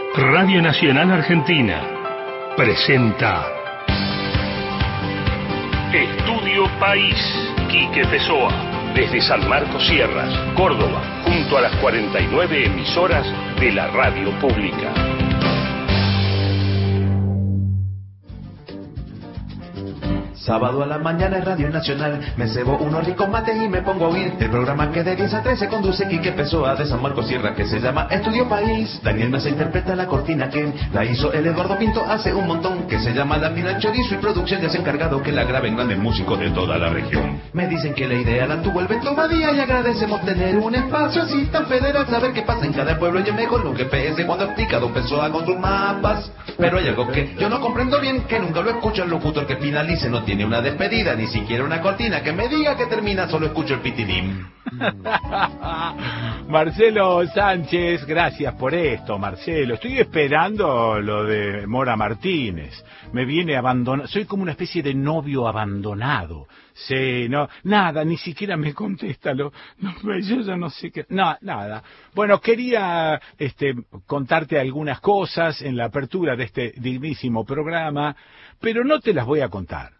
Radio Nacional Argentina presenta Estudio País, Quique Pessoa, desde San Marcos Sierras, Córdoba, junto a las 49 emisoras de la radio pública. Sábado a la mañana en Radio Nacional me cebo unos ricos mates y me pongo a oír el programa que de 10 a 13 conduce Quique Pessoa de San Marcos Sierra, que se llama Estudio País. Daniel Mesa interpreta la cortina que la hizo el Eduardo Pinto hace un montón, que se llama La Mina Chorizo, y producción ya se ha encargado que la graben grandes músicos de toda la región. Me dicen que la idea la tuvo el Beto Badía y agradecemos tener un espacio así tan federal, saber qué pasa en cada pueblo y es mejor un GPS cuando explica Don Pessoa con sus mapas. Pero hay algo que yo no comprendo bien, que nunca lo escucho el locutor que finalice, no tiene una despedida, ni siquiera una cortina que me diga que termina, solo escucho el pitidim. Marcelo Sánchez, gracias por esto, Marcelo. Estoy esperando lo de Mora Martínez. Me viene abandonado, soy como una especie de novio abandonado. Sí, no, nada, ni siquiera me contesta, yo ya no sé qué, no, nada. Bueno, quería contarte algunas cosas en la apertura de este dignísimo programa, pero no te las voy a contar.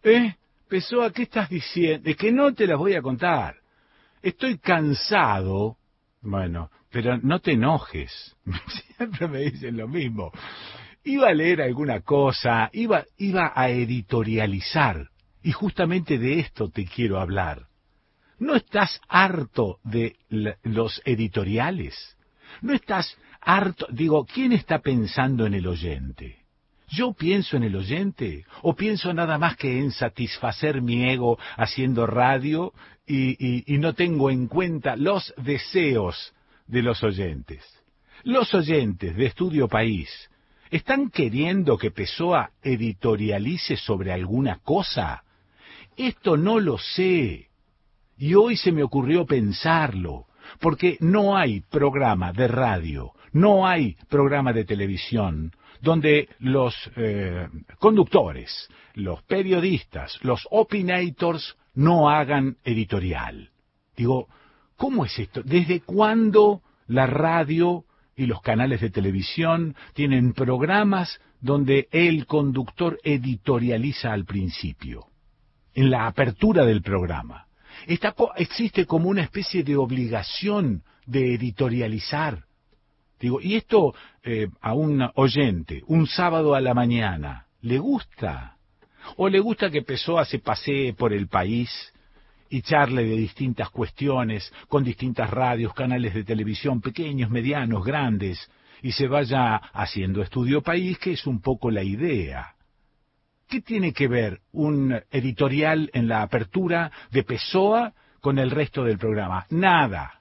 Pessoa, ¿qué estás diciendo? De que no te las voy a contar. Estoy cansado. Bueno, pero no te enojes. Siempre me dicen lo mismo. Iba a leer alguna cosa, iba a editorializar. Y justamente de esto te quiero hablar. ¿No estás harto de los editoriales? ¿No estás harto? Digo, ¿quién está pensando en el oyente? ¿Yo pienso en el oyente? ¿O pienso nada más que en satisfacer mi ego haciendo radio y no tengo en cuenta los deseos de los oyentes? Los oyentes de Estudio País, ¿están queriendo que Pessoa editorialice sobre alguna cosa? Esto no lo sé. Y hoy se me ocurrió pensarlo, porque no hay programa de radio, no hay programa de televisión donde los conductores, los periodistas, los opinators no hagan editorial. Digo, ¿cómo es esto? ¿Desde cuándo la radio y los canales de televisión tienen programas donde el conductor editorializa al principio, en la apertura del programa? Existe como una especie de obligación de editorializar. Digo, ¿y esto a un oyente, un sábado a la mañana, le gusta? ¿O le gusta que Pessoa se pasee por el país y charle de distintas cuestiones con distintas radios, canales de televisión, pequeños, medianos, grandes, y se vaya haciendo Estudio País, que es un poco la idea? ¿Qué tiene que ver un editorial en la apertura de Pessoa con el resto del programa? Nada.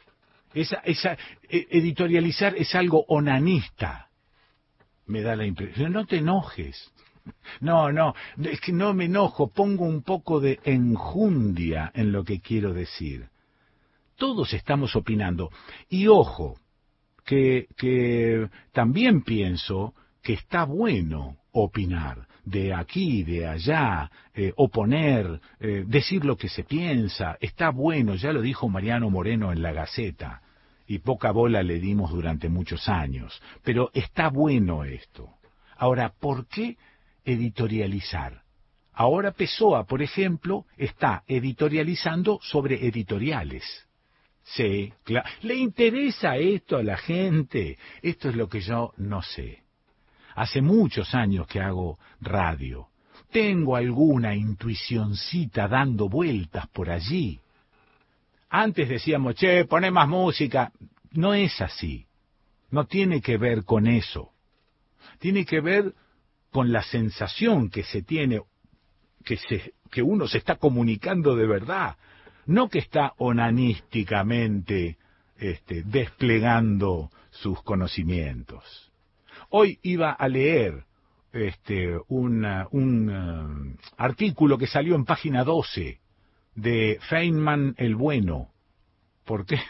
Editorializar es algo onanista, me da la impresión. No te enojes. No, es que no me enojo, pongo un poco de enjundia en lo que quiero decir. Todos estamos opinando. Y ojo, que también pienso que está bueno opinar, de aquí, de allá, oponer, decir lo que se piensa. Está bueno, ya lo dijo Mariano Moreno en La Gaceta, y poca bola le dimos durante muchos años, pero está bueno esto. Ahora, ¿por qué editorializar? Ahora Pessoa, por ejemplo, está editorializando sobre editoriales. Sí, claro. ¿Le interesa esto a la gente? Esto es lo que yo no sé. Hace muchos años que hago radio. Tengo alguna intuicioncita dando vueltas por allí. Antes decíamos, poné más música. No es así. No tiene que ver con eso. Tiene que ver con la sensación que se tiene, que uno se está comunicando de verdad. No que está onanísticamente desplegando sus conocimientos. Hoy iba a leer un artículo que salió en página 12 de Feynman el Bueno. ¿Por qué?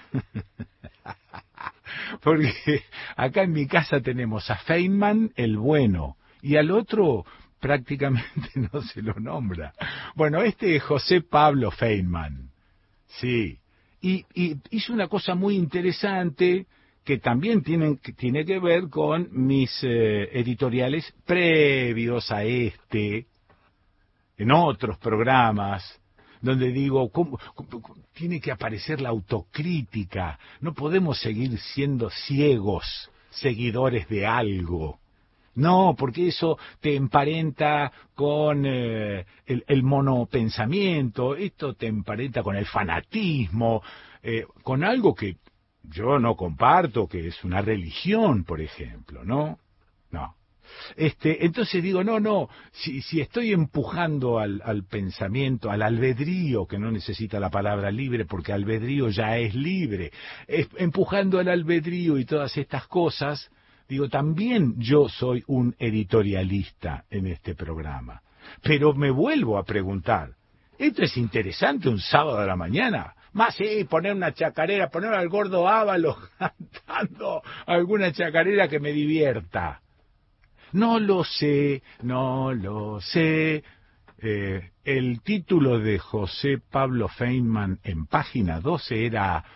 Porque acá en mi casa tenemos a Feynman el Bueno y al otro prácticamente no se lo nombra. Bueno, este es José Pablo Feynman. Sí. Y hizo una cosa muy interesante que también tiene que ver con mis editoriales previos a este, en otros programas, donde digo, tiene que aparecer la autocrítica, no podemos seguir siendo ciegos, seguidores de algo. No, porque eso te emparenta con el monopensamiento, esto te emparenta con el fanatismo, con algo que yo no comparto, que es una religión, por ejemplo, ¿no? No. Entonces digo, no, si estoy empujando al pensamiento, al albedrío, que no necesita la palabra libre, porque albedrío ya es libre, empujando al albedrío y todas estas cosas, digo, también yo soy un editorialista en este programa. Pero me vuelvo a preguntar, ¿esto es interesante un sábado a la mañana? Más sí, poner una chacarera, poner al Gordo Ábalos cantando alguna chacarera que me divierta. No lo sé. El título de José Pablo Feynman en página 12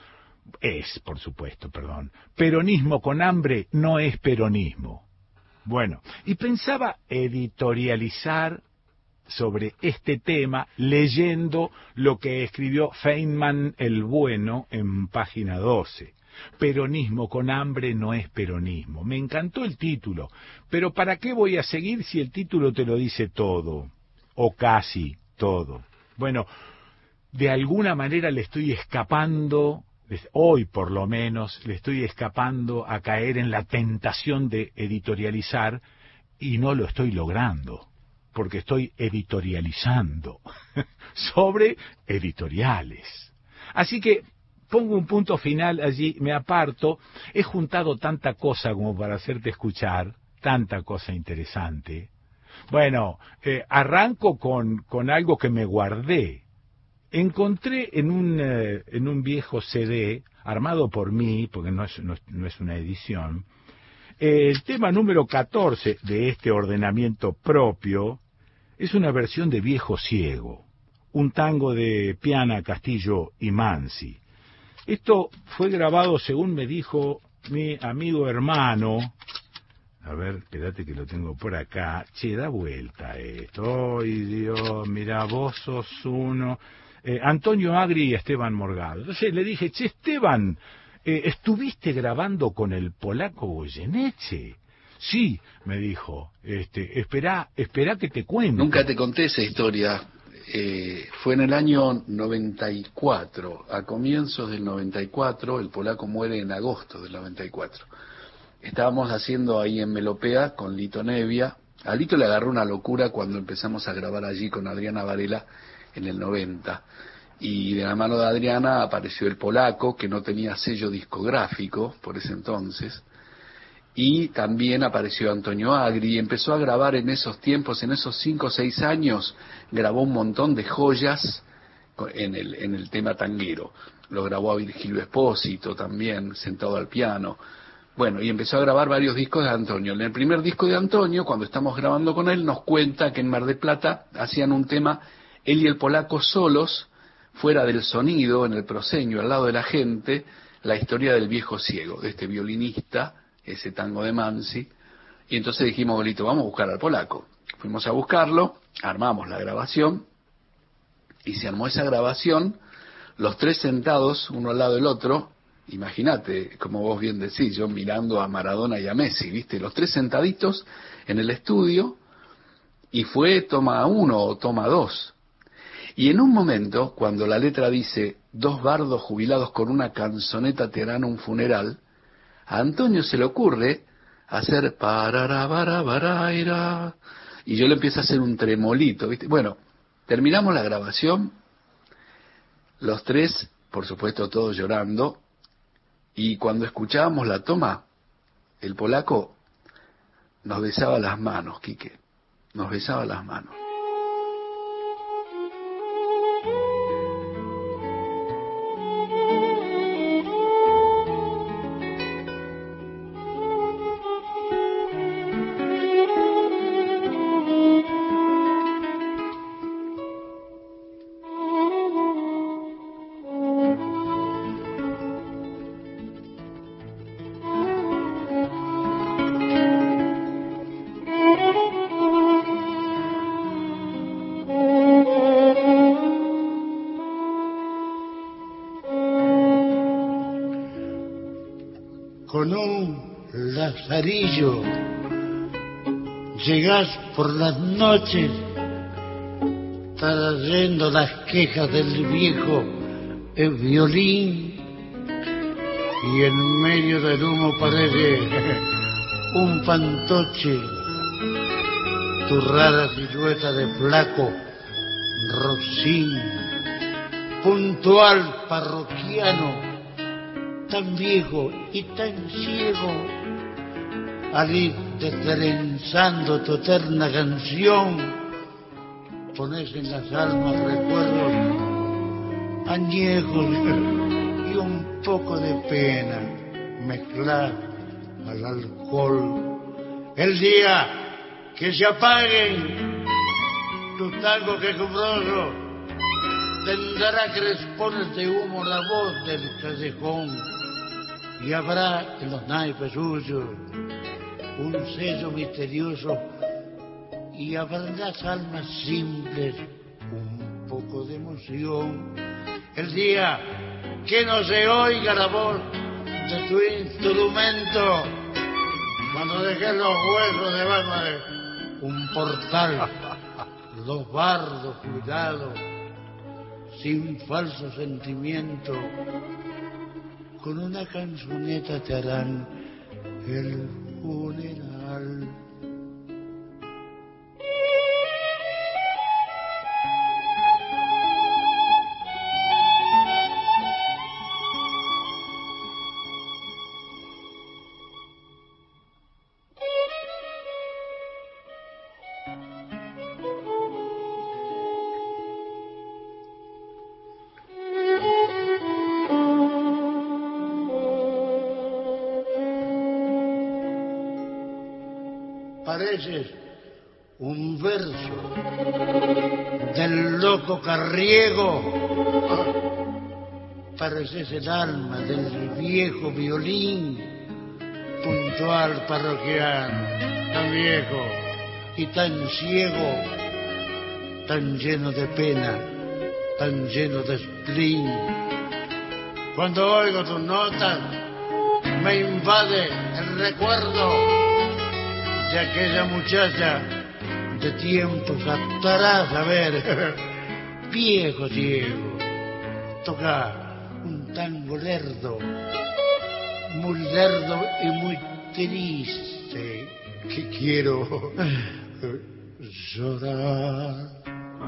por supuesto, peronismo con hambre no es peronismo. Bueno, y pensaba editorializar sobre este tema leyendo lo que escribió Feynman el Bueno en página 12. Peronismo con hambre no es peronismo. Me encantó el título, pero ¿para qué voy a seguir si el título te lo dice todo? O casi todo. Bueno, de alguna manera le estoy escapando, hoy por lo menos, le estoy escapando a caer en la tentación de editorializar y no lo estoy logrando, porque estoy editorializando sobre editoriales. Así que pongo un punto final allí, me aparto, he juntado tanta cosa como para hacerte escuchar, tanta cosa interesante. Bueno, arranco con algo que me guardé. Encontré en un viejo CD, armado por mí, porque no es una edición, el tema número 14 de este ordenamiento propio es una versión de Viejo Ciego, un tango de Piana, Castillo y Mansi. Esto fue grabado, según me dijo mi amigo hermano, a ver, espérate que lo tengo por acá, che, da vuelta esto, ¡ay Dios, mira, vos sos uno! Antonio Agri y Esteban Morgado. Entonces le dije, che, Esteban, ¿estuviste grabando con el polaco Goyeneche? Sí, me dijo, esperá que te cuento. Nunca te conté esa historia. Fue en el año 94, a comienzos del 94, el polaco muere en agosto del 94. Estábamos haciendo ahí en Melopea con Lito Nevia. A Lito le agarró una locura cuando empezamos a grabar allí con Adriana Varela en el 90. Y de la mano de Adriana apareció el polaco, que no tenía sello discográfico por ese entonces. Y también apareció Antonio Agri y empezó a grabar en esos tiempos, en esos 5 o 6 años, grabó un montón de joyas en el tema tanguero. Lo grabó a Virgilio Espósito también, sentado al piano. Bueno, y empezó a grabar varios discos de Antonio. En el primer disco de Antonio, cuando estamos grabando con él, nos cuenta que en Mar del Plata hacían un tema, él y el polaco solos, fuera del sonido, en el proscenio, al lado de la gente, la historia del Viejo Ciego, de este violinista, ese tango de Mansi, y entonces dijimos, Bolito, vamos a buscar al polaco. Fuimos a buscarlo, armamos la grabación, y se armó esa grabación, los tres sentados, uno al lado del otro, imagínate, como vos bien decís, yo mirando a Maradona y a Messi, ¿viste? Los tres sentaditos en el estudio, y fue toma 1 o toma 2. Y en un momento, cuando la letra dice, 2 bardos jubilados con una canzoneta te harán un funeral, a Antonio se le ocurre hacer pararabarabarara, y yo le empiezo a hacer un tremolito, ¿viste? Bueno, terminamos la grabación, los tres, por supuesto todos llorando, y cuando escuchábamos la toma, el polaco nos besaba las manos, Quique, nos besaba las manos. con un lazarillo llegás por las noches trayendo las quejas del viejo violín, y en medio del humo parece un fantoche tu rara silueta de flaco rocín, puntual parroquiano, tan viejo y tan ciego, al ir destrenzando tu eterna canción, pones en las almas recuerdos añejos y un poco de pena mezclar al alcohol. El día que se apaguen tus tangos quejumbrosos, tendrá crespones de humo la voz del callejón, y habrá en los naipes suyos un sello misterioso, y habrá en las almas simples un poco de emoción. El día que no se oiga la voz de tu instrumento, cuando dejes los huesos debajo de un portal, los bardos cuidados, sin falso sentimiento, con una canzoneta te harán el funeral. Pareces un verso del loco Carriego, pareces el alma del viejo violín, puntual parroquiano, tan viejo y tan ciego, tan lleno de pena, tan lleno de spleen. Cuando oigo tus notas me invade el recuerdo de aquella muchacha de tiempos atrás. A ver, viejo ciego, toca un tango lerdo, muy lerdo y muy triste, que quiero llorar.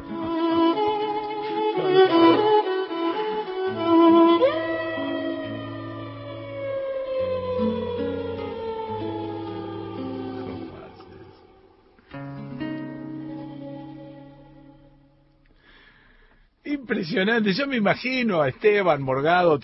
Impresionante, yo me imagino a Esteban Morgado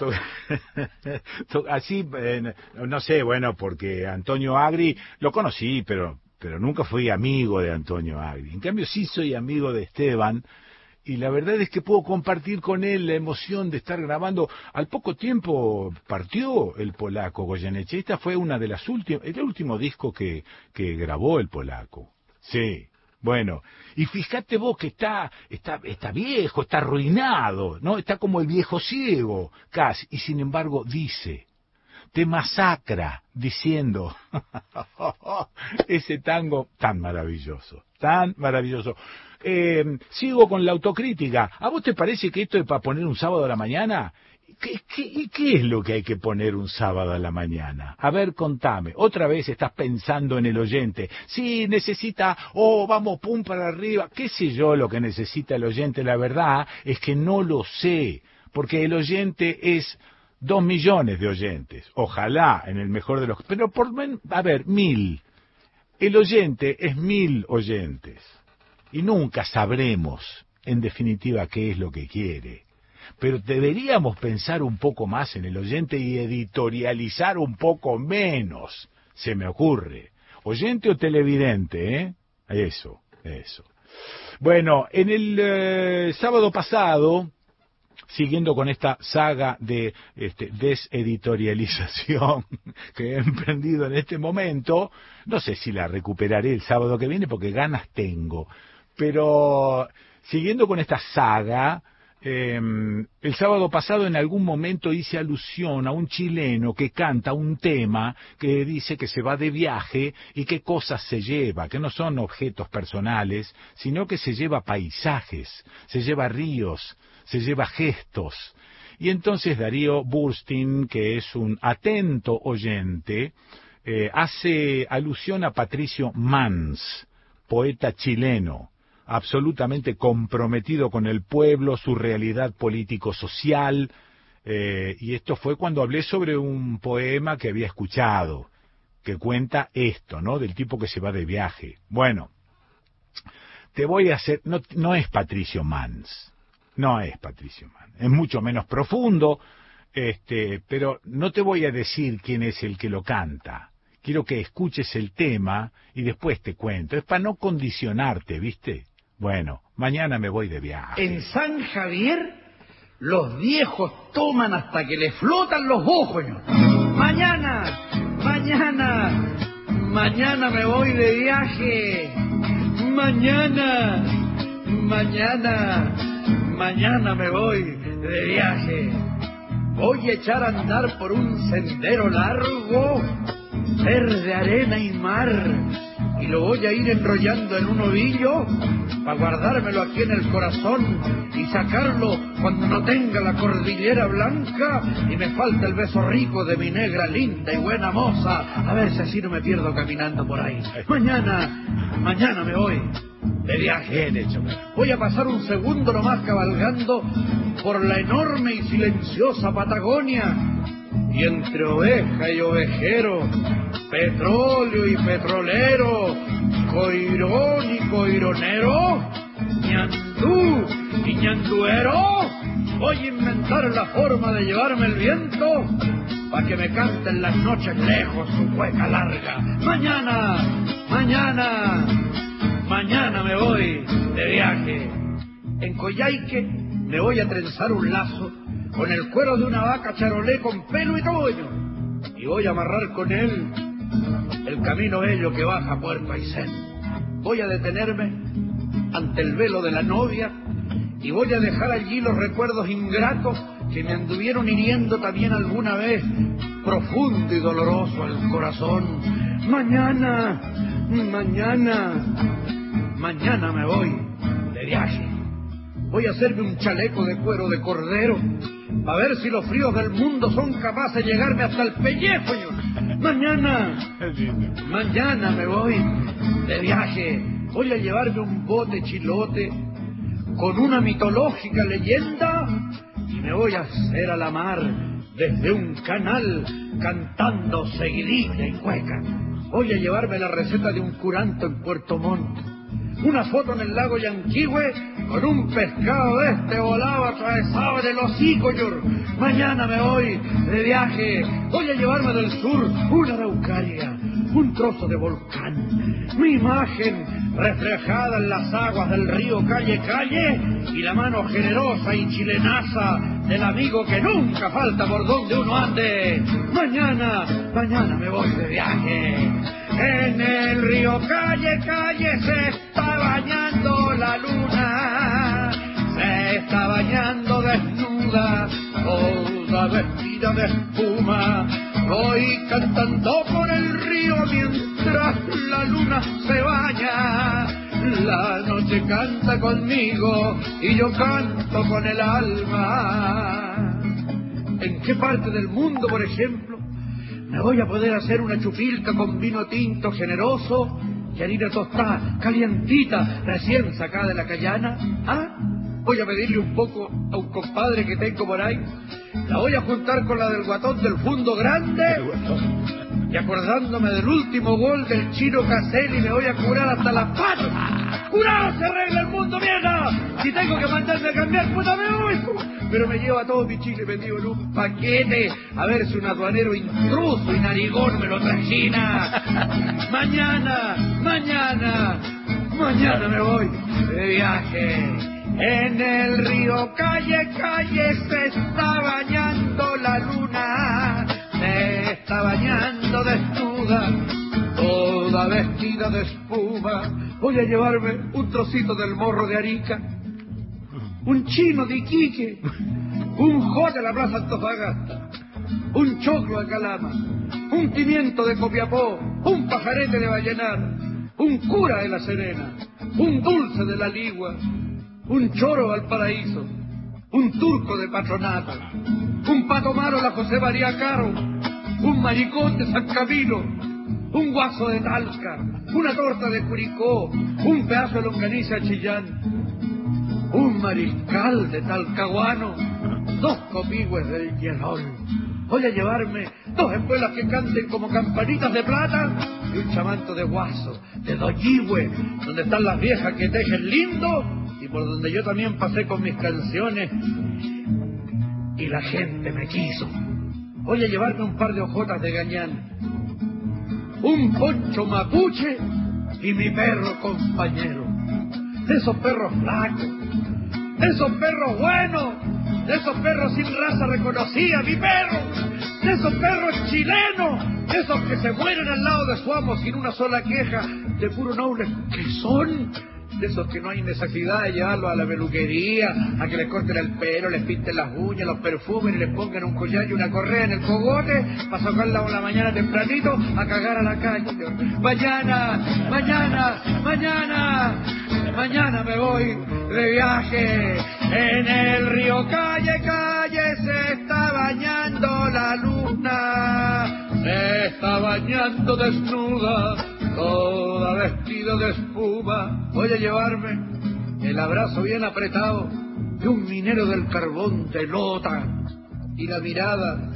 así, no sé, bueno, porque Antonio Agri lo conocí, pero nunca fui amigo de Antonio Agri. En cambio sí soy amigo de Esteban, y la verdad es que puedo compartir con él la emoción de estar grabando. Al poco tiempo partió el polaco Goyeneche. Esta fue una de las últimas, el último disco que grabó el polaco. Sí. Bueno, y fíjate vos que está viejo, está arruinado, ¿no? Está como el viejo ciego, casi, y sin embargo dice, te masacra, diciendo, ese tango tan maravilloso, tan maravilloso. Sigo con la autocrítica. ¿A vos te parece que esto es para poner un sábado a la mañana? ¿Qué es lo que hay que poner un sábado a la mañana? A ver, contame. Otra vez estás pensando en el oyente. Sí, necesita, vamos, pum, para arriba. ¿Qué sé yo lo que necesita el oyente? La verdad es que no lo sé, porque el oyente es 2 millones de oyentes. Ojalá, en el mejor de los... Pero a ver, 1000. El oyente es 1000 oyentes. Y nunca sabremos, en definitiva, qué es lo que quiere. Pero deberíamos pensar un poco más en el oyente y editorializar un poco menos, se me ocurre. ¿Oyente o televidente, eh? Eso. Bueno, en el sábado pasado, siguiendo con esta saga de deseditorialización que he emprendido en este momento, no sé si la recuperaré el sábado que viene porque ganas tengo, pero siguiendo con esta saga, el sábado pasado en algún momento hice alusión a un chileno que canta un tema que dice que se va de viaje y qué cosas se lleva, que no son objetos personales, sino que se lleva paisajes, se lleva ríos, se lleva gestos. Y entonces Darío Burstein, que es un atento oyente, hace alusión a Patricio Mans, poeta chileno, absolutamente comprometido con el pueblo, su realidad político-social, y esto fue cuando hablé sobre un poema que había escuchado, que cuenta esto, ¿no?, del tipo que se va de viaje. Bueno, te voy a hacer, no es Patricio Mans, no es Patricio Mans, es mucho menos profundo, pero no te voy a decir quién es el que lo canta. Quiero que escuches el tema y después te cuento. Es para no condicionarte, ¿viste? Bueno, mañana me voy de viaje. En San Javier, los viejos toman hasta que les flotan los ojos. Mañana me voy de viaje. Mañana me voy de viaje. Voy a echar a andar por un sendero largo, verde arena y mar, y lo voy a ir enrollando en un ovillo para guardármelo aquí en el corazón y sacarlo cuando no tenga la cordillera blanca y me falta el beso rico de mi negra linda y buena moza, a ver si así no me pierdo caminando por ahí. Mañana me voy de viaje. Bien hecho. Voy a pasar un segundo nomás cabalgando por la enorme y silenciosa Patagonia, y entre oveja y ovejero, petróleo y petrolero, coirón y coironero, ñandú y ñanduero, voy a inventar la forma de llevarme el viento para que me cante en las noches lejos su cueca larga. Mañana me voy de viaje. En Coyhaique me voy a trenzar un lazo con el cuero de una vaca charolé con pelo y tollo, y voy a amarrar con él el camino bello que baja a Puerto Aysén. Voy a detenerme ante el velo de la novia y voy a dejar allí los recuerdos ingratos que me anduvieron hiriendo también alguna vez, profundo y doloroso el corazón. Mañana me voy de viaje. Voy a hacerme un chaleco de cuero de cordero a ver si los fríos del mundo son capaces de llegarme hasta el pellejo. Mañana me voy de viaje. Voy a llevarme un bote chilote con una mitológica leyenda y me voy a hacer a la mar desde un canal cantando seguidilla y cueca. Voy a llevarme la receta de un curanto en Puerto Montt, una foto en el lago Yanquihue con un pescado de este volado atravesado del hocico. Mañana me voy de viaje. Voy a llevarme del sur una araucaria, un trozo de volcán, mi imagen reflejada en las aguas del río Calle y la mano generosa y chilenaza del amigo que nunca falta por donde uno ande. Mañana me voy de viaje. En el río Calle se está bañando la luna, se está bañando desnuda, toda vestida de espuma. Voy cantando por el río mientras la luna se baña. La noche canta conmigo y yo canto con el alma. ¿En qué parte del mundo, por ejemplo, me voy a poder hacer una chupilca con vino tinto generoso y harina tostada, calientita, recién sacada de la cayana? Voy a pedirle un poco a un compadre que tengo por ahí. La voy a juntar con la del guatón del Fundo Grande. Y acordándome del último gol del Chino Caselli, me voy a curar hasta las patas. ¡Curado se arregla el mundo, mierda! Si tengo que mandarme a cambiar, puta me voy. Pero me lleva todo mi chile vendido en un paquete, a ver si un aduanero intruso y narigón me lo trajina. Mañana me voy de viaje. En el río Calle se está bañando la luna, se está bañando desnuda, toda vestida de espuma. Voy a llevarme un trocito del morro de Arica un chino de Iquique, un jote de la Plaza Antofagasta, un choclo de Calama, un pimiento de Copiapó, un pajarete de Vallenar, un cura de La Serena, un dulce de La Ligua, un choro de Valparaíso, un turco de Patronato, un pato maro de la José María Caro, un maricón de San Camilo, un guaso de Talca, una torta de Curicó, un pedazo de longaniza de Chillán, un mariscal de Talcahuano, 2 copigües del Llenol. Voy a llevarme 2 espuelas que canten como campanitas de plata y un chamanto de guaso, de Doyigüe, donde están las viejas que tejen lindo y por donde yo también pasé con mis canciones y la gente me quiso. Voy a llevarme un par de hojotas de gañán, un poncho mapuche y mi perro compañero. De esos perros flacos, de esos perros buenos, de esos perros sin raza reconocida, mi perro, de esos perros chilenos, de esos que se mueren al lado de su amo sin una sola queja, de puro noble que son, de esos que no hay necesidad de llevarlo a la peluquería, a que les corten el pelo, les pinten las uñas, los perfumen y les pongan un collar y una correa en el cogote para sacarla por la mañana tempranito a cagar a la calle. Mañana me voy de viaje en el río Calle, se está bañando la luna, se está bañando desnuda, toda vestida de espuma. Voy a llevarme el abrazo bien apretado de un minero del carbón de Lota y la mirada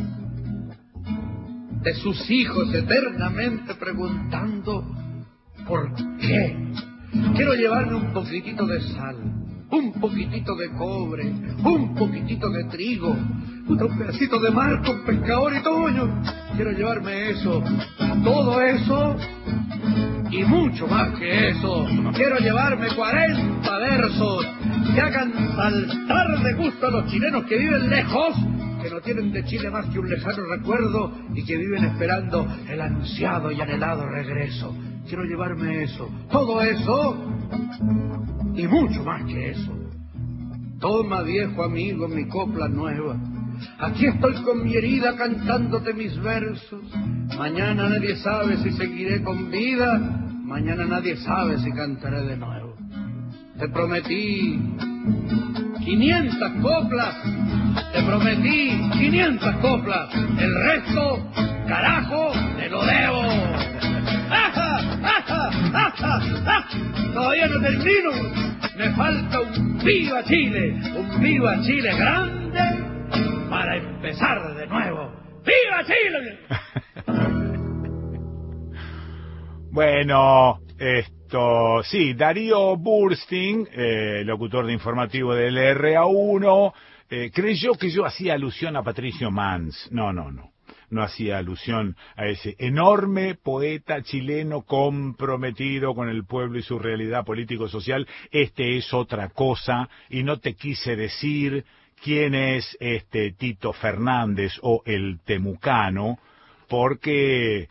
de sus hijos eternamente preguntando ¿por qué? Quiero llevarme un poquitito de sal, un poquitito de cobre, un poquitito de trigo, un pedacito de mar con pescador y toño. Quiero llevarme eso, todo eso y mucho más que eso. Quiero llevarme 40 versos que hagan saltar de gusto a los chilenos que viven lejos, que no tienen de Chile más que un lejano recuerdo y que viven esperando el ansiado y anhelado regreso. Quiero llevarme eso, todo eso y mucho más que eso. Toma, viejo amigo, mi copla nueva. Aquí estoy con mi herida cantándote mis versos. Mañana nadie sabe si seguiré con vida. Mañana nadie sabe si cantaré de nuevo. Te prometí 500 coplas. Te prometí 500 coplas. El resto, carajo, te lo debo. Todavía no termino. Me falta un viva Chile grande para empezar de nuevo. ¡Viva Chile! Bueno, sí, Darío Burstein, locutor de informativo del RA1, creyó que yo hacía alusión a Patricio Mans. No hacía alusión a ese enorme poeta chileno comprometido con el pueblo y su realidad político-social. Este es otra cosa y no te quise decir quién es Tito Fernández o el Temucano porque,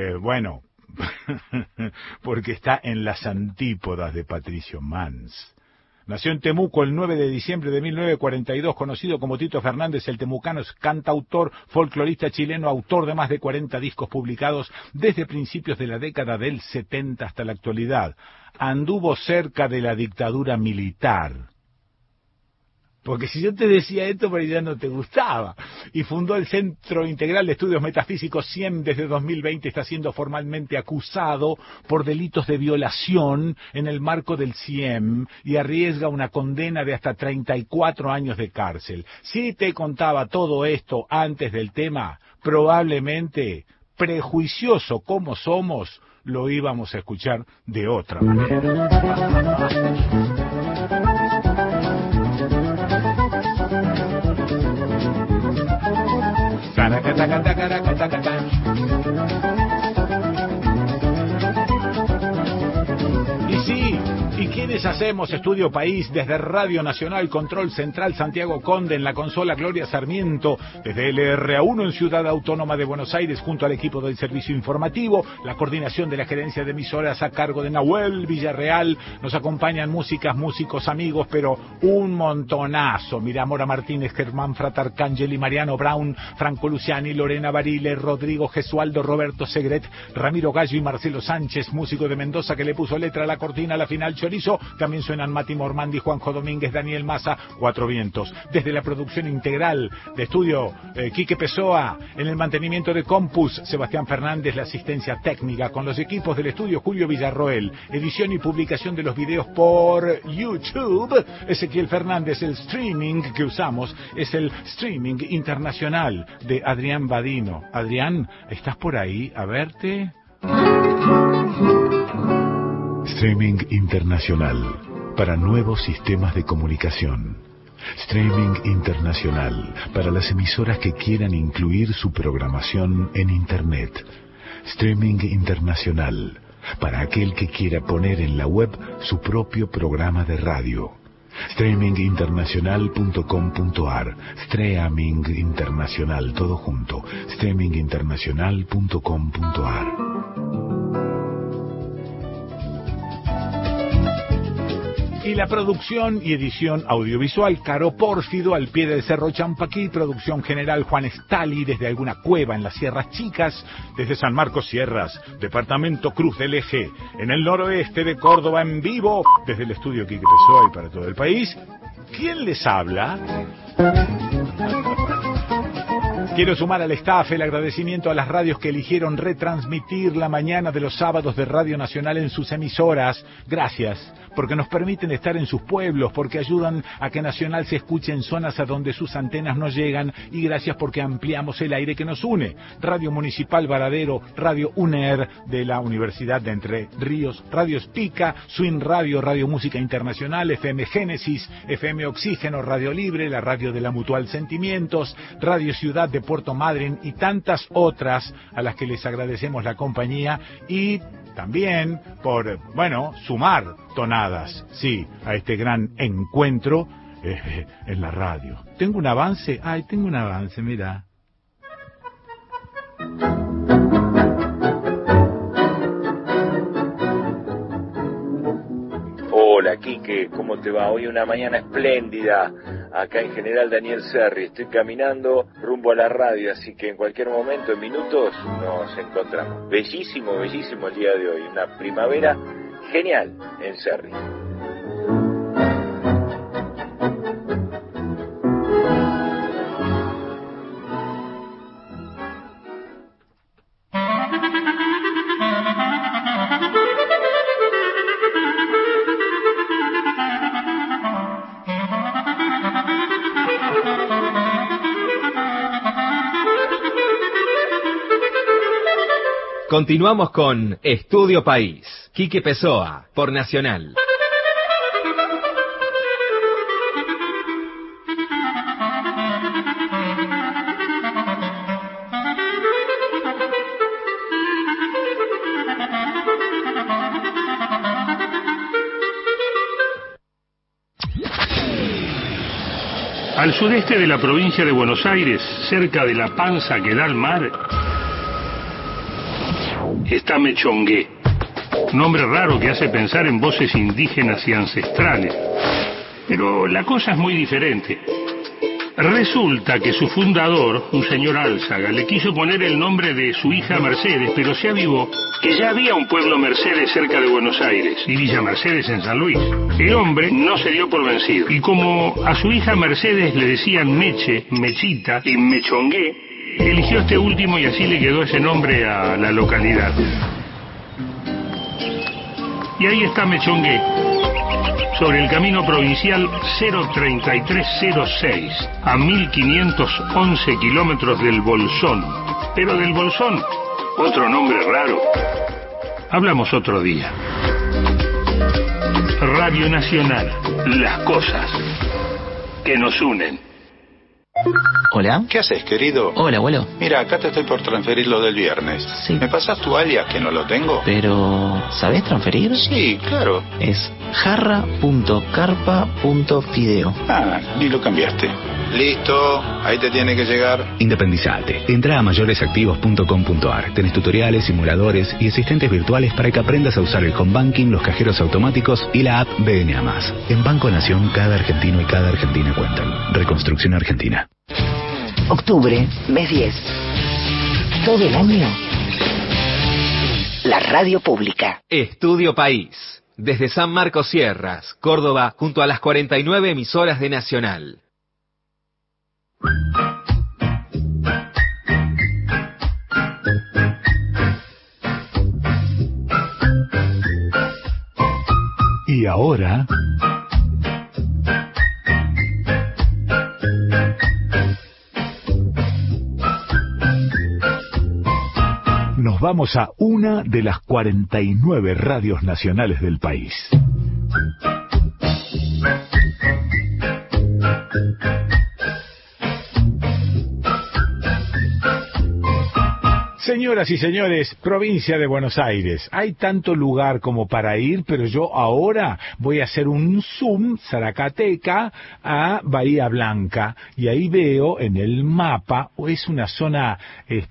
porque está en las antípodas de Patricio Mans. Nació en Temuco el 9 de diciembre de 1942, conocido como Tito Fernández, el temucano es cantautor, folclorista chileno, autor de más de 40 discos publicados desde principios de la década del 70 hasta la actualidad. Anduvo cerca de la dictadura militar. Porque si yo te decía esto, pues ya no te gustaba. Y fundó el Centro Integral de Estudios Metafísicos CIEM. Desde 2020 está siendo formalmente acusado por delitos de violación en el marco del CIEM y arriesga una condena de hasta 34 años de cárcel. Si te contaba todo esto antes del tema, probablemente, prejuicioso como somos, lo íbamos a escuchar de otra manera. Y sí, ¿y qué quienes hacemos Estudio País desde Radio Nacional, Control Central Santiago Conde, en la consola Gloria Sarmiento, desde LRA1 en Ciudad Autónoma de Buenos Aires, junto al equipo del servicio informativo, la coordinación de la gerencia de emisoras a cargo de Nahuel Villarreal. Nos acompañan músicos, amigos, pero un montonazo. Mira, Mora Martínez, Germán Fratarcangeli, Mariano Brown, Franco Luciani, Lorena Barile, Rodrigo Gesualdo, Roberto Segret, Ramiro Gallo y Marcelo Sánchez, músico de Mendoza que le puso letra a la cortina, a la final chorizo. También suenan Mati Mormandi, Juanjo Domínguez, Daniel Massa, Cuatro Vientos. Desde la producción integral de estudio, Quique Pessoa, en el mantenimiento de Compus, Sebastián Fernández, la asistencia técnica con los equipos del estudio, Julio Villarroel, edición y publicación de los videos por YouTube, Ezequiel Fernández. El streaming que usamos es el streaming internacional de Adrián Badino. Adrián, ¿estás por ahí? A verte. Streaming internacional para nuevos sistemas de comunicación. Streaming internacional para las emisoras que quieran incluir su programación en Internet. Streaming internacional para aquel que quiera poner en la web su propio programa de radio. Streaminginternacional.com.ar. Streaming internacional, todo junto. Streaminginternacional.com.ar. Y la producción y edición audiovisual, Caro Pórfido, al pie del Cerro Champaquí. Producción general, Juan Estali, desde alguna cueva en las Sierras Chicas. Desde San Marcos Sierras, departamento Cruz del Eje, en el noroeste de Córdoba, en vivo, desde el estudio Quique Pessoa y para todo el país. ¿Quién les habla? Quiero sumar al staff el agradecimiento a las radios que eligieron retransmitir la mañana de los sábados de Radio Nacional en sus emisoras. Gracias, porque nos permiten estar en sus pueblos, porque ayudan a que Nacional se escuche en zonas a donde sus antenas no llegan, y gracias porque ampliamos el aire que nos une. Radio Municipal Varadero, Radio UNER de la Universidad de Entre Ríos, Radio Spica, Swing Radio, Radio Música Internacional, FM Génesis, FM Oxígeno, Radio Libre, la radio de la Mutual Sentimientos, Radio Ciudad de Puerto Madryn y tantas otras a las que les agradecemos la compañía, y también por, sumar tonadas, sí, a este gran encuentro en la radio. ¿Tengo un avance? Tengo un avance, mira. Hola, Quique, ¿cómo te va? Hoy una mañana espléndida acá en General Daniel Serri. Estoy caminando rumbo a la radio, así que en cualquier momento, en minutos, nos encontramos. Bellísimo el día de hoy. Una primavera genial en Serri. Continuamos con Estudio País. Quique Pessoa, por Nacional. Al sudeste de la provincia de Buenos Aires, cerca de la panza que da al mar, está Mechongué, nombre raro que hace pensar en voces indígenas y ancestrales. Pero la cosa es muy diferente. Resulta que su fundador, un señor Álzaga, le quiso poner el nombre de su hija Mercedes, pero se avivó que ya había un pueblo Mercedes cerca de Buenos Aires y Villa Mercedes en San Luis. El hombre no se dio por vencido, y como a su hija Mercedes le decían Meche, Mechita y Mechongué, eligió este último y así le quedó ese nombre a la localidad. Y ahí está Mechongué, sobre el camino provincial 03306, a 1511 kilómetros del Bolsón. Pero del Bolsón, otro nombre raro. Hablamos otro día. Radio Nacional, las cosas que nos unen. Hola. ¿Qué haces, querido? Hola, abuelo. Mira, acá te estoy por transferir lo del viernes. Sí. ¿Me pasas tu alias que no lo tengo? Pero, ¿sabés transferir? Sí, claro. Es jarra.carpa.fideo. Ah, ni lo cambiaste. Listo, ahí te tiene que llegar. Independizate. Entra a mayoresactivos.com.ar. Tenés tutoriales, simuladores y asistentes virtuales para que aprendas a usar el home banking, los cajeros automáticos y la app BNA+. En Banco Nación, cada argentino y cada argentina cuentan. Reconstrucción Argentina. Octubre, mes 10. Todo el año. La radio pública. Estudio País. Desde San Marcos Sierras, Córdoba, junto a las 49 emisoras de Nacional. Y ahora... nos vamos a una de las 49 radios nacionales del país. Señoras y señores, provincia de Buenos Aires. Hay tanto lugar como para ir, pero yo ahora voy a hacer un zoom, Zaracateca, a Bahía Blanca. Y ahí veo en el mapa, es una zona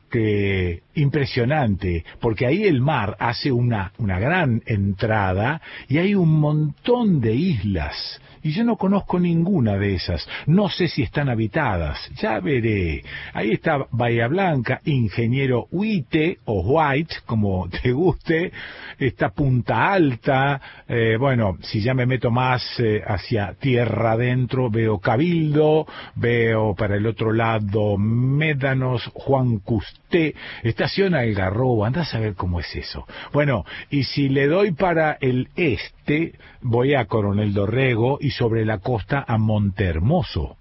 impresionante, porque ahí el mar hace una gran entrada y hay un montón de islas. Y yo no conozco ninguna de esas. No sé si están habitadas. Ya veré. Ahí está Bahía Blanca, Ingeniero Huite o White, como te guste. Está Punta Alta. Bueno, si ya me meto más hacia tierra adentro, veo Cabildo. Veo para el otro lado Médanos, Juan Custé. Estación Algarrobo. Andá a saber cómo es eso. Bueno, y si le doy para el este, voy a Coronel Dorrego y sobre la costa a Montehermoso.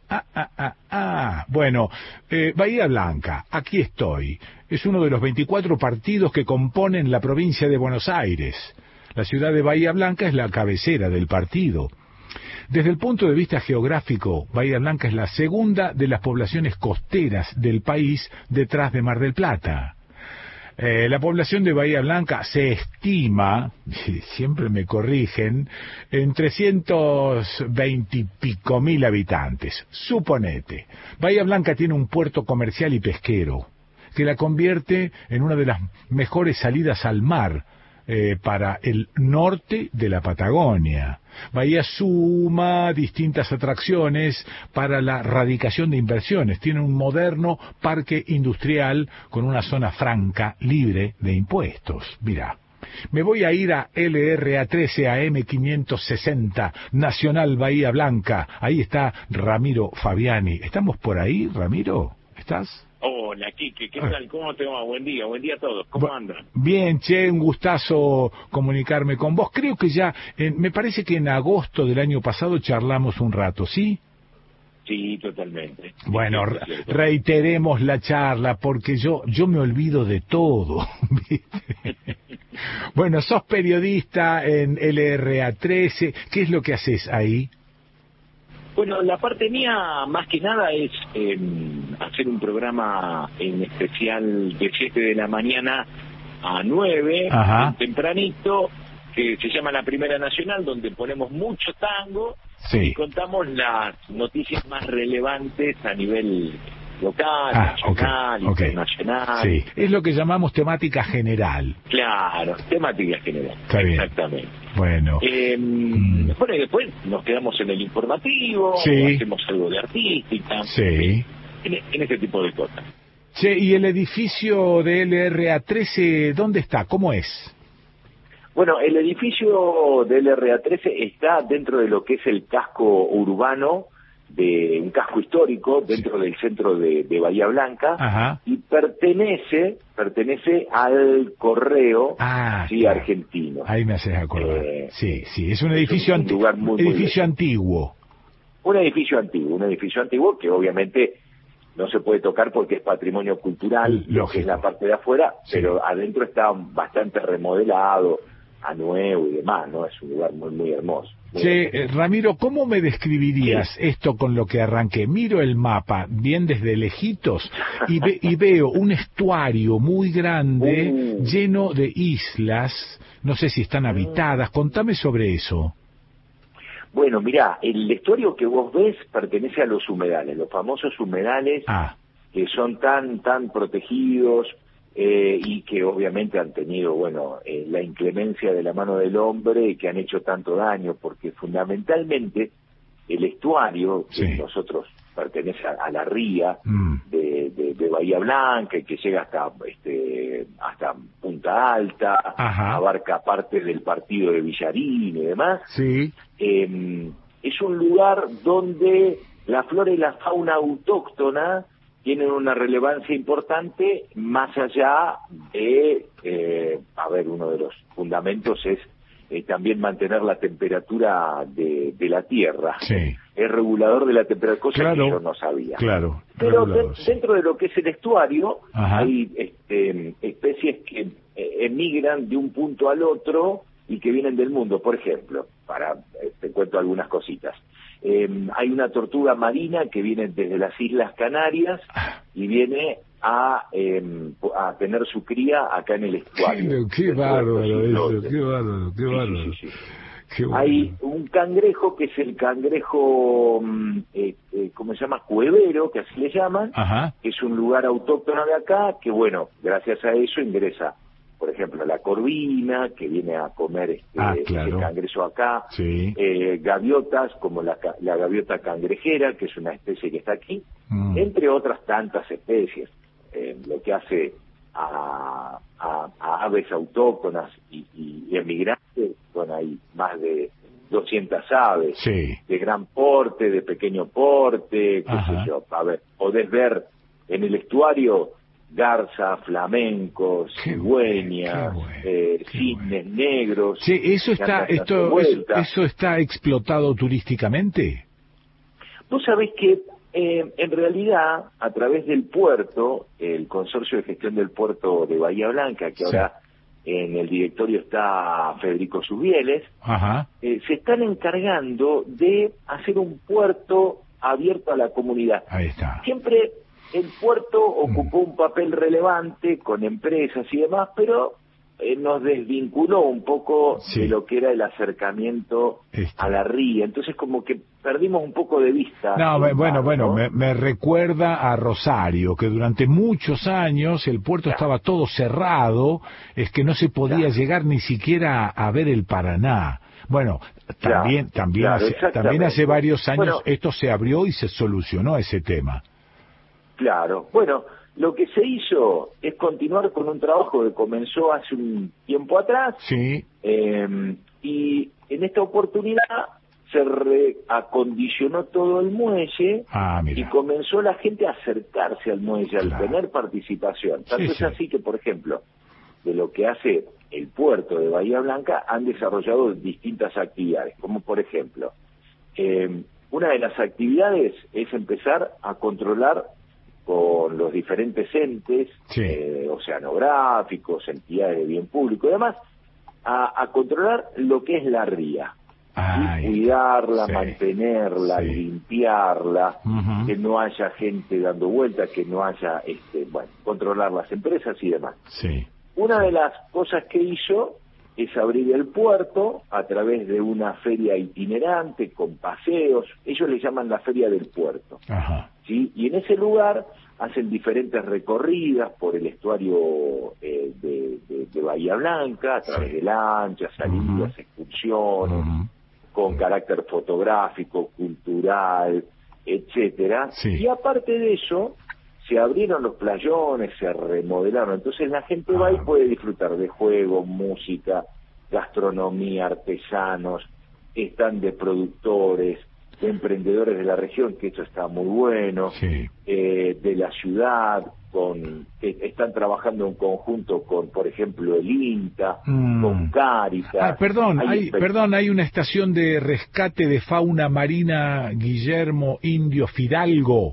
Bueno, Bahía Blanca, aquí estoy. Es uno de los 24 partidos que componen la provincia de Buenos Aires. La ciudad de Bahía Blanca es la cabecera del partido. Desde el punto de vista geográfico, Bahía Blanca es la segunda de las poblaciones costeras del país detrás de Mar del Plata. La población de Bahía Blanca se estima, siempre me corrigen, en 320 y pico mil habitantes. Suponete, Bahía Blanca tiene un puerto comercial y pesquero, que la convierte en una de las mejores salidas al mar para el norte de la Patagonia. Bahía suma distintas atracciones para la radicación de inversiones. Tiene un moderno parque industrial con una zona franca, libre de impuestos. Mirá, me voy a ir a LRA 13 AM 560, Nacional Bahía Blanca. Ahí está Ramiro Fabiani. ¿Estamos por ahí, Ramiro? ¿Estás? Hola, Quique, ¿qué tal? ¿Cómo te va? Buen día a todos. ¿Cómo andan? Bien, che, un gustazo comunicarme con vos. Creo que ya, me parece que en agosto del año pasado charlamos un rato, ¿sí? Sí, totalmente. Bueno, reiteremos la charla, porque yo me olvido de todo. Bueno, sos periodista en LRA 13. ¿Qué es lo que haces ahí? Bueno, la parte mía, más que nada, es hacer un programa en especial de 7 de la mañana a 9, tempranito, que se llama La Primera Nacional, donde ponemos mucho tango y contamos las noticias más relevantes a nivel local, nacional, internacional. Sí, es lo que llamamos temática general. Claro, temática general. Está bien. Exactamente. Bueno. Bueno, y después nos quedamos en el informativo, hacemos algo de artística, en ese tipo de cosas. Che, ¿y el edificio de LRA 13 dónde está? ¿Cómo es? Bueno, el edificio de LRA 13 está dentro de lo que es el casco urbano, de un casco histórico dentro del centro de Bahía Blanca, y pertenece al correo argentino. Ahí me haces acordar. Sí, es un edificio antiguo. Un edificio antiguo que obviamente no se puede tocar porque es patrimonio cultural, lo que es la parte de afuera, pero adentro está bastante remodelado, a nuevo y demás, ¿no? Es un lugar muy, muy hermoso. Ramiro, ¿cómo me describirías esto con lo que arranqué? Miro el mapa bien desde lejitos y veo un estuario muy grande lleno de islas, no sé si están habitadas, contame sobre eso. Bueno, mirá, el estuario que vos ves pertenece a los humedales, los famosos humedales que son tan protegidos, y que obviamente han tenido, bueno, la inclemencia de la mano del hombre y que han hecho tanto daño, porque fundamentalmente el estuario, que nosotros pertenece a la ría de Bahía Blanca y que llega hasta Punta Alta, abarca parte del partido de Villarín y demás, es un lugar donde la flora y la fauna autóctona tienen una relevancia importante, más allá de, uno de los fundamentos es también mantener la temperatura de la tierra. Es regulador de la temperatura, cosa que yo no sabía. Pero dentro de lo que es el estuario, hay especies que emigran de un punto al otro y que vienen del mundo. Por ejemplo, te cuento algunas cositas. Hay una tortuga marina que viene desde las Islas Canarias y viene a tener su cría acá en el estuario. Qué bárbaro eso, qué bárbaro. Qué bueno. Hay un cangrejo que es el cangrejo, ¿cómo se llama? Cuevero, que así le llaman, que es un lugar autóctono de acá, que bueno, gracias a eso ingresa, por ejemplo, la corvina, que viene a comer ese cangrejo acá, gaviotas, como la gaviota cangrejera, que es una especie que está aquí, entre otras tantas especies, lo que hace a aves autóctonas y emigrantes. Bueno, hay más de 200 aves, de gran porte, de pequeño porte, qué sé yo. A ver, podés ver en el estuario garza, flamencos, cigüeñas, cisnes negros. ¿Eso está explotado turísticamente? Vos sabés que en realidad, a través del puerto, el Consorcio de Gestión del Puerto de Bahía Blanca, que ahora en el directorio está Federico Subieles, se están encargando de hacer un puerto abierto a la comunidad. Ahí está. Siempre el puerto ocupó un papel relevante con empresas y demás, pero nos desvinculó un poco de lo que era el acercamiento a la ría. Entonces como que perdimos un poco de vista. Me recuerda a Rosario, que durante muchos años el puerto estaba todo cerrado, es que no se podía llegar ni siquiera a ver el Paraná. Bueno, también hace varios años esto se abrió y se solucionó ese tema. Claro, bueno, lo que se hizo es continuar con un trabajo que comenzó hace un tiempo atrás, y en esta oportunidad se reacondicionó todo el muelle y comenzó la gente a acercarse al muelle, al tener participación. Tanto es así que, por ejemplo, de lo que hace el puerto de Bahía Blanca, han desarrollado distintas actividades, como por ejemplo, una de las actividades es empezar a controlar con los diferentes entes oceanográficos, entidades de bien público y demás, a controlar lo que es la ría. Cuidarla, mantenerla, limpiarla, que no haya gente dando vueltas, que no haya, controlar las empresas y demás. Una de las cosas que hizo es abrir el puerto a través de una feria itinerante con paseos. Ellos le llaman la Feria del Puerto. Y en ese lugar hacen diferentes recorridas por el estuario de Bahía Blanca, a través de lanchas, salidas, excursiones, con carácter fotográfico, cultural, etcétera. Y aparte de eso, se abrieron los playones, se remodelaron. Entonces la gente va y puede disfrutar de juegos, música, gastronomía, artesanos, están de productores, de emprendedores de la región, que esto está muy bueno, de la ciudad, están trabajando en conjunto con, por ejemplo, el INTA, con Cáritas. Hay una estación de rescate de fauna marina, Guillermo Indio Fidalgo.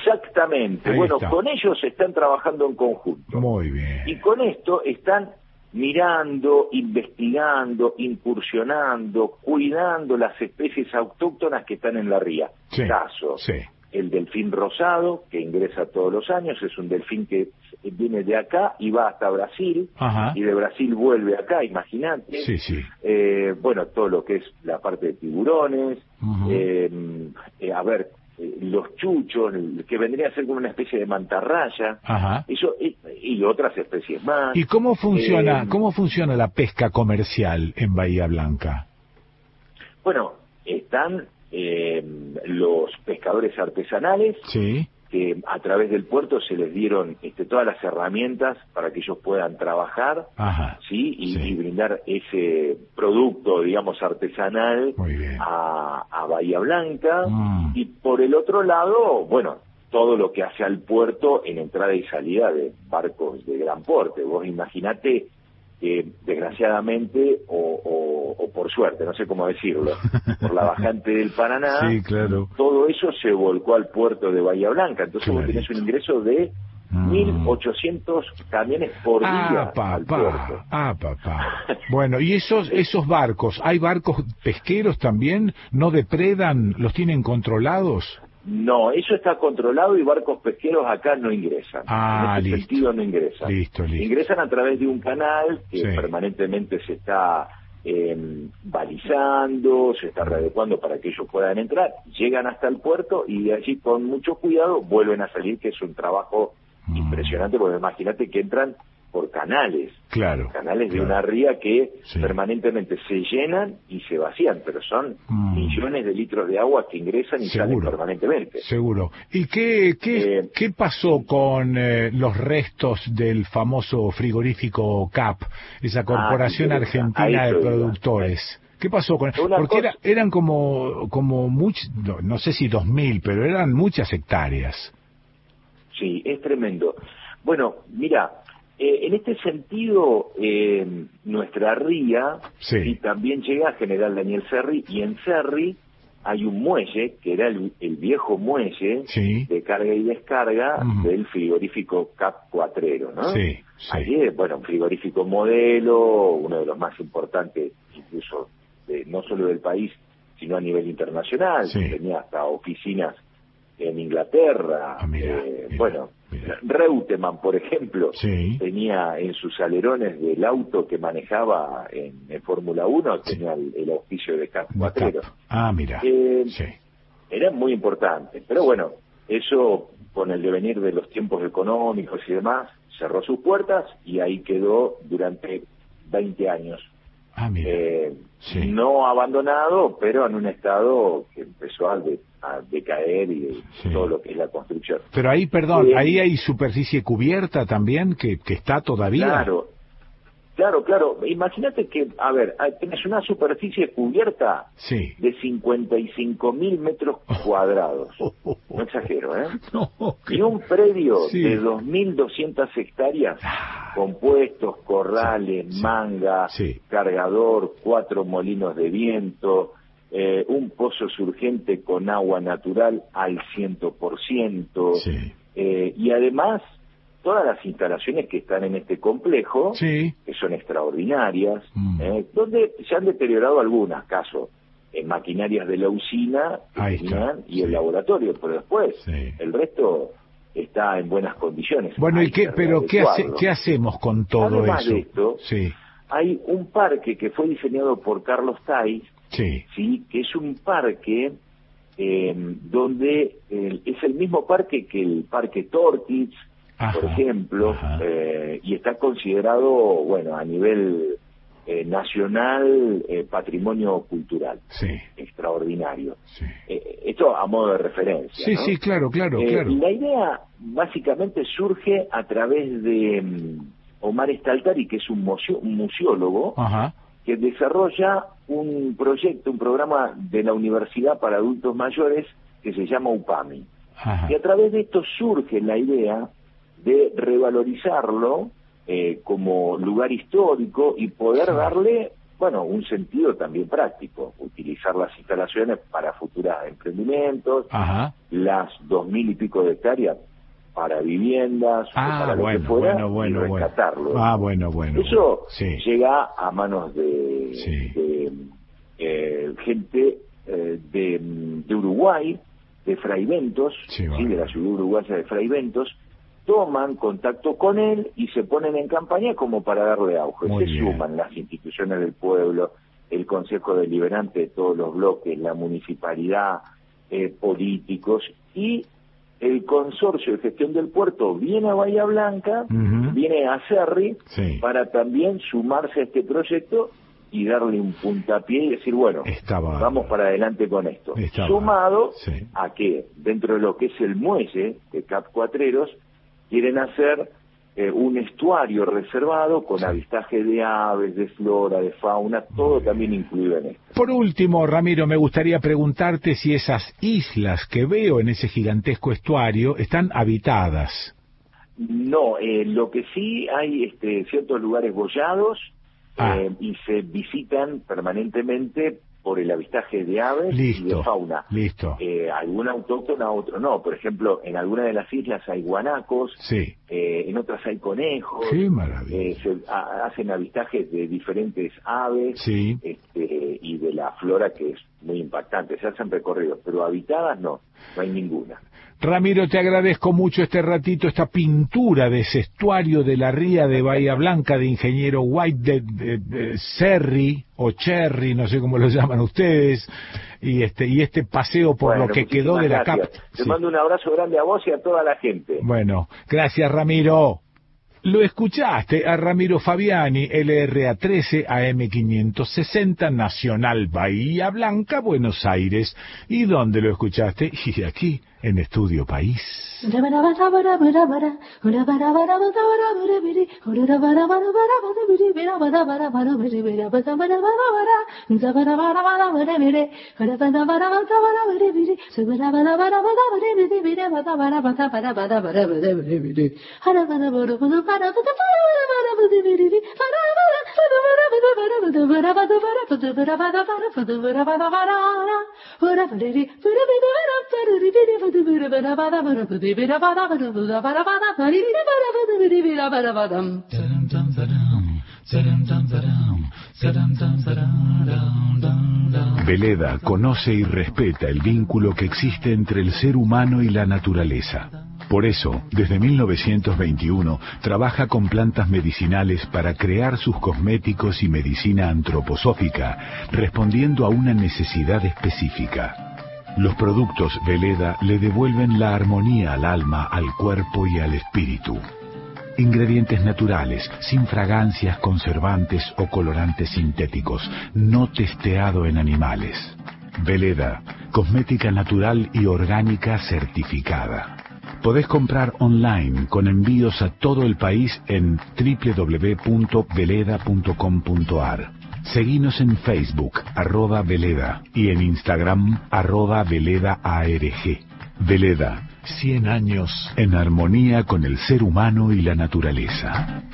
Exactamente. Con ellos están trabajando en conjunto. Muy bien. Y con esto están mirando, investigando, incursionando, cuidando las especies autóctonas que están en la ría. Sí, Caso, sí. el delfín rosado, que ingresa todos los años, es un delfín que viene de acá y va hasta Brasil, Ajá. y de Brasil vuelve acá, imagínate. Sí, sí. Bueno, todo lo que es la parte de tiburones, los chuchos, que vendría a ser como una especie de mantarraya, Ajá. eso y otras especies más. ¿Y cómo funciona la pesca comercial en Bahía Blanca? Bueno, están los pescadores artesanales, Sí. que a través del puerto se les dieron todas las herramientas para que ellos puedan trabajar, Ajá. ¿sí? Y brindar ese producto, digamos, artesanal a Bahía Blanca. Y por el otro lado, bueno, todo lo que hace al puerto en entrada y salida de barcos de gran porte. Vos imaginate que, desgraciadamente, o por suerte, no sé cómo decirlo, por la bajante del Paraná, sí, claro, todo eso se volcó al puerto de Bahía Blanca. Entonces vos tenés un ingreso de 1.800 camiones por día al puerto. Papá. Bueno, ¿y esos barcos? ¿Hay barcos pesqueros también? ¿No depredan? ¿Los tienen controlados? No, eso está controlado y barcos pesqueros acá no ingresan. En ese sentido no ingresan. Listo. Ingresan a través de un canal que permanentemente se está balizando, se está readecuando para que ellos puedan entrar, llegan hasta el puerto y de allí con mucho cuidado vuelven a salir, que es un trabajo impresionante, porque imagínate que entran por canales, canales de una ría que permanentemente se llenan y se vacían, pero son millones de litros de agua que ingresan y salen permanentemente. Seguro. ¿Y qué pasó con los restos del famoso frigorífico CAP, esa corporación argentina de productores? ¿Qué pasó con eso? Porque eran como no sé si 2.000, pero eran muchas hectáreas. Sí, es tremendo. Bueno, mira, en este sentido, nuestra ría y también llega a General Daniel Serri, y en Serri hay un muelle, que era el viejo muelle de carga y descarga del frigorífico Cap Cuatrero, ¿no? Allí, bueno, un frigorífico modelo, uno de los más importantes, incluso no solo del país, sino a nivel internacional, tenía hasta oficinas en Inglaterra. Reutemann, por ejemplo, tenía en sus alerones del auto que manejaba en Fórmula 1, tenía el auspicio de Cap Cuatrero. Era muy importante, pero bueno, eso con el devenir de los tiempos económicos y demás, cerró sus puertas y ahí quedó durante 20 años. No abandonado, pero en un estado que empezó a decaer y todo lo que es la construcción. Pero ahí, ahí hay superficie cubierta también, que está todavía. Claro. Imagínate que, tenés una superficie cubierta de 55.000 metros cuadrados. No exagero, ¿eh? Y un predio de 2.200 hectáreas, compuestos, corrales, manga, cargador, 4 molinos de viento, un pozo surgente con agua natural al 100%, y además todas las instalaciones que están en este complejo, que son extraordinarias, donde se han deteriorado algunas, caso en maquinarias de la usina que tenían, y el laboratorio, pero después el resto está en buenas condiciones. Bueno, ¿qué hacemos con todo Además eso? De esto, hay un parque que fue diseñado por Carlos Tais, que es un parque donde es el mismo parque que el Parque Torquitz, por ejemplo, y está considerado, bueno, a nivel nacional, patrimonio cultural extraordinario. Esto a modo de referencia, ¿no? Claro. La idea básicamente surge a través de Omar Staltari, que es un museólogo, que desarrolla un programa de la Universidad para Adultos Mayores que se llama UPAMI. Y a través de esto surge la idea de revalorizarlo como lugar histórico y poder darle, bueno, un sentido también práctico, utilizar las instalaciones para futuros emprendimientos, las 2.000 y pico de hectáreas para viviendas, para lo que fuera, y rescatarlo. Bueno. Eso llega a manos de gente de Uruguay, de Fraiventos, de la ciudad uruguaya de Fraiventos, toman contacto con él y se ponen en campaña como para darle auge. Suman las instituciones del pueblo, el Consejo Deliberante de todos los bloques, la municipalidad, políticos, y el Consorcio de Gestión del Puerto viene a Bahía Blanca, viene a Cerri, para también sumarse a este proyecto y darle un puntapié y decir, bueno, vamos para adelante con esto. Sumado a que dentro de lo que es el muelle de Cap Cuatreros, quieren hacer un estuario reservado con avistaje de aves, de flora, de fauna, todo también incluido en esto. Por último, Ramiro, me gustaría preguntarte si esas islas que veo en ese gigantesco estuario están habitadas. No, lo que sí hay ciertos lugares boyados y se visitan permanentemente por el avistaje de aves y de fauna. Alguna autóctona, otro no. Por ejemplo, en alguna de las islas hay guanacos, en otras hay conejos. ¡Qué maravilla! Se hacen avistajes de diferentes aves y de la flora, que es muy impactante. Se hacen recorridos, pero habitadas no hay ninguna. Ramiro, te agradezco mucho este ratito, esta pintura de ese estuario de la ría de Bahía Blanca de Ingeniero White de Cerri o Cherry, no sé cómo lo llaman ustedes, y este paseo por lo que quedó de la CAP. Te mando un abrazo grande a vos y a toda la gente. Bueno, gracias, Ramiro. Lo escuchaste a Ramiro Fabiani, LRA 13 AM560, Nacional Bahía Blanca, Buenos Aires. ¿Y dónde lo escuchaste? Y aquí, en Estudio País. Veleda conoce y respeta el vínculo que existe entre el ser humano y la naturaleza. Por eso, desde 1921, trabaja con plantas medicinales para crear sus cosméticos y medicina antroposófica, respondiendo a una necesidad específica. Los productos Veleda le devuelven la armonía al alma, al cuerpo y al espíritu. Ingredientes naturales, sin fragancias, conservantes o colorantes sintéticos, no testeado en animales. Veleda, cosmética natural y orgánica certificada. Podés comprar online con envíos a todo el país en www.veleda.com.ar. Seguinos en Facebook, @Veleda, y en Instagram, @VeledaARG. Veleda, 100 años en armonía con el ser humano y la naturaleza.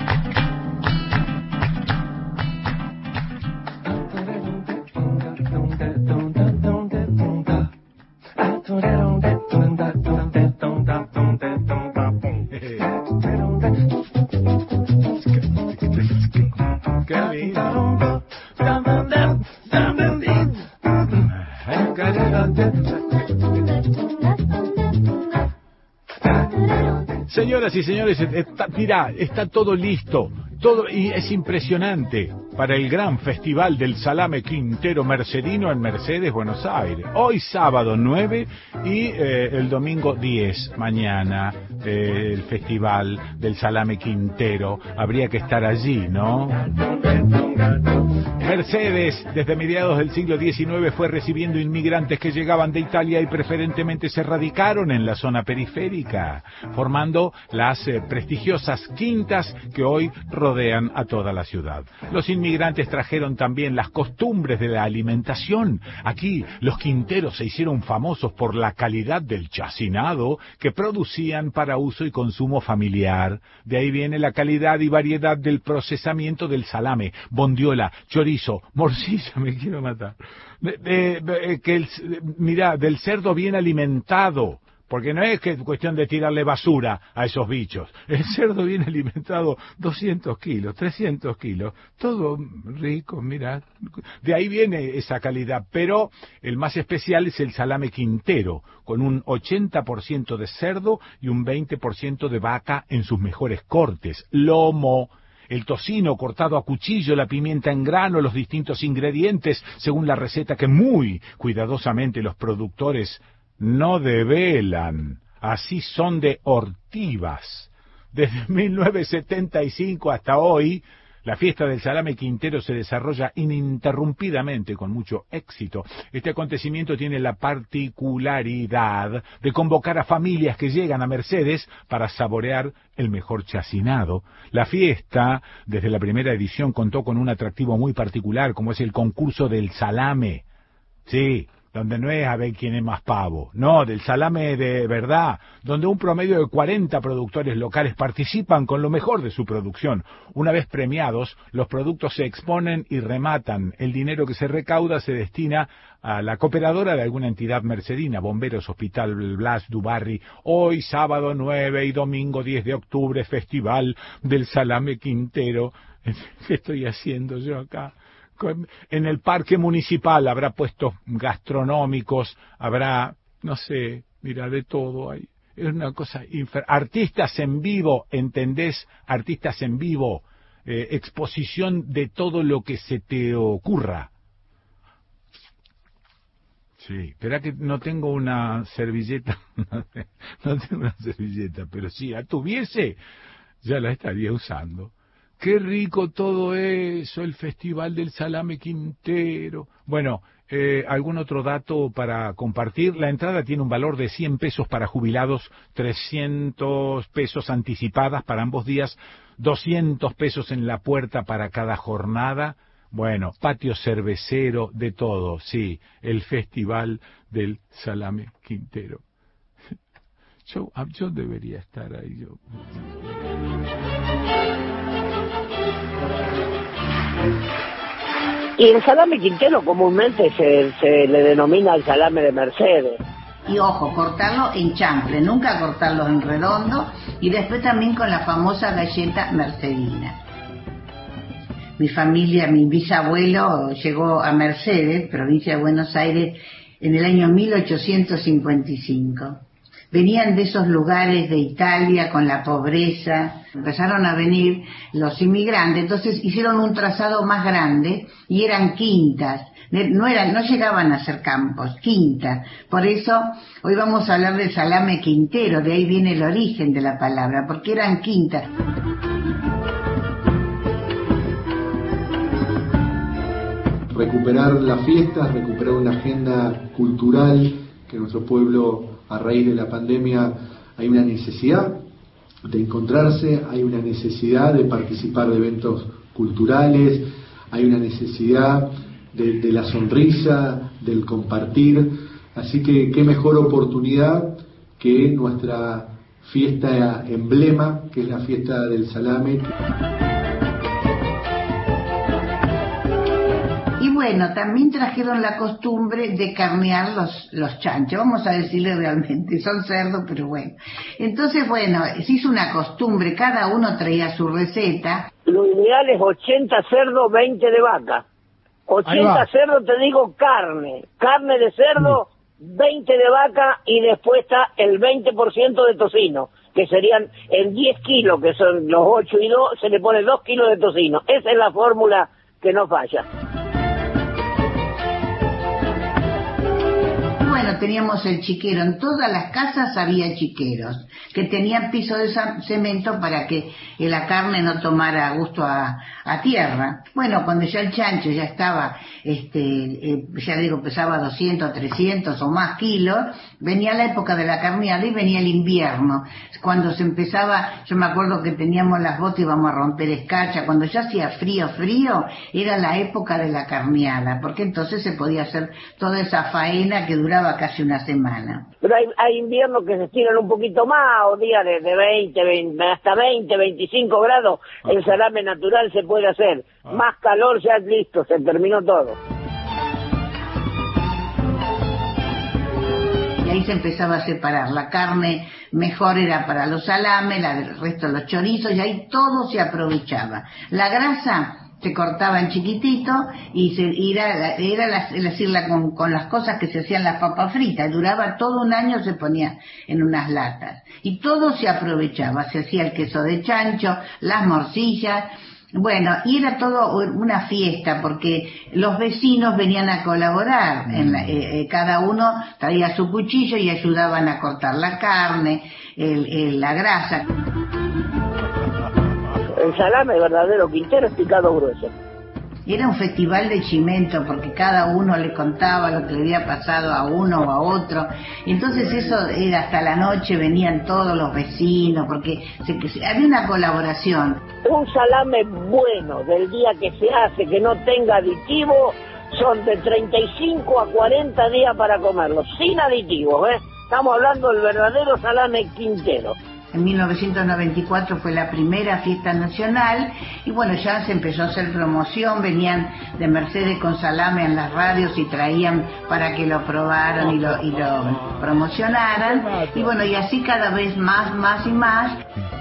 Señoras y señores, está todo listo, y es impresionante para el gran festival del salame quintero mercedino en Mercedes, Buenos Aires. Hoy sábado 9 y el domingo 10, mañana, el festival del salame quintero. Habría que estar allí, ¿no? Mercedes, desde mediados del siglo XIX, fue recibiendo inmigrantes que llegaban de Italia y preferentemente se radicaron en la zona periférica, formando las prestigiosas quintas que hoy rodean a toda la ciudad. Los inmigrantes trajeron también las costumbres de la alimentación. Aquí los quinteros se hicieron famosos por la calidad del chacinado que producían para uso y consumo familiar. De ahí viene la calidad y variedad del procesamiento del salame, bondiola, chorizo, morcilla, me quiero matar. Mirá, del cerdo bien alimentado, porque no es que es cuestión de tirarle basura a esos bichos. El cerdo viene alimentado 200 kilos, 300 kilos, todo rico, mirá. De ahí viene esa calidad, pero el más especial es el salame Quintero, con un 80% de cerdo y un 20% de vaca en sus mejores cortes. Lomo, el tocino cortado a cuchillo, la pimienta en grano, los distintos ingredientes, según la receta que muy cuidadosamente los productores no develan. Así son de hortivas. Desde 1975 hasta hoy, la fiesta del salame Quintero se desarrolla ininterrumpidamente con mucho éxito. Este acontecimiento tiene la particularidad de convocar a familias que llegan a Mercedes para saborear el mejor chacinado. La fiesta, desde la primera edición, contó con un atractivo muy particular, como es el concurso del salame. Sí, donde no es a ver quién es más pavo, no, del salame de verdad, donde un promedio de 40 productores locales participan con lo mejor de su producción. Una vez premiados, los productos se exponen y rematan. El dinero que se recauda se destina a la cooperadora de alguna entidad mercedina, Bomberos, Hospital Blas Dubarry. Hoy, sábado 9 y domingo 10 de octubre, Festival del Salame Quintero. ¿Qué estoy haciendo yo acá? En el parque municipal habrá puestos gastronómicos, habrá, no sé, mira, de todo ahí. Es una cosa artistas en vivo, ¿entendés? Artistas en vivo, exposición de todo lo que se te ocurra. Sí, espera que no tengo una servilleta, no tengo una servilleta, pero si la tuviese, ya la estaría usando. Qué rico todo eso, el Festival del Salame Quintero. Bueno, ¿algún otro dato para compartir? La entrada tiene un valor de 100 pesos para jubilados, 300 pesos anticipadas para ambos días, 200 pesos en la puerta para cada jornada. Bueno, patio cervecero, de todo, sí, el Festival del Salame Quintero. Yo debería estar ahí, yo. Y el salame Quintero comúnmente se le denomina el salame de Mercedes. Y ojo, cortarlo en chanfle, nunca cortarlo en redondo, y después también con la famosa galleta mercedina. Mi familia, mi bisabuelo llegó a Mercedes, provincia de Buenos Aires, en el año 1855. Venían de esos lugares de Italia con la pobreza, empezaron a venir los inmigrantes, entonces hicieron un trazado más grande y eran quintas, no llegaban a ser campos, quintas. Por eso hoy vamos a hablar del salame Quintero, de ahí viene el origen de la palabra, porque eran quintas. Recuperar las fiestas, recuperar una agenda cultural que nuestro pueblo, a raíz de la pandemia, hay una necesidad de encontrarse, hay una necesidad de participar de eventos culturales, hay una necesidad de la sonrisa, del compartir. Así que qué mejor oportunidad que nuestra fiesta emblema, que es la fiesta del salame. Y bueno, también trajeron la costumbre de carnear los chanchos, vamos a decirle realmente, son cerdos, pero bueno. Entonces, bueno, se hizo una costumbre, cada uno traía su receta. Lo ideal es 80 cerdos, 20 de vaca. 80 cerdos, te digo, carne de cerdo, 20 de vaca, y después está el 20% de tocino, que serían en 10 kilos, que son los 8 y 2, se le pone 2 kilos de tocino. Esa es la fórmula que no falla. Bueno, teníamos el chiquero, en todas las casas había chiqueros, que tenían piso de cemento para que la carne no tomara gusto a tierra. Bueno, cuando ya el chancho ya estaba, ya digo, pesaba 200, 300 o más kilos, venía la época de la carneada y venía el invierno. Cuando se empezaba, yo me acuerdo que teníamos las botas y íbamos a romper escarcha, cuando ya hacía frío, era la época de la carneada, porque entonces se podía hacer toda esa faena que duraba casi una semana. Pero hay inviernos que se estiran un poquito más, o días de 20, hasta 20, 25 grados, el salame natural se puede hacer. Más calor, ya listo, se terminó todo. y ahí se empezaba a separar. La carne mejor era para los salames, el resto los chorizos, y ahí todo se aprovechaba. La grasa se cortaba en chiquitito y era con las cosas que se hacían las papas fritas, duraba todo un año, se ponía en unas latas y todo se aprovechaba, se hacía el queso de chancho, las morcillas, bueno, y era todo una fiesta porque los vecinos venían a colaborar, cada uno traía su cuchillo y ayudaban a cortar la carne, la grasa. El salame verdadero Quintero es picado grueso. Era un festival de chimento porque cada uno le contaba lo que le había pasado a uno o a otro. Entonces eso era hasta la noche, venían todos los vecinos porque había una colaboración. Un salame bueno del día que se hace, que no tenga aditivo, son de 35 a 40 días para comerlo, sin aditivos, ¿eh? Estamos hablando del verdadero salame Quintero. En 1994 fue la primera fiesta nacional y bueno, ya se empezó a hacer promoción, venían de Mercedes con salame en las radios y traían para que lo probaran y lo promocionaran y bueno, y así cada vez más y más.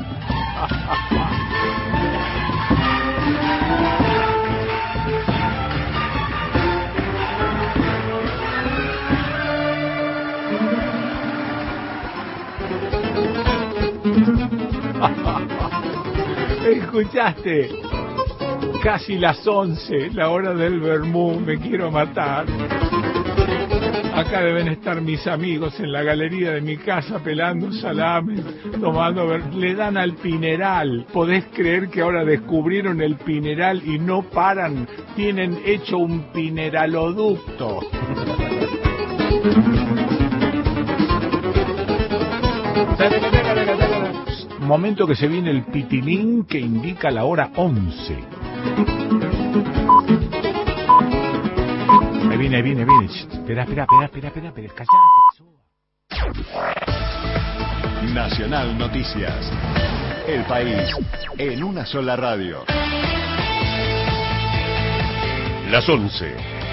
¿Escuchaste? Casi las 11, la hora del vermú, me quiero matar. Acá deben estar mis amigos en la galería de mi casa pelando salames, le dan al pineral. ¿Podés creer que ahora descubrieron el pineral y no paran? Tienen hecho un pineraloducto. Momento que se viene el pitilín que indica la hora 11. Ahí viene. Espera, callate. Nacional Noticias. El país en una sola radio. Las 11.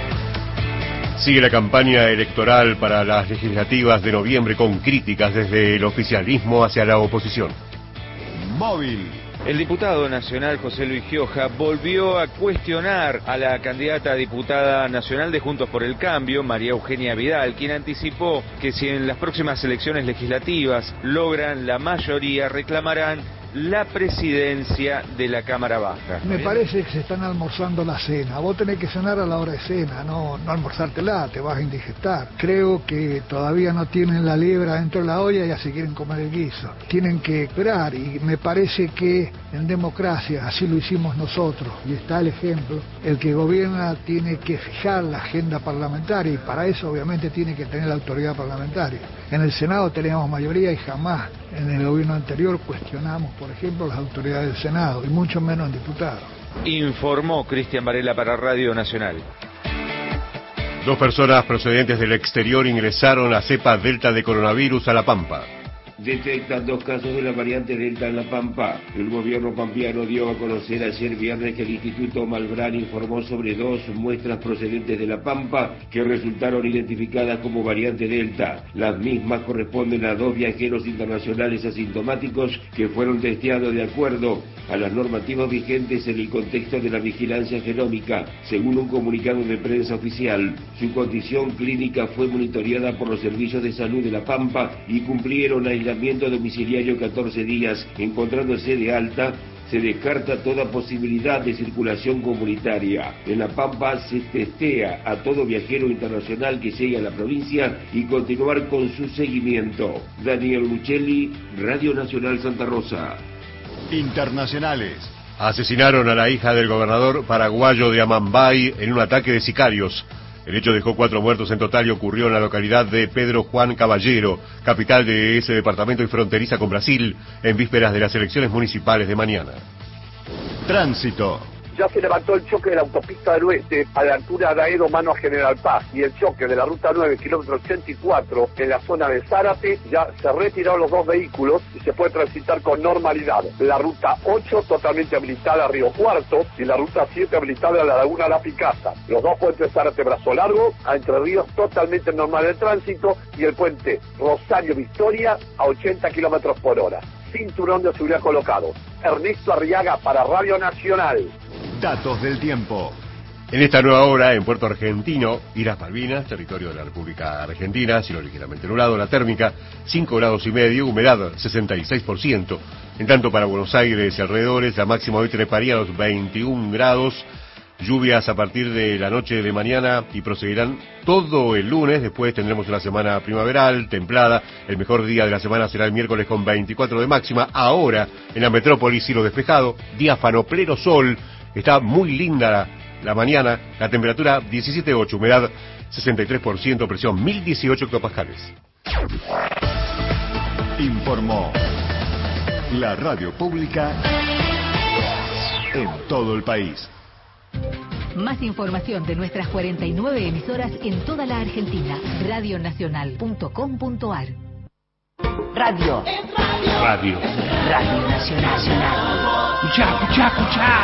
Sigue la campaña electoral para las legislativas de noviembre con críticas desde el oficialismo hacia la oposición. Móvil. El diputado nacional José Luis Gioja volvió a cuestionar a la candidata a diputada nacional de Juntos por el Cambio, María Eugenia Vidal, quien anticipó que si en las próximas elecciones legislativas logran la mayoría, reclamarán la presidencia de la Cámara Baja. Me parece que se están almorzando la cena. Vos tenés que cenar a la hora de cena, no almorzártela, te vas a indigestar. Creo que todavía no tienen la liebre dentro de la olla y ya se quieren comer el guiso. Tienen que esperar y me parece que en democracia, así lo hicimos nosotros, y está el ejemplo, el que gobierna tiene que fijar la agenda parlamentaria y para eso obviamente tiene que tener la autoridad parlamentaria. En el Senado teníamos mayoría y jamás en el gobierno anterior cuestionamos, por ejemplo, las autoridades del Senado y mucho menos en diputados. Informó Cristian Varela para Radio Nacional. 2 personas procedentes del exterior ingresaron a cepa delta de coronavirus a La Pampa. Detectan 2 casos de la variante Delta en La Pampa. El gobierno pampeano dio a conocer ayer viernes que el Instituto Malbrán informó sobre 2 muestras procedentes de La Pampa que resultaron identificadas como variante Delta. Las mismas corresponden a 2 viajeros internacionales asintomáticos que fueron testeados de acuerdo a las normativas vigentes en el contexto de la vigilancia genómica. Según un comunicado de prensa oficial, su condición clínica fue monitoreada por los servicios de salud de La Pampa y cumplieron aislamiento domiciliario 14 días. Encontrándose de alta, se descarta toda posibilidad de circulación comunitaria. En La Pampa se testea a todo viajero internacional que llegue a la provincia y continuar con su seguimiento. Daniel Luchelli, Radio Nacional Santa Rosa. Internacionales. Asesinaron a la hija del gobernador paraguayo de Amambay en un ataque de sicarios. El hecho dejó 4 muertos en total y ocurrió en la localidad de Pedro Juan Caballero, capital de ese departamento y fronteriza con Brasil, en vísperas de las elecciones municipales de mañana. Tránsito. ya se levantó el choque de la autopista del oeste a la altura de Aedo, mano a General Paz, y el choque de la ruta 9, kilómetro 84, en la zona de Zárate, ya se retiraron los dos vehículos y se puede transitar con normalidad. La ruta 8 totalmente habilitada a Río Cuarto y la ruta 7 habilitada a la Laguna La Picasa. Los dos puentes Zárate Brazo Largo, a Entre Ríos totalmente normal el tránsito, y el puente Rosario Victoria a 80 kilómetros por hora. Cinturón de seguridad colocado. Ernesto Arriaga para Radio Nacional. Datos del tiempo. En esta nueva hora, en Puerto Argentino, Islas Malvinas, territorio de la República Argentina, cielo ligeramente nublado, la térmica 5 grados y medio, humedad 66%. En tanto, para Buenos Aires y alrededores, la máxima hoy treparía a los 21 grados. Lluvias a partir de la noche de mañana y proseguirán todo el lunes. Después tendremos una semana primaveral, templada. El mejor día de la semana será el miércoles con 24 de máxima. Ahora, en la metrópoli, cielo despejado, diáfano, pleno sol. Está muy linda la mañana. La temperatura 17,8, humedad 63%, presión 1018 hectopascales. Informó la radio pública en todo el país. Más información de nuestras 49 emisoras en toda la Argentina. Radionacional.com.ar. Radio. Radio. Radio Nacional. Escuchá, escuchá, escuchá.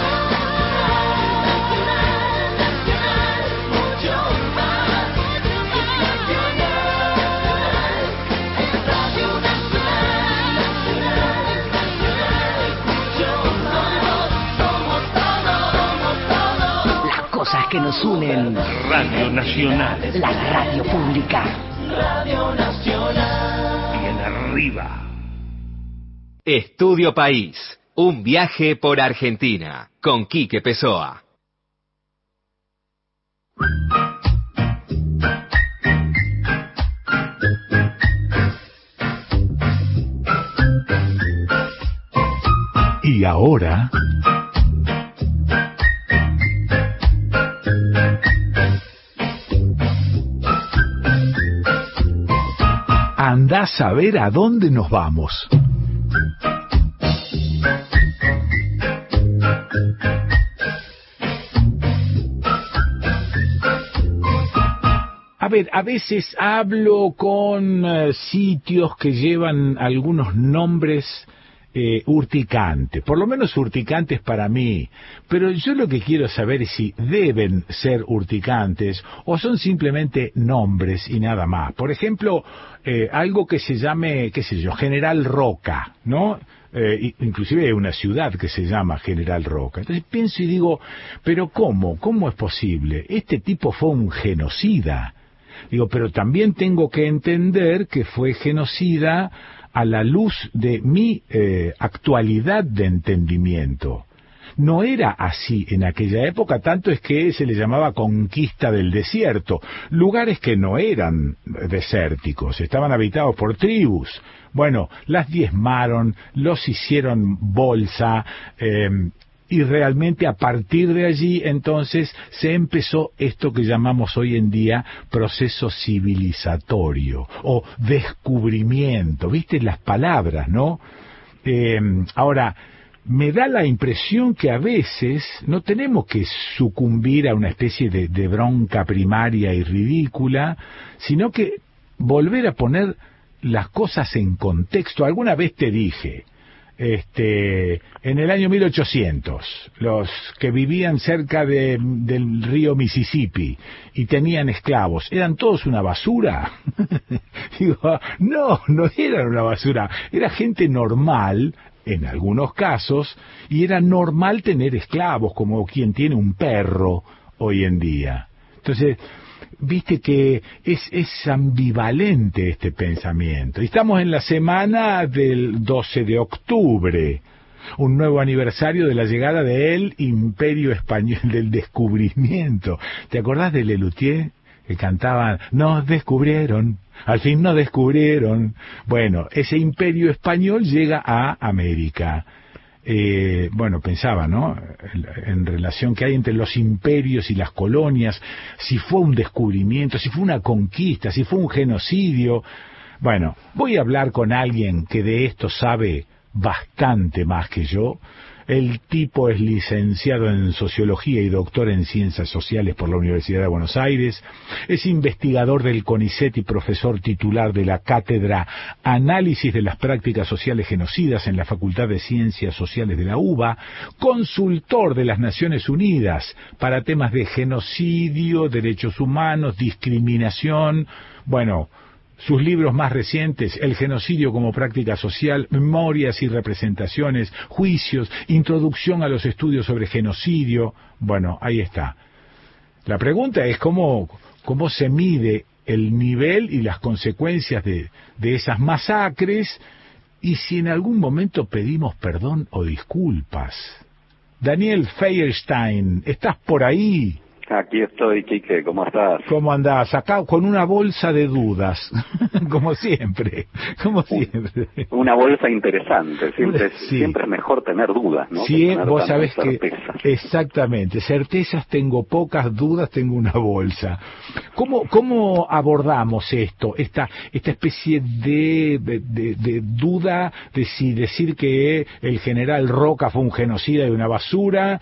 Cosas que nos unen. Radio Nacional. La radio pública. Radio Nacional. Bien arriba. Estudio País. Un viaje por Argentina. Con Quique Pessoa. Y ahora... Andá a saber a dónde nos vamos. A ver, a veces hablo con sitios que llevan algunos nombres urticantes, por lo menos urticantes para mí, pero yo lo que quiero saber es si deben ser urticantes o son simplemente nombres y nada más. Por ejemplo, algo que se llame, qué sé yo, General Roca, ¿no? Inclusive hay una ciudad que se llama General Roca. Entonces pienso y digo, pero ¿cómo es posible? Este tipo fue un genocida. Digo, pero también tengo que entender que fue genocida a la luz de mi actualidad de entendimiento. No era así en aquella época, tanto es que se le llamaba conquista del desierto, lugares que no eran desérticos, estaban habitados por tribus. Bueno, las diezmaron, los hicieron bolsa, y realmente a partir de allí entonces se empezó esto que llamamos hoy en día proceso civilizatorio o descubrimiento, ¿viste las palabras, no? Ahora, me da la impresión que a veces no tenemos que sucumbir a una especie de bronca primaria y ridícula, sino que volver a poner las cosas en contexto. Alguna vez te dije, en el año 1800, los que vivían cerca del río Mississippi y tenían esclavos, ¿eran todos una basura? Digo, no eran una basura, era gente normal, en algunos casos, y era normal tener esclavos, como quien tiene un perro hoy en día. Entonces, viste que es ambivalente este pensamiento. Y estamos en la semana del 12 de octubre, un nuevo aniversario de la llegada del Imperio Español, del descubrimiento. ¿Te acordás de Lelutier? Que cantaban, nos descubrieron, al fin nos descubrieron. Bueno, ese Imperio Español llega a América. Bueno, pensaba, ¿no?, en relación que hay entre los imperios y las colonias, si fue un descubrimiento, si fue una conquista, si fue un genocidio. Bueno, voy a hablar con alguien que de esto sabe bastante más que yo. El tipo es licenciado en Sociología y doctor en Ciencias Sociales por la Universidad de Buenos Aires. Es investigador del CONICET y profesor titular de la Cátedra Análisis de las Prácticas Sociales Genocidas en la Facultad de Ciencias Sociales de la UBA. Consultor de las Naciones Unidas para temas de genocidio, derechos humanos, discriminación. Bueno, sus libros más recientes: El genocidio como práctica social, Memorias y representaciones, Juicios, Introducción a los estudios sobre genocidio. Bueno, ahí está. La pregunta es cómo se mide el nivel y las consecuencias de esas masacres, y si en algún momento pedimos perdón o disculpas. Daniel Feierstein, ¿estás por ahí? Aquí estoy, Quique, ¿cómo estás? ¿Cómo andás? Acá con una bolsa de dudas, como siempre. Una bolsa interesante, siempre es mejor tener dudas, ¿no? Sí, vos sabés que... Exactamente, certezas tengo pocas, dudas tengo una bolsa. ¿Cómo abordamos esto? Esta especie de duda de si decir que el general Roca fue un genocida y una basura,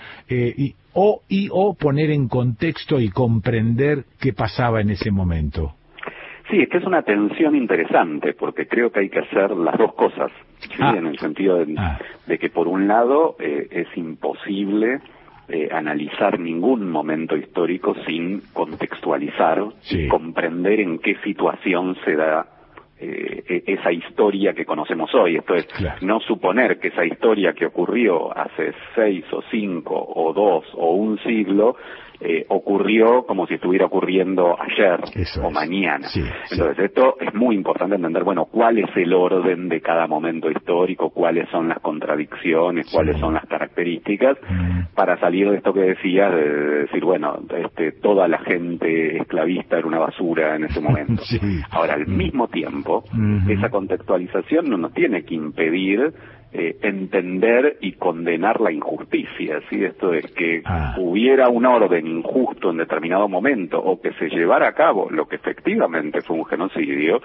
o poner en contexto y comprender qué pasaba en ese momento. Sí, es que es una tensión interesante, porque creo que hay que hacer las dos cosas, ¿sí? En el sentido de que por un lado es imposible analizar ningún momento histórico sin contextualizar y comprender en qué situación se da esa historia que conocemos hoy. Esto es, no suponer que esa historia que ocurrió hace 6 o 5 o 2 o un siglo ocurrió como si estuviera ocurriendo ayer o mañana. Entonces esto es muy importante entender, bueno, cuál es el orden de cada momento histórico, cuáles son las contradicciones, cuáles son las características, para salir de esto que decía, de decir, bueno, toda la gente esclavista era una basura en ese momento. Ahora, al mismo tiempo, esa contextualización no nos tiene que impedir entender y condenar la injusticia, ¿sí? Esto es que hubiera un orden injusto en determinado momento, o que se llevara a cabo lo que efectivamente fue un genocidio,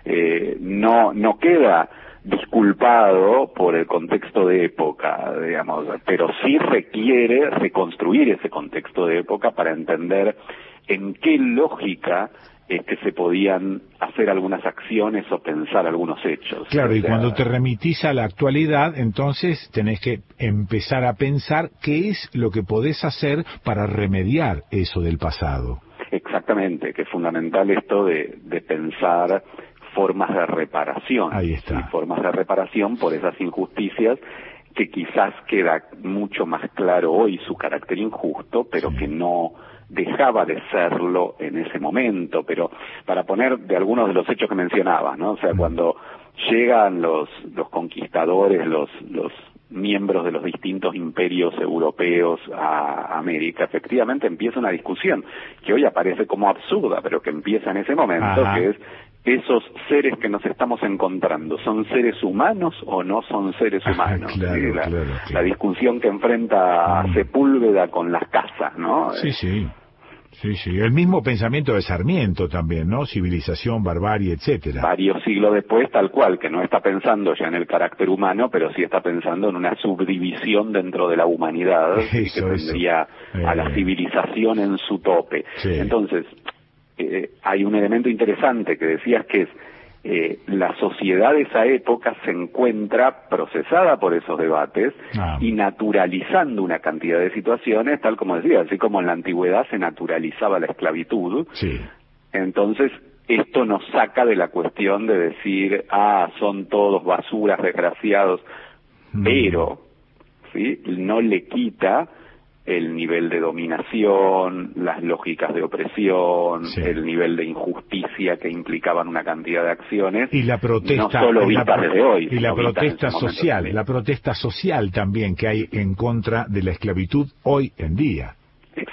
no queda disculpado por el contexto de época, digamos, pero sí requiere reconstruir ese contexto de época para entender en qué lógica es que se podían hacer algunas acciones o pensar algunos hechos. Claro, y cuando te remitís a la actualidad, entonces tenés que empezar a pensar qué es lo que podés hacer para remediar eso del pasado. Exactamente, que es fundamental esto de pensar formas de reparación. Ahí está. ¿Sí? Formas de reparación por esas injusticias, que quizás queda mucho más claro hoy su carácter injusto, pero que no dejaba de serlo en ese momento. Pero para poner de algunos de los hechos que mencionabas, ¿no? O sea, cuando llegan los conquistadores, los miembros de los distintos imperios europeos a América, efectivamente empieza una discusión que hoy aparece como absurda, pero que empieza en ese momento, que es: esos seres que nos estamos encontrando, ¿son seres humanos o no son seres humanos? La discusión que enfrenta a Sepúlveda con las casas, ¿no? Sí, el mismo pensamiento de Sarmiento también, ¿no? Civilización, barbarie, etcétera. Varios siglos después, tal cual, que no está pensando ya en el carácter humano, pero sí está pensando en una subdivisión dentro de la humanidad, que tendría a la civilización en su tope. Entonces, hay un elemento interesante que decías, que es la sociedad de esa época se encuentra procesada por esos debates y naturalizando una cantidad de situaciones, tal como decía, así como en la antigüedad se naturalizaba la esclavitud. Entonces esto nos saca de la cuestión de decir, son todos basuras, desgraciados, pero no le quita el nivel de dominación, las lógicas de opresión, el nivel de injusticia que implicaban una cantidad de acciones, y la protesta, no solo vistas desde hoy, y la protesta social, la protesta social también que hay en contra de la esclavitud hoy en día. Exacto.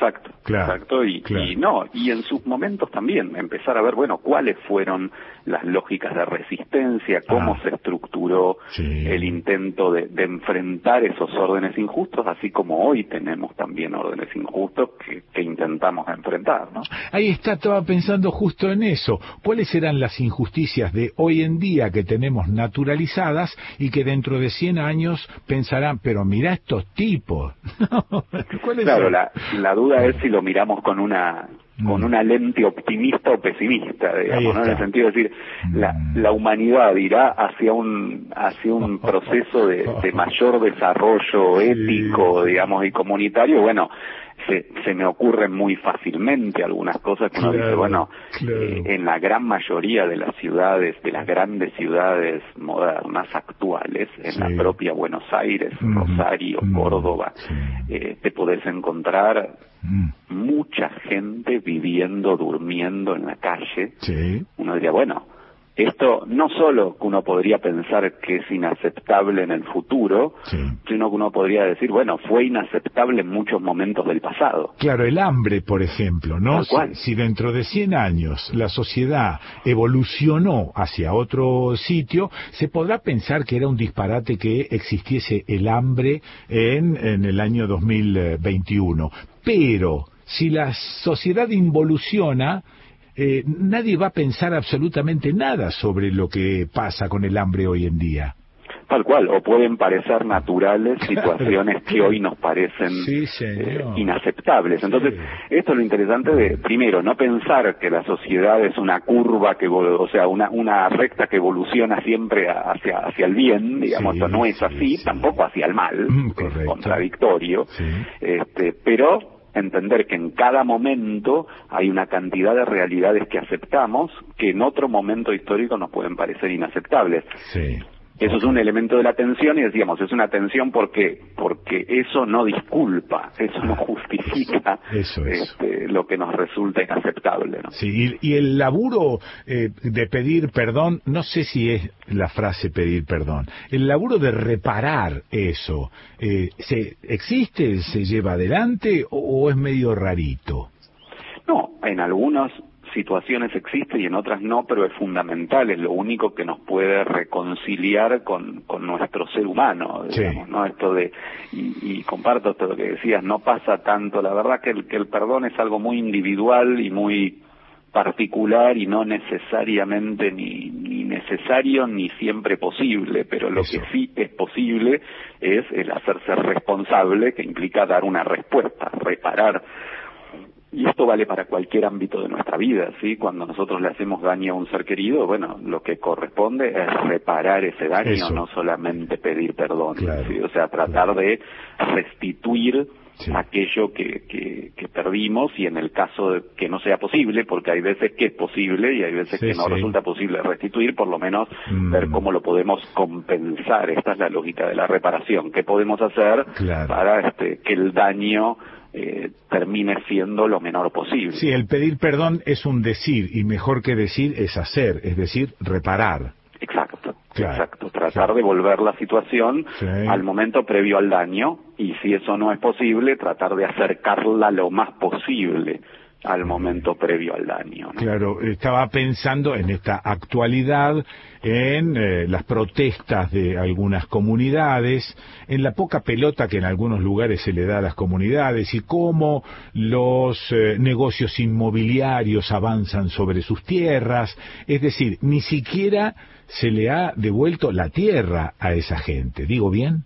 Exacto, y en sus momentos también empezar a ver, bueno, cuáles fueron las lógicas de resistencia, cómo se estructuró el intento de enfrentar esos órdenes injustos, así como hoy tenemos también órdenes injustos que intentamos enfrentar, ¿no? Ahí estaba pensando justo en eso. ¿Cuáles serán las injusticias de hoy en día que tenemos naturalizadas y que dentro de 100 años pensarán, pero mira estos tipos? Claro, la duda es si lo miramos con una lente optimista o pesimista, digamos, ¿no? En el sentido de decir, la humanidad irá hacia un proceso de mayor desarrollo ético, digamos, y comunitario. Bueno, se me ocurren muy fácilmente algunas cosas que uno dice, bueno, en la gran mayoría de las ciudades, de las grandes ciudades modernas actuales, en la propia Buenos Aires, Rosario, Córdoba, te podés encontrar mucha gente viviendo, durmiendo en la calle. Uno diría, bueno, esto no solo que uno podría pensar que es inaceptable en el futuro, sino que uno podría decir, bueno, fue inaceptable en muchos momentos del pasado. Claro, el hambre, por ejemplo, ¿no? Si dentro de 100 años la sociedad evolucionó hacia otro sitio, se podrá pensar que era un disparate que existiese el hambre en el año 2021. Pero si la sociedad involuciona, nadie va a pensar absolutamente nada sobre lo que pasa con el hambre hoy en día. Tal cual, o pueden parecer naturales situaciones que hoy nos parecen inaceptables. Entonces, esto es lo interesante de, primero, no pensar que la sociedad es una curva una recta que evoluciona siempre hacia el bien, digamos, esto no es así, tampoco hacia el mal, es contradictorio, pero entender que en cada momento hay una cantidad de realidades que aceptamos que en otro momento histórico nos pueden parecer inaceptables. Eso es un elemento de la tensión, y decíamos, es una tensión porque eso no disculpa, eso no justifica lo que nos resulta inaceptable, ¿no? Sí, y el laburo de pedir perdón, no sé si es la frase pedir perdón, el laburo de reparar eso, ¿existe, se lleva adelante o es medio rarito? No, en algunas situaciones existe y en otras no, pero es fundamental, es lo único que nos puede reconciliar con nuestro ser humano, digamos, ¿no? Esto de, y comparto todo lo que decías, no pasa tanto, la verdad que el perdón es algo muy individual y muy particular y no necesariamente ni necesario ni siempre posible, pero lo que sí es posible es el hacerse responsable, que implica dar una respuesta, reparar. Y esto vale para cualquier ámbito de nuestra vida, ¿sí? Cuando nosotros le hacemos daño a un ser querido, bueno, lo que corresponde es reparar ese daño, no solamente pedir perdón, ¿sí? O sea, tratar de restituir aquello que perdimos, y en el caso de que no sea posible, porque hay veces que es posible y hay veces que no resulta posible restituir, por lo menos ver cómo lo podemos compensar. Esta es la lógica de la reparación. ¿Qué podemos hacer para que el daño termine siendo lo menor posible? Sí, el pedir perdón es un decir, y mejor que decir es hacer, es decir, reparar. Exacto, tratar de volver la situación al momento previo al daño, y si eso no es posible, tratar de acercarla lo más posible al momento previo al daño, ¿no? Claro, estaba pensando en esta actualidad, en las protestas de algunas comunidades, en la poca pelota que en algunos lugares se le da a las comunidades, y cómo los negocios inmobiliarios avanzan sobre sus tierras. Es decir, ni siquiera se le ha devuelto la tierra a esa gente. ¿Digo bien?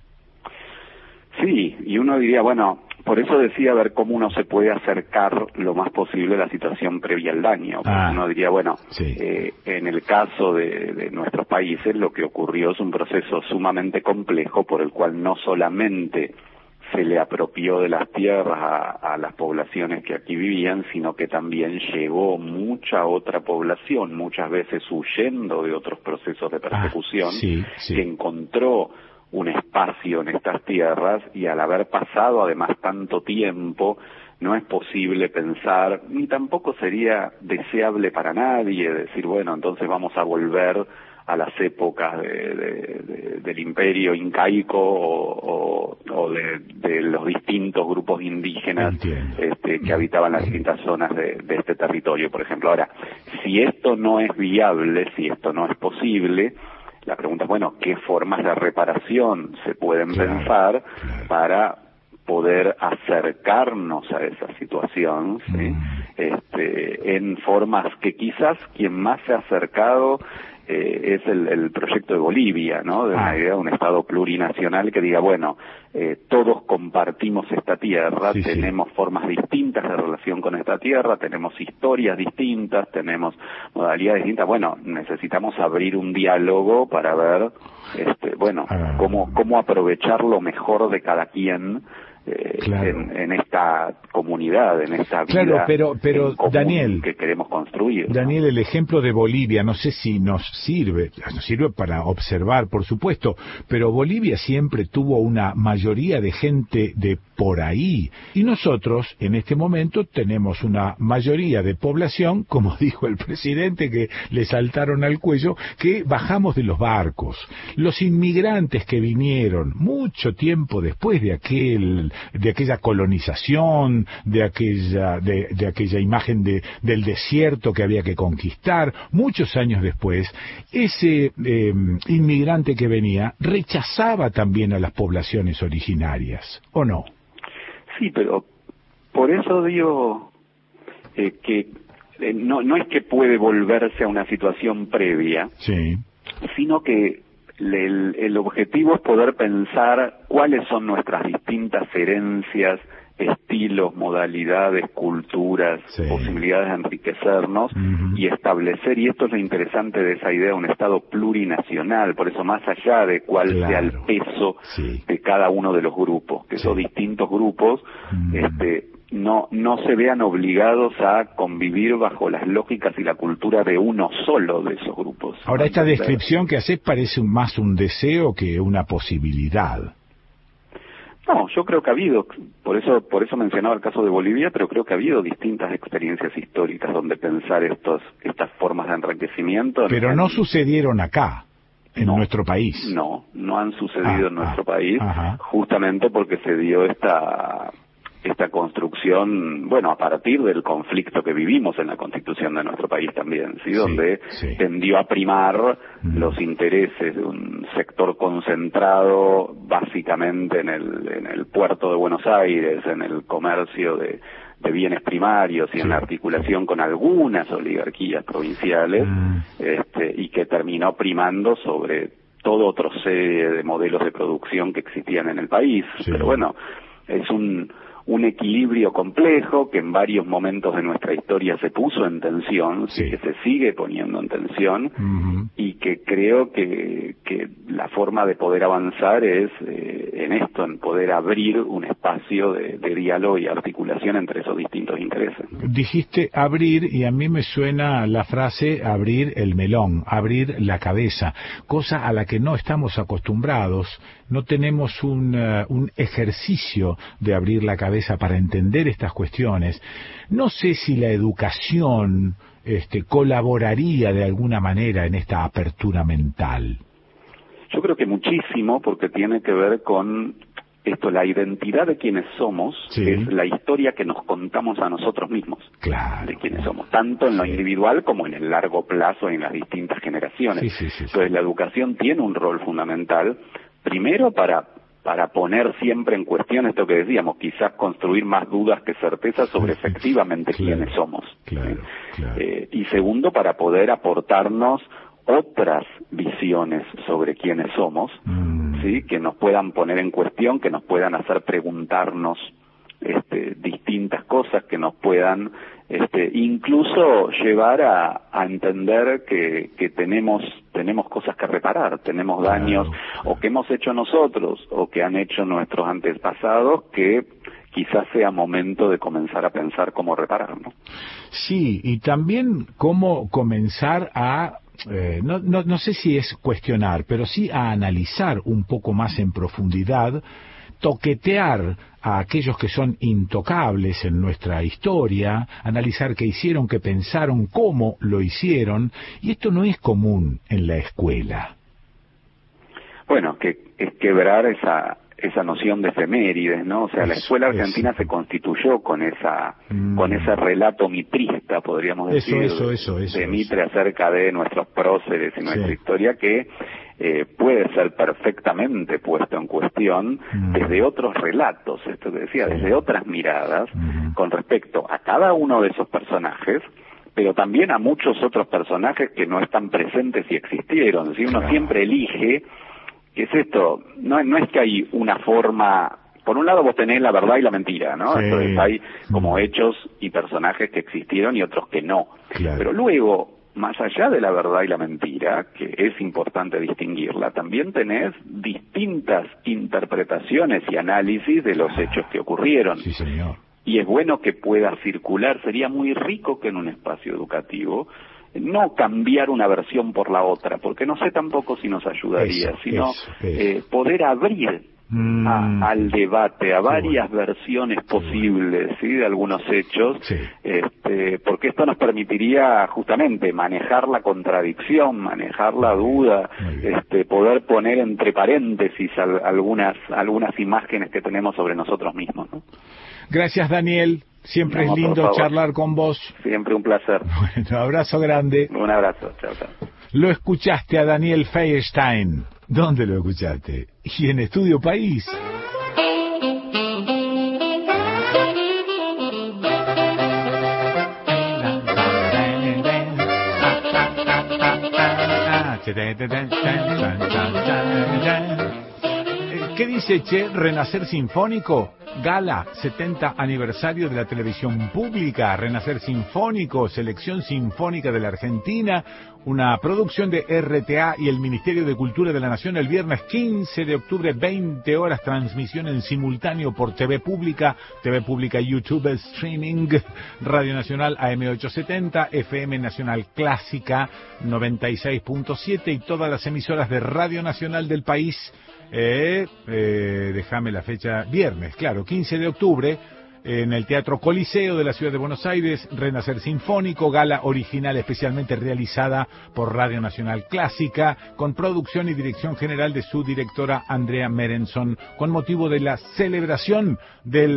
Sí, y uno diría, bueno, por eso decía ver cómo uno se puede acercar lo más posible a la situación previa al daño. Uno diría, bueno, en el caso de nuestros países lo que ocurrió es un proceso sumamente complejo por el cual no solamente se le apropió de las tierras a las poblaciones que aquí vivían, sino que también llegó mucha otra población, muchas veces huyendo de otros procesos de persecución, que encontró un espacio en estas tierras, y al haber pasado además tanto tiempo, no es posible pensar, ni tampoco sería deseable para nadie, decir, bueno, entonces vamos a volver a las épocas del imperio incaico o de los distintos grupos indígenas que habitaban las distintas zonas de este territorio, por ejemplo. Ahora, si esto no es viable, si esto no es posible, la pregunta es, bueno, ¿qué formas de reparación se pueden pensar para poder acercarnos a esa situación, ¿sí? En formas que quizás quien más se ha acercado es el proyecto de Bolivia, ¿no? De una idea de un Estado plurinacional que diga, bueno, todos compartimos esta tierra, tenemos formas distintas de relación con esta tierra, tenemos historias distintas, tenemos modalidades distintas. Bueno, necesitamos abrir un diálogo para ver, cómo aprovechar lo mejor de cada quien. En esta comunidad, en esta vida pero Daniel, que queremos construir. Daniel, el ejemplo de Bolivia, no sé si nos sirve para observar, por supuesto, pero Bolivia siempre tuvo una mayoría de gente de por ahí, y nosotros en este momento tenemos una mayoría de población, como dijo el presidente, que le saltaron al cuello, que bajamos de los barcos. Los inmigrantes que vinieron mucho tiempo después de aquella colonización, de aquella imagen del desierto que había que conquistar, muchos años después, ese inmigrante que venía rechazaba también a las poblaciones originarias, ¿o no? Sí, pero por eso digo que no es que puede volverse a una situación previa, sino que el objetivo es poder pensar cuáles son nuestras distintas herencias, estilos, modalidades, culturas, posibilidades de enriquecernos y establecer, y esto es lo interesante de esa idea de un Estado plurinacional, por eso más allá de cuál sea el peso de cada uno de los grupos, que esos distintos grupos no se vean obligados a convivir bajo las lógicas y la cultura de uno solo de esos grupos. Ahora, esta descripción que haces parece más un deseo que una posibilidad. No, yo creo que ha habido, por eso mencionaba el caso de Bolivia, pero creo que ha habido distintas experiencias históricas donde pensar estas formas de enriquecimiento. Pero no sucedieron acá, en nuestro país. No han sucedido en nuestro país, justamente porque se dio esta construcción, a partir del conflicto que vivimos en la Constitución de nuestro país también, donde tendió a primar los intereses de un sector concentrado básicamente en el puerto de Buenos Aires, en el comercio de bienes primarios y en la articulación con algunas oligarquías provinciales, y que terminó primando sobre toda otra serie de modelos de producción que existían en el país. Pero es un equilibrio complejo que en varios momentos de nuestra historia se puso en tensión, que se sigue poniendo en tensión, y que creo que la forma de poder avanzar es en poder abrir un espacio de diálogo y articulación entre esos distintos intereses. Dijiste abrir, y a mí me suena la frase abrir el melón, abrir la cabeza, cosa a la que no estamos acostumbrados. No tenemos un ejercicio de abrir la cabeza para entender estas cuestiones. No sé si la educación colaboraría de alguna manera en esta apertura mental. Yo creo que muchísimo, porque tiene que ver con la identidad de quienes somos, es la historia que nos contamos a nosotros mismos, de quienes somos, tanto en lo individual como en el largo plazo, en las distintas generaciones. Entonces la educación tiene un rol fundamental, primero para poner siempre en cuestión esto que decíamos, quizás construir más dudas que certezas sobre efectivamente quiénes somos. Y segundo, para poder aportarnos otras visiones sobre quiénes somos, que nos puedan poner en cuestión, que nos puedan hacer preguntarnos distintas cosas, que nos puedan incluso llevar a entender que tenemos cosas que reparar, tenemos daños o que hemos hecho nosotros o que han hecho nuestros antepasados, que quizás sea momento de comenzar a pensar cómo reparar, ¿no? Sí, y también cómo comenzar a no sé si es cuestionar, pero sí a analizar un poco más en profundidad toquetear a aquellos que son intocables en nuestra historia, analizar qué hicieron, qué pensaron, cómo lo hicieron, y esto no es común en la escuela. Bueno, que es quebrar esa noción de efemérides, ¿no? O sea, la escuela argentina se constituyó con ese relato mitrista, podríamos decir, de Mitre acerca de nuestros próceres y nuestra historia, que puede ser perfectamente puesto en cuestión desde otros relatos, esto que decía, desde otras miradas, con respecto a cada uno de esos personajes, pero también a muchos otros personajes que no están presentes y existieron. Si uno siempre elige, ¿qué es esto? No es que hay una forma. Por un lado vos tenés la verdad y la mentira, ¿no? Entonces hay como hechos y personajes que existieron y otros que no. Pero luego, más allá de la verdad y la mentira, que es importante distinguirla, también tenés distintas interpretaciones y análisis de los hechos que ocurrieron. Sí, señor. Y es bueno que pueda circular. Sería muy rico que en un espacio educativo no cambiar una versión por la otra, porque no sé tampoco si nos ayudaría, sino poder abrir al debate, a varias versiones posibles, ¿sí?, de algunos hechos, porque esto nos permitiría justamente manejar la contradicción, manejar la duda, poder poner entre paréntesis algunas imágenes que tenemos sobre nosotros mismos, ¿no? Gracias, Daniel. Siempre es lindo charlar con vos. Siempre un placer. Bueno, abrazo grande. Un abrazo. Chao, chao. Lo escuchaste a Daniel Feierstein. ¿Dónde lo escuchaste? Y en Estudio País. ¿Qué dice Che? Renacer Sinfónico, Gala, 70 aniversario de la televisión pública, Renacer Sinfónico, Selección Sinfónica de la Argentina, una producción de RTA y el Ministerio de Cultura de la Nación, el viernes 15 de octubre, 20 horas, transmisión en simultáneo por TV Pública, YouTube, streaming, Radio Nacional AM870, FM Nacional Clásica 96.7 y todas las emisoras de Radio Nacional del país. Déjame la fecha, viernes, claro, 15 de octubre, en el Teatro Coliseo de la Ciudad de Buenos Aires, Renacer Sinfónico, gala original especialmente realizada por Radio Nacional Clásica, con producción y dirección general de su directora Andrea Merenson, con motivo de la celebración del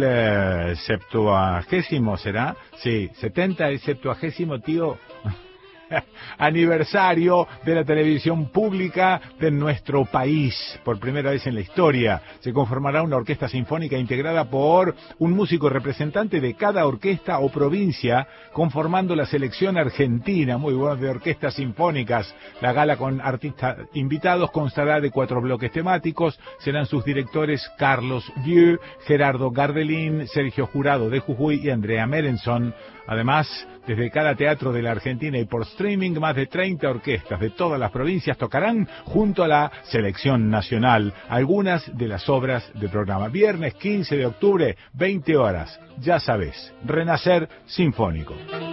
70º, ¿será? Sí, 70 es 70º, tío. Aniversario de la televisión pública de nuestro país. Por primera vez en la historia se conformará una orquesta sinfónica integrada por un músico representante de cada orquesta o provincia, conformando la selección argentina, muy bueno, de orquestas sinfónicas. La gala con artistas invitados constará de 4 bloques temáticos. Serán sus directores Carlos Vieux, Gerardo Gardelín, Sergio Jurado de Jujuy y Andrea Merenson. Además, desde cada teatro de la Argentina y por streaming, más de 30 orquestas de todas las provincias tocarán junto a la selección nacional algunas de las obras del programa. Viernes 15 de octubre, 20 horas. Ya sabes, Renacer Sinfónico.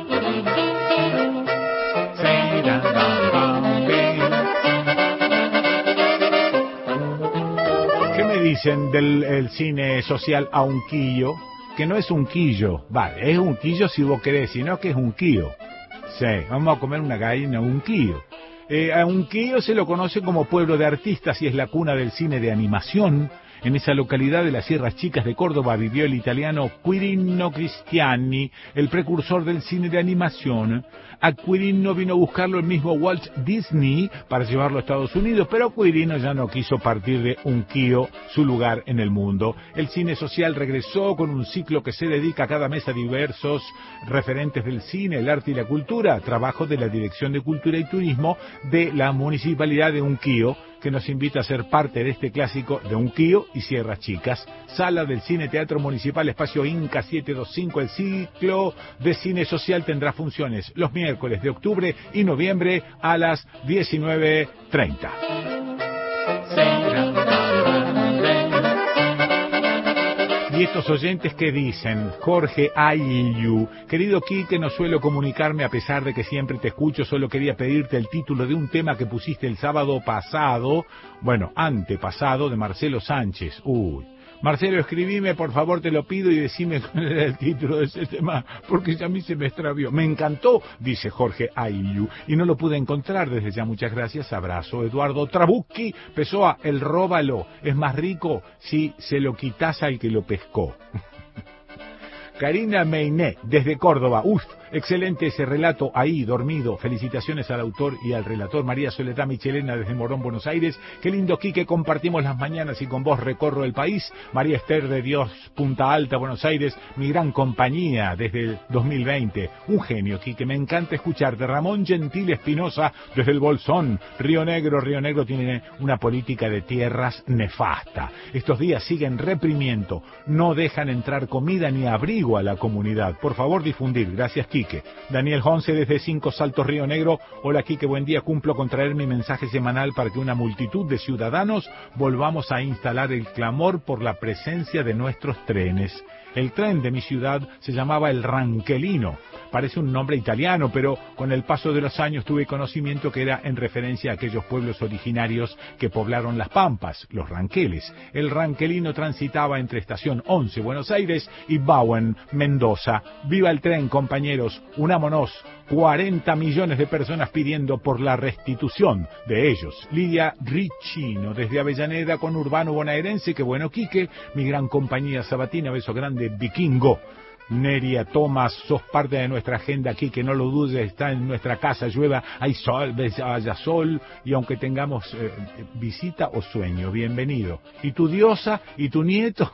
¿Qué me dicen del cine social a un quillo? Que no es un quillo, vale, es un quillo si vos querés, sino que es un quillo. Sí, vamos a comer una gallina, un quillo. A Unquillo se lo conoce como pueblo de artistas y es la cuna del cine de animación. En esa localidad de las Sierras Chicas de Córdoba vivió el italiano Quirino Cristiani, el precursor del cine de animación. A Quirino vino a buscarlo el mismo Walt Disney para llevarlo a Estados Unidos, pero Quirino ya no quiso partir de Unquillo, su lugar en el mundo. El cine social regresó con un ciclo que se dedica cada mes a diversos referentes del cine, el arte y la cultura, trabajo de la Dirección de Cultura y Turismo de la Municipalidad de Unquillo, que nos invita a ser parte de este clásico de Unquillo y Sierras Chicas. Sala del Cine Teatro Municipal, espacio Inca 725. El ciclo de cine social tendrá funciones los miércoles de octubre y noviembre a las 19:30. Y estos oyentes que dicen, Jorge Ayiyu, querido Quique, no suelo comunicarme a pesar de que siempre te escucho, solo quería pedirte el título de un tema que pusiste el sábado pasado, bueno, antepasado, de Marcelo Sánchez. Marcelo, escribime, por favor, te lo pido, y decime cuál era el título de ese tema, porque a mí se me extravió. Me encantó, dice Jorge Ayllu, y no lo pude encontrar. Desde ya, muchas gracias. Abrazo. Eduardo Trabucchi, Pessoa, el róbalo es más rico si se lo quitas al que lo pescó. Karina Meiné, desde Córdoba. Uf, excelente ese relato ahí, dormido. Felicitaciones al autor y al relator. María Soledad Michelena, desde Morón, Buenos Aires. Qué lindo, Quique, compartimos las mañanas y con vos recorro el país. María Esther de Dios, Punta Alta, Buenos Aires. Mi gran compañía desde el 2020. Un genio, Quique, me encanta escucharte. Ramón Gentil Espinosa, desde el Bolsón. Río Negro tiene una política de tierras nefasta. Estos días siguen reprimiendo. No dejan entrar comida ni abrigo a la comunidad. Por favor, difundir. Gracias, Quique. Daniel Jonce, desde 5 Saltos, Río Negro. Hola, Quique, buen día. Cumplo con traer mi mensaje semanal para que una multitud de ciudadanos volvamos a instalar el clamor por la presencia de nuestros trenes. El tren de mi ciudad se llamaba el Ranquelino. Parece un nombre italiano, pero con el paso de los años tuve conocimiento que era en referencia a aquellos pueblos originarios que poblaron las Pampas, los Ranqueles. El Ranquelino transitaba entre Estación 11, Buenos Aires, y Bauen, Mendoza. ¡Viva el tren, compañeros! ¡Unámonos! 40 millones de personas pidiendo por la restitución de ellos. Lidia Riccino, desde Avellaneda, con Urbano Bonaerense. ¡Qué bueno, Quique! Mi gran compañía sabatina, beso grande, Vikingo. Neria Tomás, sos parte de nuestra agenda aquí, que no lo dudes, está en nuestra casa, llueva, hay sol, haya sol, y aunque tengamos visita o sueño, bienvenido. ¿Y tu diosa? ¿Y tu nieto?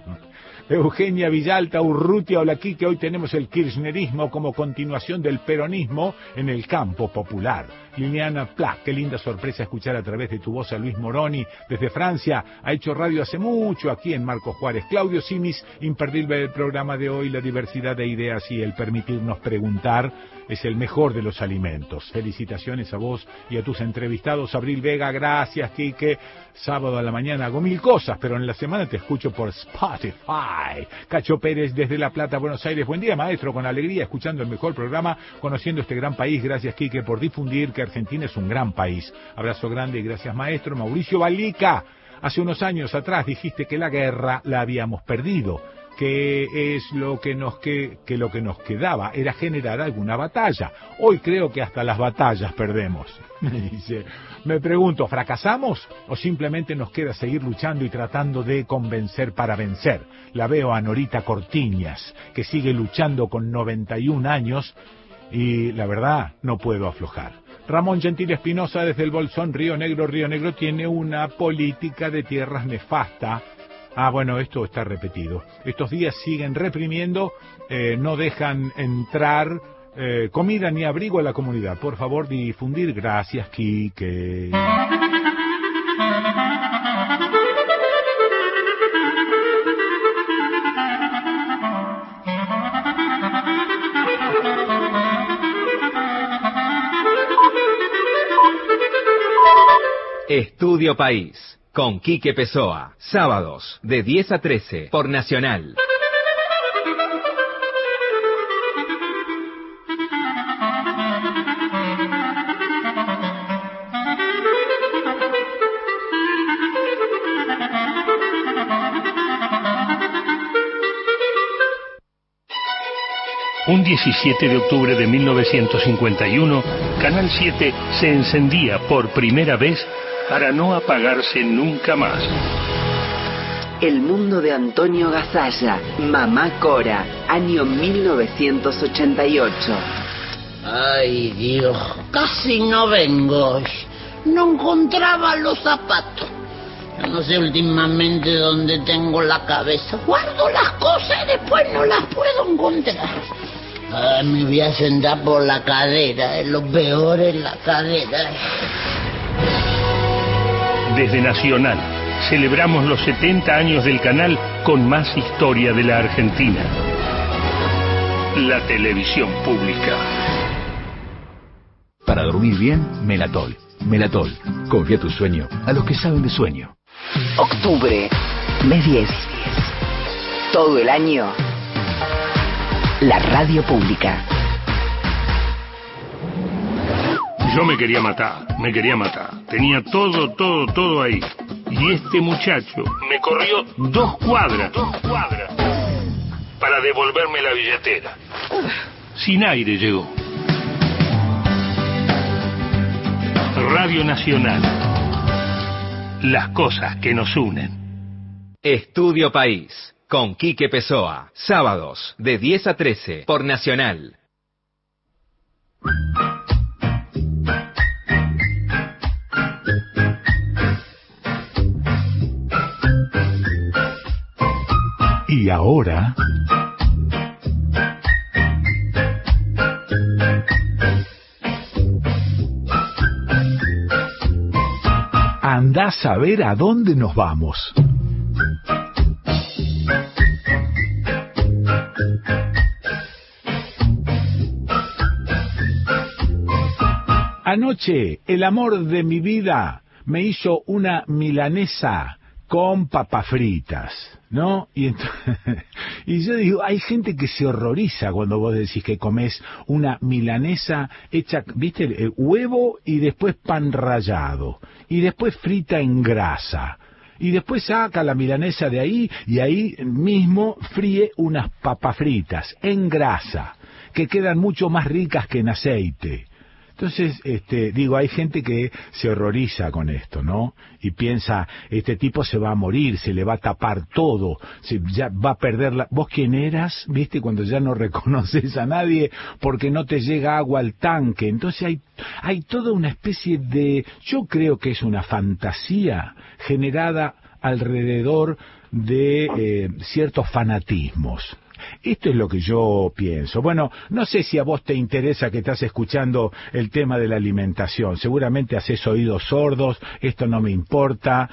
Eugenia Villalta Urrutia, hola, Quique, hoy tenemos el kirchnerismo como continuación del peronismo en el campo popular. Liliana Pla, qué linda sorpresa escuchar a través de tu voz a Luis Moroni desde Francia. Ha hecho radio hace mucho aquí en Marcos Juárez. Claudio Simis, imperdible el programa de hoy, la diversidad de ideas y el permitirnos preguntar es el mejor de los alimentos. Felicitaciones a vos y a tus entrevistados. Abril Vega, gracias, Quique. Sábado a la mañana hago 1000 cosas, pero en la semana te escucho por Spotify. Cacho Pérez, desde La Plata, Buenos Aires. Buen día, maestro, con alegría, escuchando el mejor programa, conociendo este gran país. Gracias, Quique, por difundir que Argentina es un gran país. Abrazo grande y gracias, maestro. Mauricio Balica, hace unos años atrás dijiste que la guerra la habíamos perdido, que es lo que nos quedaba era generar alguna batalla. Hoy creo que hasta las batallas perdemos. Dice, me pregunto, ¿fracasamos o simplemente nos queda seguir luchando y tratando de convencer para vencer? La veo a Norita Cortiñas, que sigue luchando con 91 años y la verdad no puedo aflojar. Ramón Gentil Espinosa, desde el Bolsón, Río Negro tiene una política de tierras nefasta. Ah, bueno, esto está repetido. Estos días siguen reprimiendo, no dejan entrar comida ni abrigo a la comunidad. Por favor, difundir. Gracias, Quique. Estudio País, con Quique Pessoa, sábados de 10 a 13 por Nacional. Un 17 de octubre de 1951, Canal 7 se encendía por primera vez para no apagarse nunca más. El mundo de Antonio Gasalla, Mamá Cora, año 1988. Ay, Dios, casi no vengo. No encontraba los zapatos. Yo no sé últimamente dónde tengo la cabeza. Guardo las cosas y después no las puedo encontrar. Ay, me voy a sentar por la cadera. Lo peor es la cadera. Desde Nacional, celebramos los 70 años del canal con más historia de la Argentina. La televisión pública. Para dormir bien, Melatol. Melatol. Confía tu sueño a los que saben de sueño. Octubre, mes 10. Todo el año, la radio pública. Yo me quería matar. Tenía todo ahí. Y este muchacho me corrió 2 cuadras para devolverme la billetera. Sin aire llegó. Radio Nacional. Las cosas que nos unen. Estudio País, con Quique Pessoa. Sábados, de 10 a 13, por Nacional. Y ahora... andás a ver a dónde nos vamos. Anoche, el amor de mi vida me hizo una milanesa con papas fritas, ¿no? Y yo digo, hay gente que se horroriza cuando vos decís que comés una milanesa hecha, viste, el huevo y después pan rallado, y después frita en grasa, y después saca la milanesa de ahí, y ahí mismo fríe unas papas fritas en grasa, que quedan mucho más ricas que en aceite. Entonces, digo, hay gente que se horroriza con esto, ¿no? Y piensa, este tipo se va a morir, se le va a tapar todo, ya va a perder la... ¿Vos quién eras? ¿Viste? Cuando ya no reconoces a nadie porque no te llega agua al tanque. Entonces hay toda una especie de... Yo creo que es una fantasía generada alrededor de ciertos fanatismos. Esto es lo que yo pienso. Bueno, no sé si a vos te interesa que estás escuchando el tema de la alimentación. Seguramente haces oídos sordos, esto no me importa,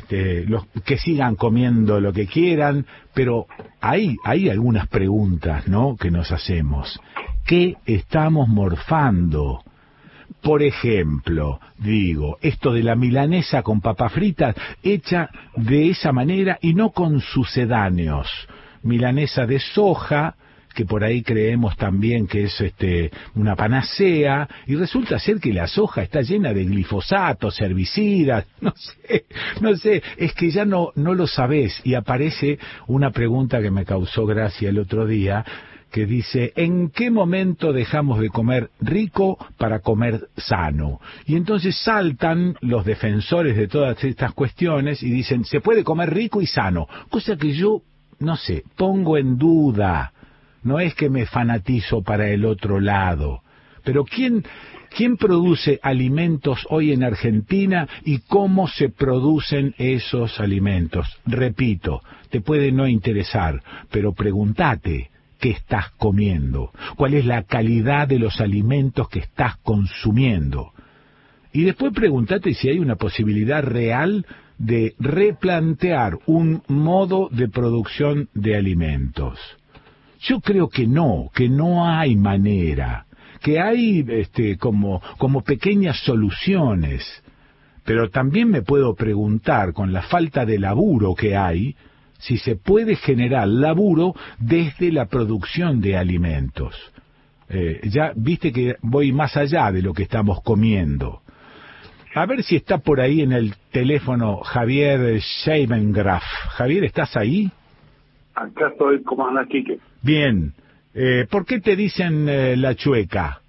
que sigan comiendo lo que quieran, pero hay algunas preguntas, ¿no?, que nos hacemos. ¿Qué estamos morfando? Por ejemplo, digo, esto de la milanesa con papas fritas hecha de esa manera y no con sucedáneos. Milanesa de soja, que por ahí creemos también que es una panacea, y resulta ser que la soja está llena de glifosatos, herbicidas, no sé, es que ya no lo sabés, y aparece una pregunta que me causó gracia el otro día, que dice, ¿en qué momento dejamos de comer rico para comer sano? Y entonces saltan los defensores de todas estas cuestiones y dicen, se puede comer rico y sano, cosa que yo, no sé, pongo en duda. No es que me fanatizo para el otro lado. Pero ¿quién produce alimentos hoy en Argentina y cómo se producen esos alimentos? Repito, te puede no interesar, pero pregúntate qué estás comiendo, cuál es la calidad de los alimentos que estás consumiendo. Y después pregúntate si hay una posibilidad real de replantear un modo de producción de alimentos. Yo creo que no hay manera, que hay como pequeñas soluciones, pero también me puedo preguntar, con la falta de laburo que hay, si se puede generar laburo desde la producción de alimentos. Ya viste que voy más allá de lo que estamos comiendo. A ver si está por ahí en el teléfono Javier Scheibengraf. Javier, ¿estás ahí? Acá estoy. ¿Cómo andas, Quique? Bien. ¿Por qué te dicen la chueca?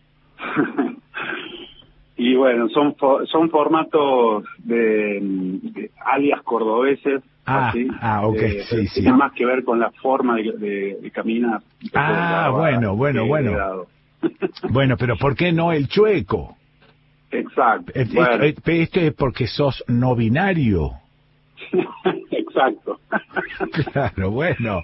Y bueno, son formatos de alias cordobeses. Ok, sí. Tiene más que ver con la forma de caminar. Bueno. Bueno, pero ¿por qué no el chueco? Exacto. Esto es porque sos no binario. Exacto. Claro, bueno.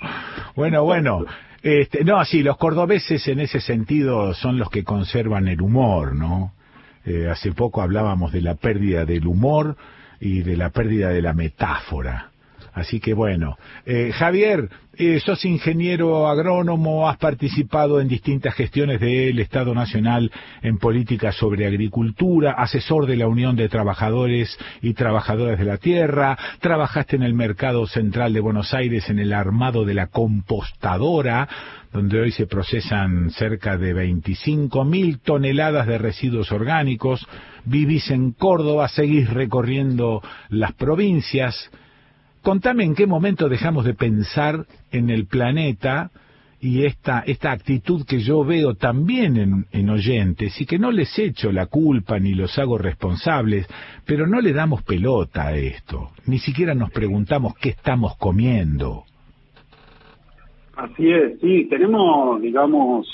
No, sí, los cordobeses en ese sentido son los que conservan el humor, ¿no? Hace poco hablábamos de la pérdida del humor y de la pérdida de la metáfora. Así que bueno. Javier, sos ingeniero agrónomo, has participado en distintas gestiones del Estado Nacional en políticas sobre agricultura, asesor de la Unión de Trabajadores y Trabajadoras de la Tierra, trabajaste en el Mercado Central de Buenos Aires en el armado de la compostadora, donde hoy se procesan cerca de 25.000 toneladas de residuos orgánicos, vivís en Córdoba, seguís recorriendo las provincias. Contame en qué momento dejamos de pensar en el planeta y esta actitud que yo veo también en oyentes, y que no les echo la culpa ni los hago responsables, pero no le damos pelota a esto, ni siquiera nos preguntamos qué estamos comiendo. Así es, sí, tenemos, digamos,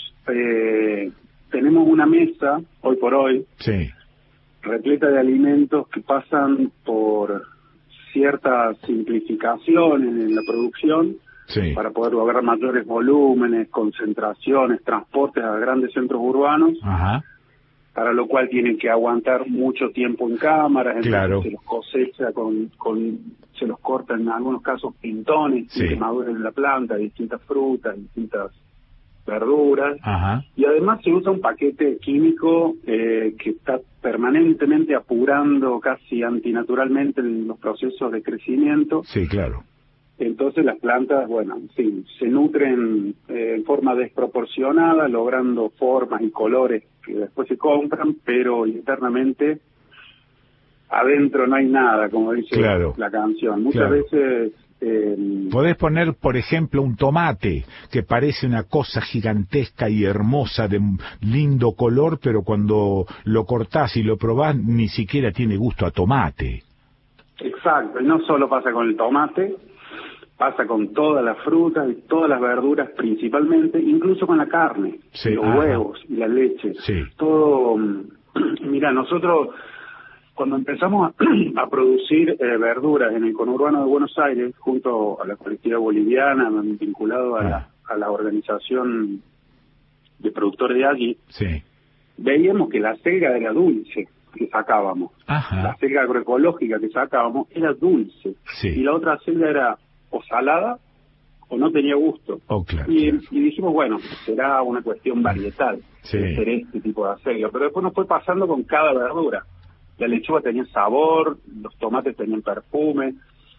tenemos una mesa, hoy por hoy, sí, repleta de alimentos que pasan por ciertas simplificaciones en la producción, sí, para poder lograr mayores volúmenes, concentraciones, transportes a grandes centros urbanos, ajá, para lo cual tienen que aguantar mucho tiempo en cámaras, entonces claro, se los cosecha se los corta en algunos casos pintones, sí, que maduren en la planta, distintas frutas, distintas verduras, ajá, y además se usa un paquete químico que está permanentemente apurando casi antinaturalmente los procesos de crecimiento. Sí, claro. Entonces las plantas, bueno, sí, se nutren en forma desproporcionada, logrando formas y colores que después se compran, pero internamente adentro no hay nada, como dice claro, la canción. Muchas claro. veces... Podés poner, por ejemplo, un tomate que parece una cosa gigantesca y hermosa de lindo color, pero cuando lo cortás y lo probás ni siquiera tiene gusto a tomate. Exacto, y no solo pasa con el tomate, pasa con todas las frutas y todas las verduras principalmente, incluso con la carne, sí, los huevos y la leche. Sí. Todo, mira, nosotros cuando empezamos a producir verduras en el conurbano de Buenos Aires, junto a la colectividad boliviana, vinculado a la organización de productores de allí, sí, veíamos que la selga era dulce que sacábamos. ajá, La selga agroecológica que sacábamos era dulce, sí, y la otra selga era o salada o no tenía gusto. Oh, claro, y claro. dijimos, bueno, será una cuestión varietal, sí, de ser este tipo de acelga, pero después nos fue pasando con cada verdura. La lechuga tenía sabor, los tomates tenían perfume,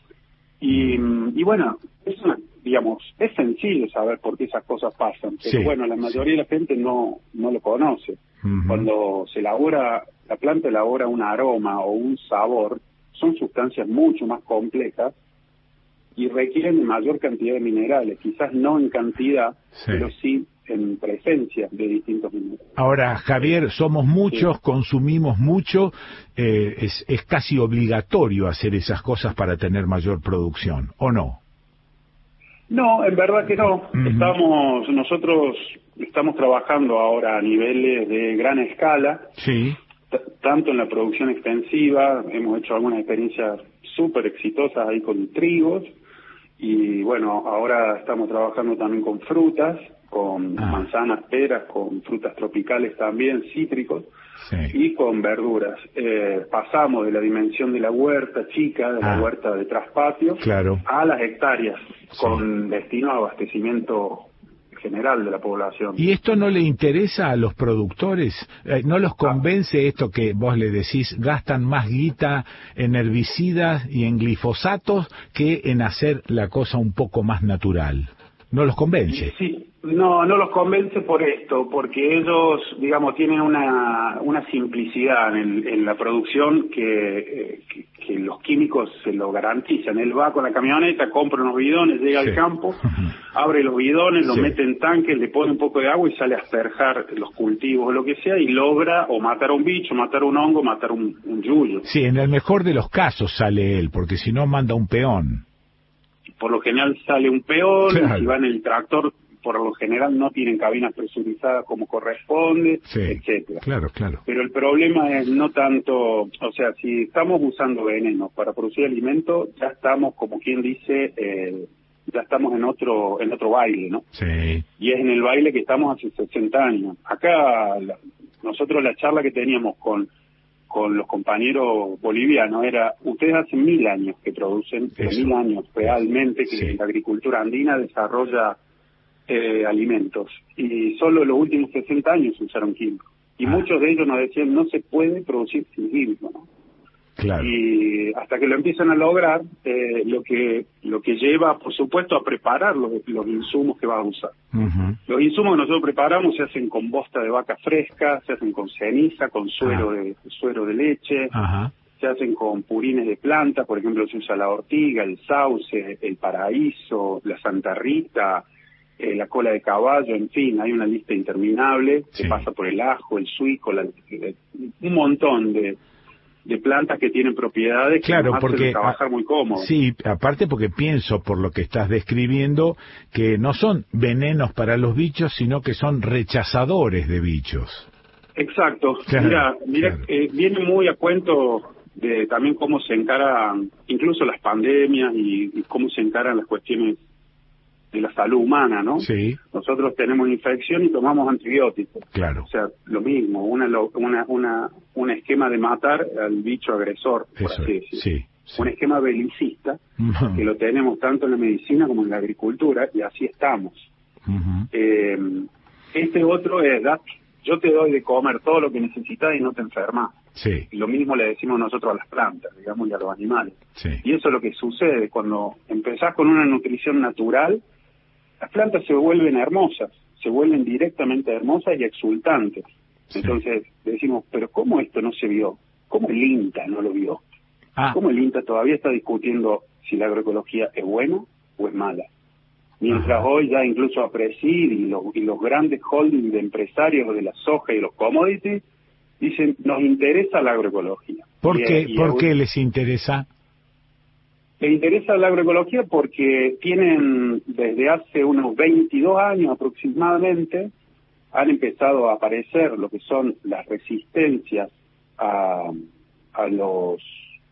y bueno, digamos, es sencillo saber por qué esas cosas pasan, pero sí, bueno, la mayoría de la gente no lo conoce. Uh-huh. Cuando la planta elabora un aroma o un sabor, son sustancias mucho más complejas y requieren de mayor cantidad de minerales, quizás no en cantidad, sí, pero sí en presencia de distintos minerales. Ahora, Javier, somos muchos, sí, consumimos mucho, es casi obligatorio hacer esas cosas para tener mayor producción, ¿o no? No, en verdad que no. Uh-huh. Nosotros estamos trabajando ahora a niveles de gran escala, sí, tanto en la producción extensiva, hemos hecho algunas experiencias súper exitosas ahí con trigos, y bueno, ahora estamos trabajando también con frutas, con manzanas, peras, con frutas tropicales también, cítricos, sí, y con verduras. Pasamos de la dimensión de la huerta chica, de la huerta de traspatio, claro, a las hectáreas, sí, con destino a abastecimiento general de la población. ¿Y esto no le interesa a los productores? ¿No los convence esto que vos le decís, gastan más guita en herbicidas y en glifosatos que en hacer la cosa un poco más natural? ¿No los convence? Sí, no los convence por esto, porque ellos, digamos, tienen una simplicidad en la producción que los químicos se lo garantizan. Él va con la camioneta, compra unos bidones, llega al campo, abre los bidones, los mete en tanques, le pone un poco de agua y sale a asperjar los cultivos o lo que sea, y logra o matar a un bicho, matar a un hongo, matar un yuyo. Sí, en el mejor de los casos sale él, porque si no manda un peón. Por lo general sale un peón, claro, si va en el tractor, por lo general no tienen cabinas presurizadas como corresponde, sí, etcétera. Claro, claro. Pero el problema es no tanto, o sea, si estamos usando veneno para producir alimento, ya estamos, como quien dice, ya estamos en otro baile, ¿no? Sí. Y es en el baile que estamos hace 60 años. Acá nosotros la charla que teníamos con con los compañeros bolivianos era, ustedes hace 1000 años que producen, 1000 años realmente que la agricultura andina desarrolla alimentos, y solo en los últimos 60 años se usaron químicos. Y muchos de ellos nos decían, no se puede producir sin químicos, ¿no? Claro. Y hasta que lo empiezan a lograr, lo que lleva, por supuesto, a preparar los insumos que vas a usar. Los insumos que nosotros preparamos se hacen con bosta de vaca fresca, se hacen con ceniza, con suero de leche, se hacen con purines de planta, por ejemplo se usa la ortiga, el sauce, el paraíso, la Santa Rita, la cola de caballo, en fin, hay una lista interminable que pasa por el ajo, el suico, un montón de plantas que tienen propiedades que nos hacen trabajar muy cómodo. Sí, aparte porque pienso, por lo que estás describiendo, que no son venenos para los bichos, sino que son rechazadores de bichos. Exacto. Claro, mira, viene muy a cuento de también cómo se encaran incluso las pandemias y cómo se encaran las cuestiones de la salud humana, ¿no? Sí. Nosotros tenemos infección y tomamos antibióticos. Claro. O sea, lo mismo, un esquema de matar al bicho agresor, por así decirlo. Sí. Un esquema belicista, que lo tenemos tanto en la medicina como en la agricultura, y así estamos. Este otro es, yo te doy de comer todo lo que necesitas y no te enfermas. Sí. Lo mismo le decimos nosotros a las plantas, digamos, y a los animales. Sí. Y eso es lo que sucede cuando empezás con una nutrición natural. Las plantas se vuelven hermosas, se vuelven directamente hermosas y exultantes. Sí. Entonces decimos, pero ¿cómo esto no se vio? ¿Cómo el INTA no lo vio? ¿Cómo el INTA todavía está discutiendo si la agroecología es buena o es mala? Mientras hoy ya incluso APRESID y los grandes holdings de empresarios de la soja y los commodities dicen, nos interesa la agroecología. ¿Por qué les interesa? Les interesa la agroecología porque tienen, desde hace unos 22 años aproximadamente, han empezado a aparecer lo que son las resistencias a los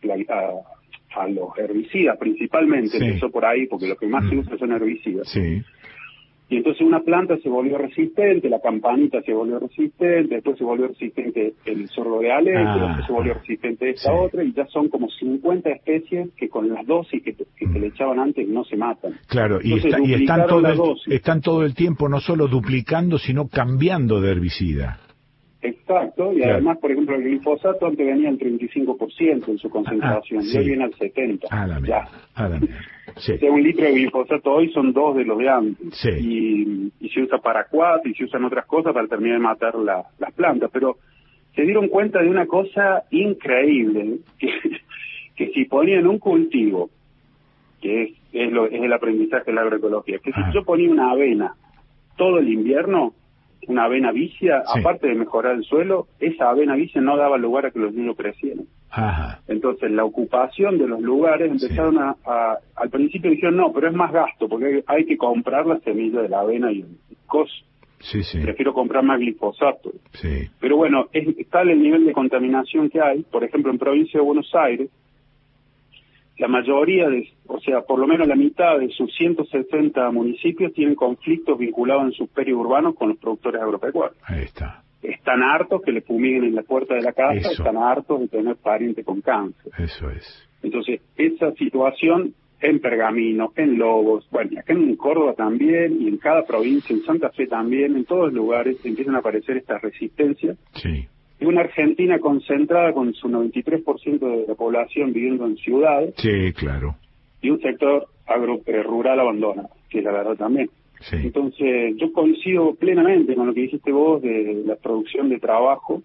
herbicidas principalmente. Empezó por ahí porque lo que más se usa son herbicidas. Y entonces una planta se volvió resistente, la campanita se volvió resistente, después se volvió resistente el sorgo de Alecho, después se volvió resistente esta otra, y ya son como 50 especies que con las dosis que le echaban antes no se matan. Claro, entonces, y están todo el tiempo no solo duplicando, sino cambiando de herbicida. Exacto, y además, por ejemplo, el glifosato antes venía al 35% en su concentración, y hoy viene al 70%. Sí. O sea, un litro de glifosato hoy son 2 de los de antes. Y se usa para paraquat y se usan otras cosas para terminar de matar las plantas. Pero se dieron cuenta de una cosa increíble, que si ponían un cultivo, que es el aprendizaje de la agroecología, que si yo ponía una avena todo el invierno, una avena vicia, aparte de mejorar el suelo, esa avena vicia no daba lugar a que los niños crecieran. Entonces la ocupación de los lugares empezaron al principio dijeron, no, pero es más gasto, porque hay que comprar la semilla de la avena y cosas. Prefiero comprar más glifosato. Pero bueno, está el nivel de contaminación que hay. Por ejemplo, en provincia de Buenos Aires, la mayoría o sea, por lo menos la mitad de sus 160 municipios tienen conflictos vinculados en sus periurbanos con los productores agropecuarios. Ahí está. Están hartos que le fumiguen en la puerta de la casa, están hartos de tener pariente con cáncer. Eso es. Entonces, esa situación en Pergamino, en Lobos, bueno, acá en Córdoba también, y en cada provincia, en Santa Fe también, en todos los lugares empiezan a aparecer estas resistencias. Y una Argentina concentrada con su 93% de la población viviendo en ciudades. Claro. Y un sector rural abandonado, que es la verdad también. Entonces, yo coincido plenamente con lo que dijiste vos de la producción de trabajo.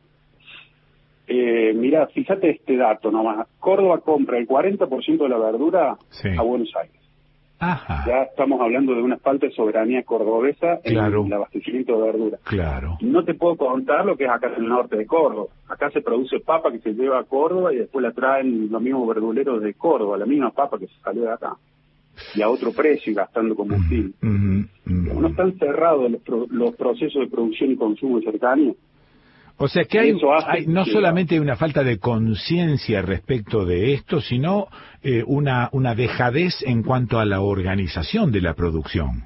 Mira, fíjate este dato nomás. Córdoba compra el 40% de la verdura a Buenos Aires. Ya estamos hablando de una falta de soberanía cordobesa en el abastecimiento de verdura. No te puedo contar lo que es acá en el norte de Córdoba. Acá se produce papa que se lleva a Córdoba y después la traen los mismos verduleros de Córdoba, la misma papa que se salió de acá. Y a otro precio y gastando combustible. No están cerrados los procesos de producción y consumo de cercanía. O sea que hay no solamente una falta de conciencia respecto de esto, sino una dejadez en cuanto a la organización de la producción.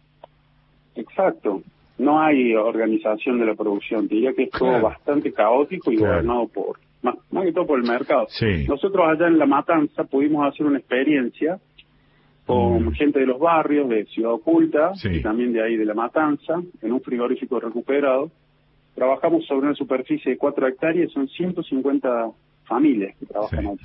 Exacto. No hay organización de la producción. Diría que es todo bastante caótico y gobernado por, más más que todo por el mercado. Sí. Nosotros allá en La Matanza pudimos hacer una experiencia con gente de los barrios, de Ciudad Oculta, y también de ahí de La Matanza, en un frigorífico recuperado. Trabajamos sobre una superficie de 4 hectáreas, son 150 familias que trabajan allí.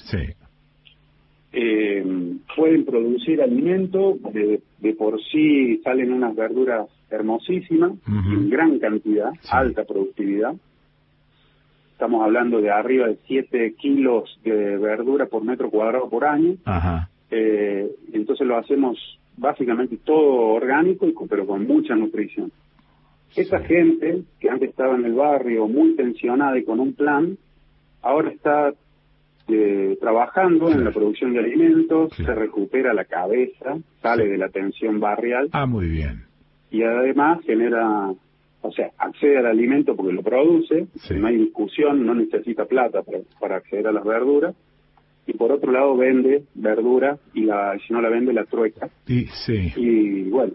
Pueden producir alimento, de por sí salen unas verduras hermosísimas, en gran cantidad, alta productividad. Estamos hablando de arriba de 7 kilos de verdura por metro cuadrado por año. Entonces lo hacemos básicamente todo orgánico, pero con mucha nutrición. Esa gente que antes estaba en el barrio muy tensionada y con un plan, ahora está trabajando en la producción de alimentos, se recupera la cabeza, sale de la tensión barrial. Muy bien. Y además genera, o sea, accede al alimento porque lo produce, no hay discusión, no necesita plata para acceder a las verduras. Y por otro lado vende verdura y si no la vende la trueca. Y bueno,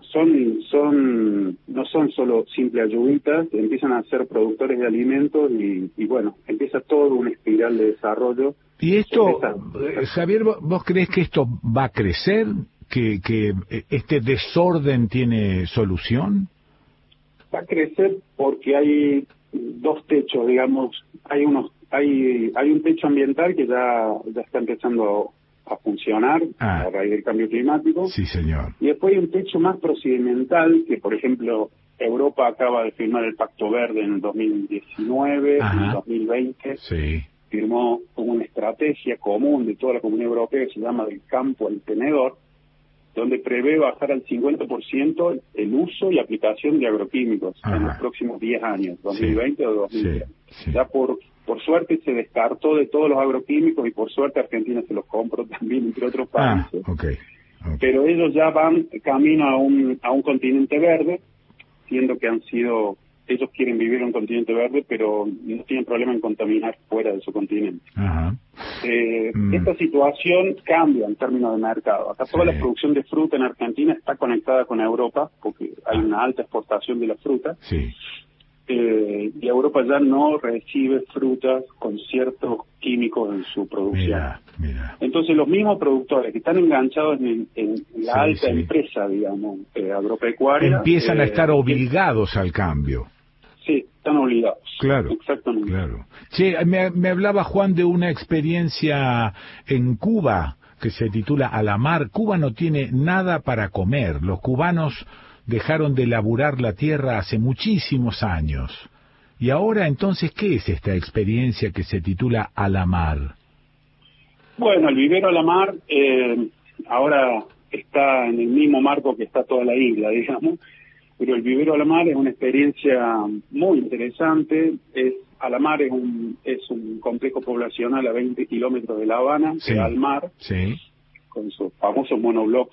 no son solo simples ayuditas, empiezan a ser productores de alimentos y bueno, empieza todo una espiral de desarrollo. Y esto, Javier, ¿vos crees que esto va a crecer? ¿Que este desorden tiene solución? Va a crecer porque hay dos techos, digamos, hay un techo ambiental que ya está empezando a funcionar a raíz del cambio climático. Sí, señor. Y después hay un techo más procedimental que, por ejemplo, Europa acaba de firmar el Pacto Verde en 2019, en 2020 firmó una estrategia común de toda la Comunidad Europea que se llama del campo al tenedor, donde prevé bajar al 50% el uso y aplicación de agroquímicos en los próximos 10 años, 2020 o 2030. Ya por suerte se descartó de todos los agroquímicos y por suerte Argentina se los compró también, entre otros países. Pero ellos ya van camino a un continente verde, siendo que ellos quieren vivir en un continente verde, pero no tienen problema en contaminar fuera de su continente. Esta situación cambia en términos de mercado. Acá toda la producción de fruta en Argentina está conectada con Europa, porque hay una alta exportación de la fruta. Y Europa ya no recibe frutas con ciertos químicos en su producción. Entonces los mismos productores que están enganchados en la alta empresa, digamos, agropecuaria, empiezan a estar obligados al cambio. Sí, están obligados. Claro. Exactamente. Claro. Che, me hablaba Juan de una experiencia en Cuba que se titula A la Mar. Cuba no tiene nada para comer. Los cubanos dejaron de laburar la tierra hace muchísimos años. Y ahora, entonces, ¿qué es esta experiencia que se titula A la Mar? Bueno, el vivero A la Mar ahora está en el mismo marco que está toda la isla, digamos. Pero el vivero A la Mar es una experiencia muy interesante. A la Mar es un complejo poblacional a 20 kilómetros de La Habana, que da al mar, con sus famosos monoblocks.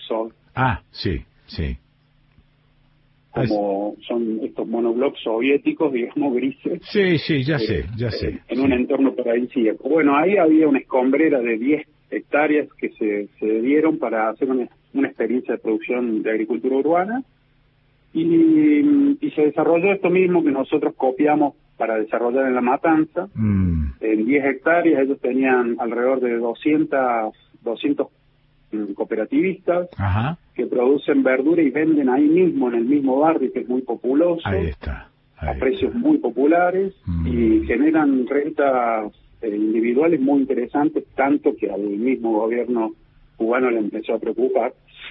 Como son estos monoblocks soviéticos, digamos, grises. Ya sé. En un entorno paradisíaco. Bueno, ahí había una escombrera de 10 hectáreas que se dieron para hacer una experiencia de producción de agricultura urbana. Y se desarrolló esto mismo que nosotros copiamos para desarrollar en La Matanza. En 10 hectáreas ellos tenían alrededor de 200 cooperativistas que producen verdura y venden ahí mismo, en el mismo barrio, que es muy populoso, a precios muy populares, y generan rentas individuales muy interesantes, tanto que al mismo gobierno cubano le empezó a preocupar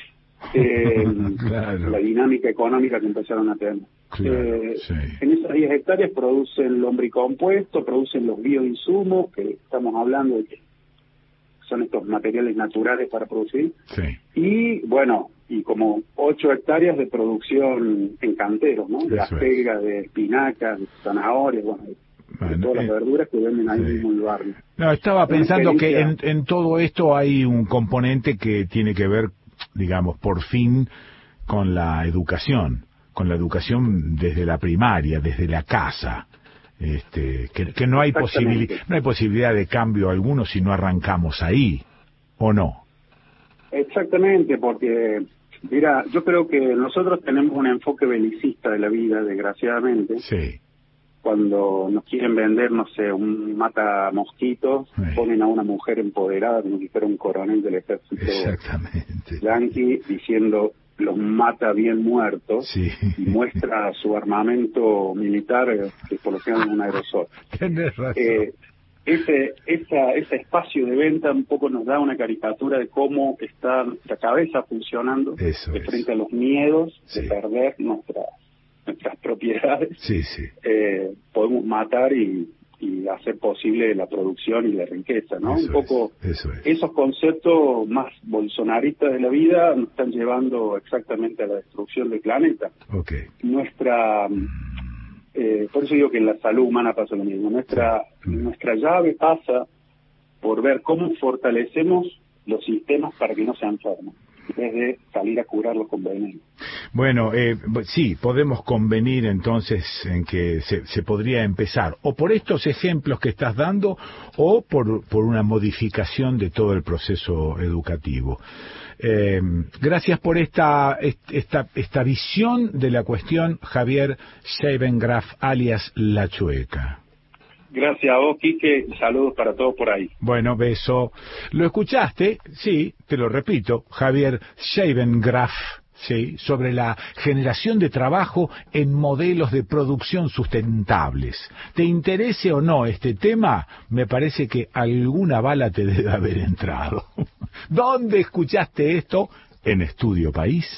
la dinámica económica que empezaron a tener. En esas 10 hectáreas producen lombricompuesto, producen los bioinsumos, que estamos hablando de que son estos materiales naturales para producir, y bueno, y como 8 hectáreas de producción en canteros, ¿no? De aspelgas, de espinacas, de zanahorias, de todas las verduras que venden ahí mismo en el barrio. No, estaba pensando que en todo esto hay un componente que tiene que ver, digamos, por fin con la educación desde la primaria, desde la casa, que no hay posibilidad de cambio alguno si no arrancamos ahí, ¿o no? Exactamente, porque mira, yo creo que nosotros tenemos un enfoque belicista de la vida, desgraciadamente, cuando nos quieren vender, no sé, un mata mosquitos, ponen a una mujer empoderada como si fuera un coronel del ejército yanqui diciendo los mata bien muertos, y muestra su armamento militar, que por lo general es un aerosol. Tenés razón. Ese espacio de venta un poco nos da una caricatura de cómo está nuestra cabeza funcionando frente a los miedos de perder nuestras propiedades. Podemos matar y hacer posible la producción y la riqueza, ¿no? Un poco esos conceptos más bolsonaristas de la vida nos están llevando exactamente a la destrucción del planeta. Por eso digo que en la salud humana pasa lo mismo. Nuestra llave pasa por ver cómo fortalecemos los sistemas para que no se enfermen, en vez de salir a curarlos con veneno. Bueno, sí, podemos convenir entonces en que se podría empezar o por estos ejemplos que estás dando o por una modificación de todo el proceso educativo. Gracias por esta visión de la cuestión, Javier Scheibengraf, alias La Chueca. Gracias a vos, Quique, saludos para todos por ahí. Bueno, beso. ¿Lo escuchaste? Sí, te lo repito, Javier Scheibengraf, sí, sobre la generación de trabajo en modelos de producción sustentables. ¿Te interese o no este tema? Me parece que alguna bala te debe haber entrado. ¿Dónde escuchaste esto? En Estudio País.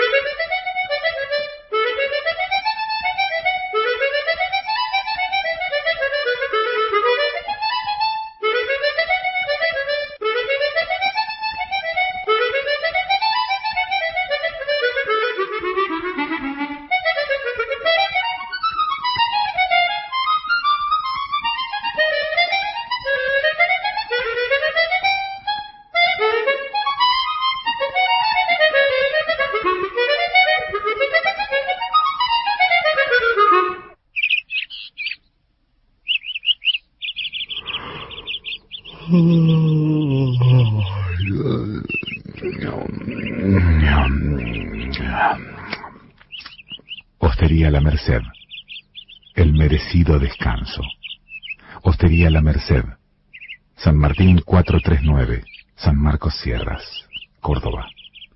Hostería La Merced, el merecido descanso. Hostería La Merced, San Martín 439, San Marcos Sierras, Córdoba.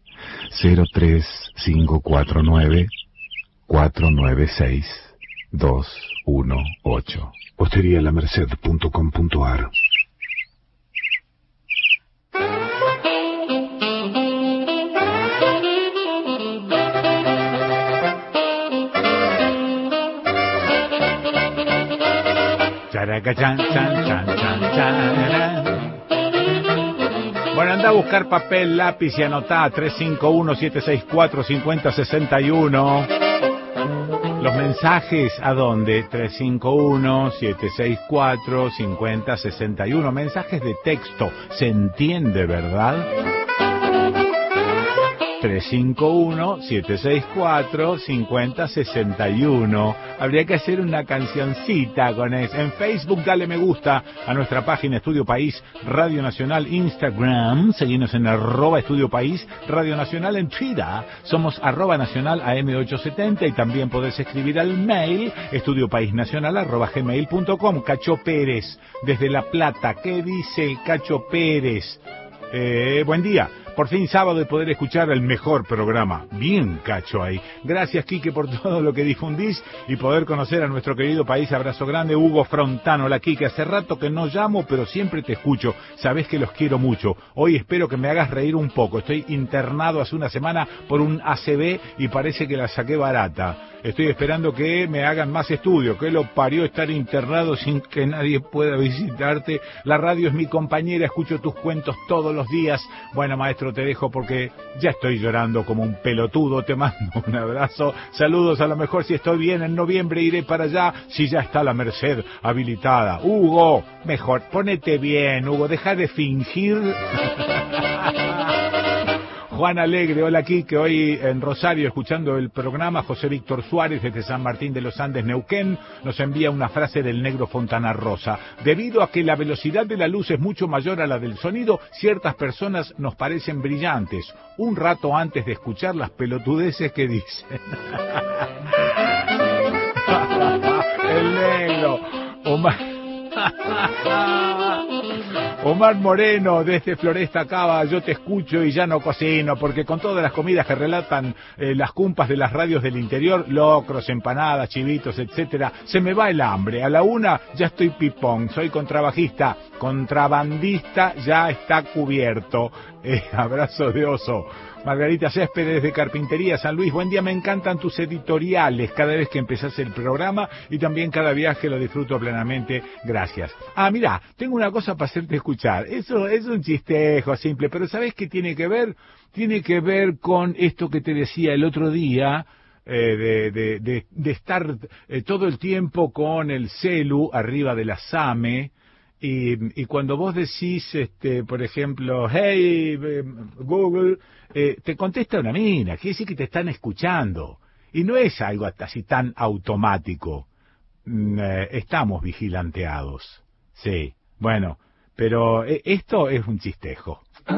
03549 496 218. Hosterialamerced.com.ar. Bueno, anda a buscar papel, lápiz y anotá 351-764-5061. Los mensajes, ¿a dónde? 351-764-5061. Mensajes de texto, ¿se entiende, verdad? 351-764-5061. Habría que hacer una cancioncita con eso. En Facebook dale me gusta a nuestra página Estudio País Radio Nacional, Instagram, seguinos en @Estudio País Radio Nacional, en Twitter somos @Nacional AM870 y también podés escribir al mail estudiopaisnacional@gmail.com. Cacho Pérez desde La Plata, ¿qué dice el Cacho Pérez? Buen día. Por fin sábado de poder escuchar el mejor programa. Bien, Cacho, ahí. Gracias, Quique, por todo lo que difundís y poder conocer a nuestro querido país. Abrazo grande. Hugo Frontano, la Quique. Hace rato que no llamo, pero siempre te escucho. Sabés que los quiero mucho. Hoy espero que me hagas reír un poco. Estoy internado hace una semana por un ACV y parece que la saqué barata. Estoy esperando que me hagan más estudios. Que lo parió estar internado sin que nadie pueda visitarte. La radio es mi compañera. Escucho tus cuentos todos los días. Bueno, maestro, te dejo porque ya estoy llorando como un pelotudo. Te mando un abrazo. Saludos. A lo mejor si estoy bien en noviembre iré para allá si ya está la Merced habilitada. Hugo, mejor ponete bien, Hugo. Deja de fingir. Juan Alegre, hola Quique, hoy en Rosario escuchando el programa. José Víctor Suárez desde San Martín de los Andes, Neuquén, nos envía una frase del Negro Fontana Rosa. Debido a que la velocidad de la luz es mucho mayor a la del sonido, ciertas personas nos parecen brillantes, un rato antes de escuchar las pelotudeces que dicen. El Negro. Bueno, Omar Moreno, desde Floresta Cava, yo te escucho y ya no cocino, porque con todas las comidas que relatan las cumpas de las radios del interior, locros, empanadas, chivitos, etcétera, se me va el hambre. A la 1 ya estoy pipón, soy contrabandista ya está cubierto. Abrazo de oso. Margarita Céspedes de Carpintería San Luis, buen día, me encantan tus editoriales cada vez que empezás el programa y también cada viaje lo disfruto plenamente, gracias. Mirá, tengo una cosa para hacerte escuchar, eso es un chistejo simple, pero ¿sabés qué tiene que ver? Tiene que ver con esto que te decía el otro día, de estar todo el tiempo con el celu arriba de la SAME. Y cuando vos decís, por ejemplo, hey, Google, te contesta una mina, quiere decir que te están escuchando. Y no es algo así tan automático. Estamos vigilanteados. Sí, bueno, pero esto es un chistejo.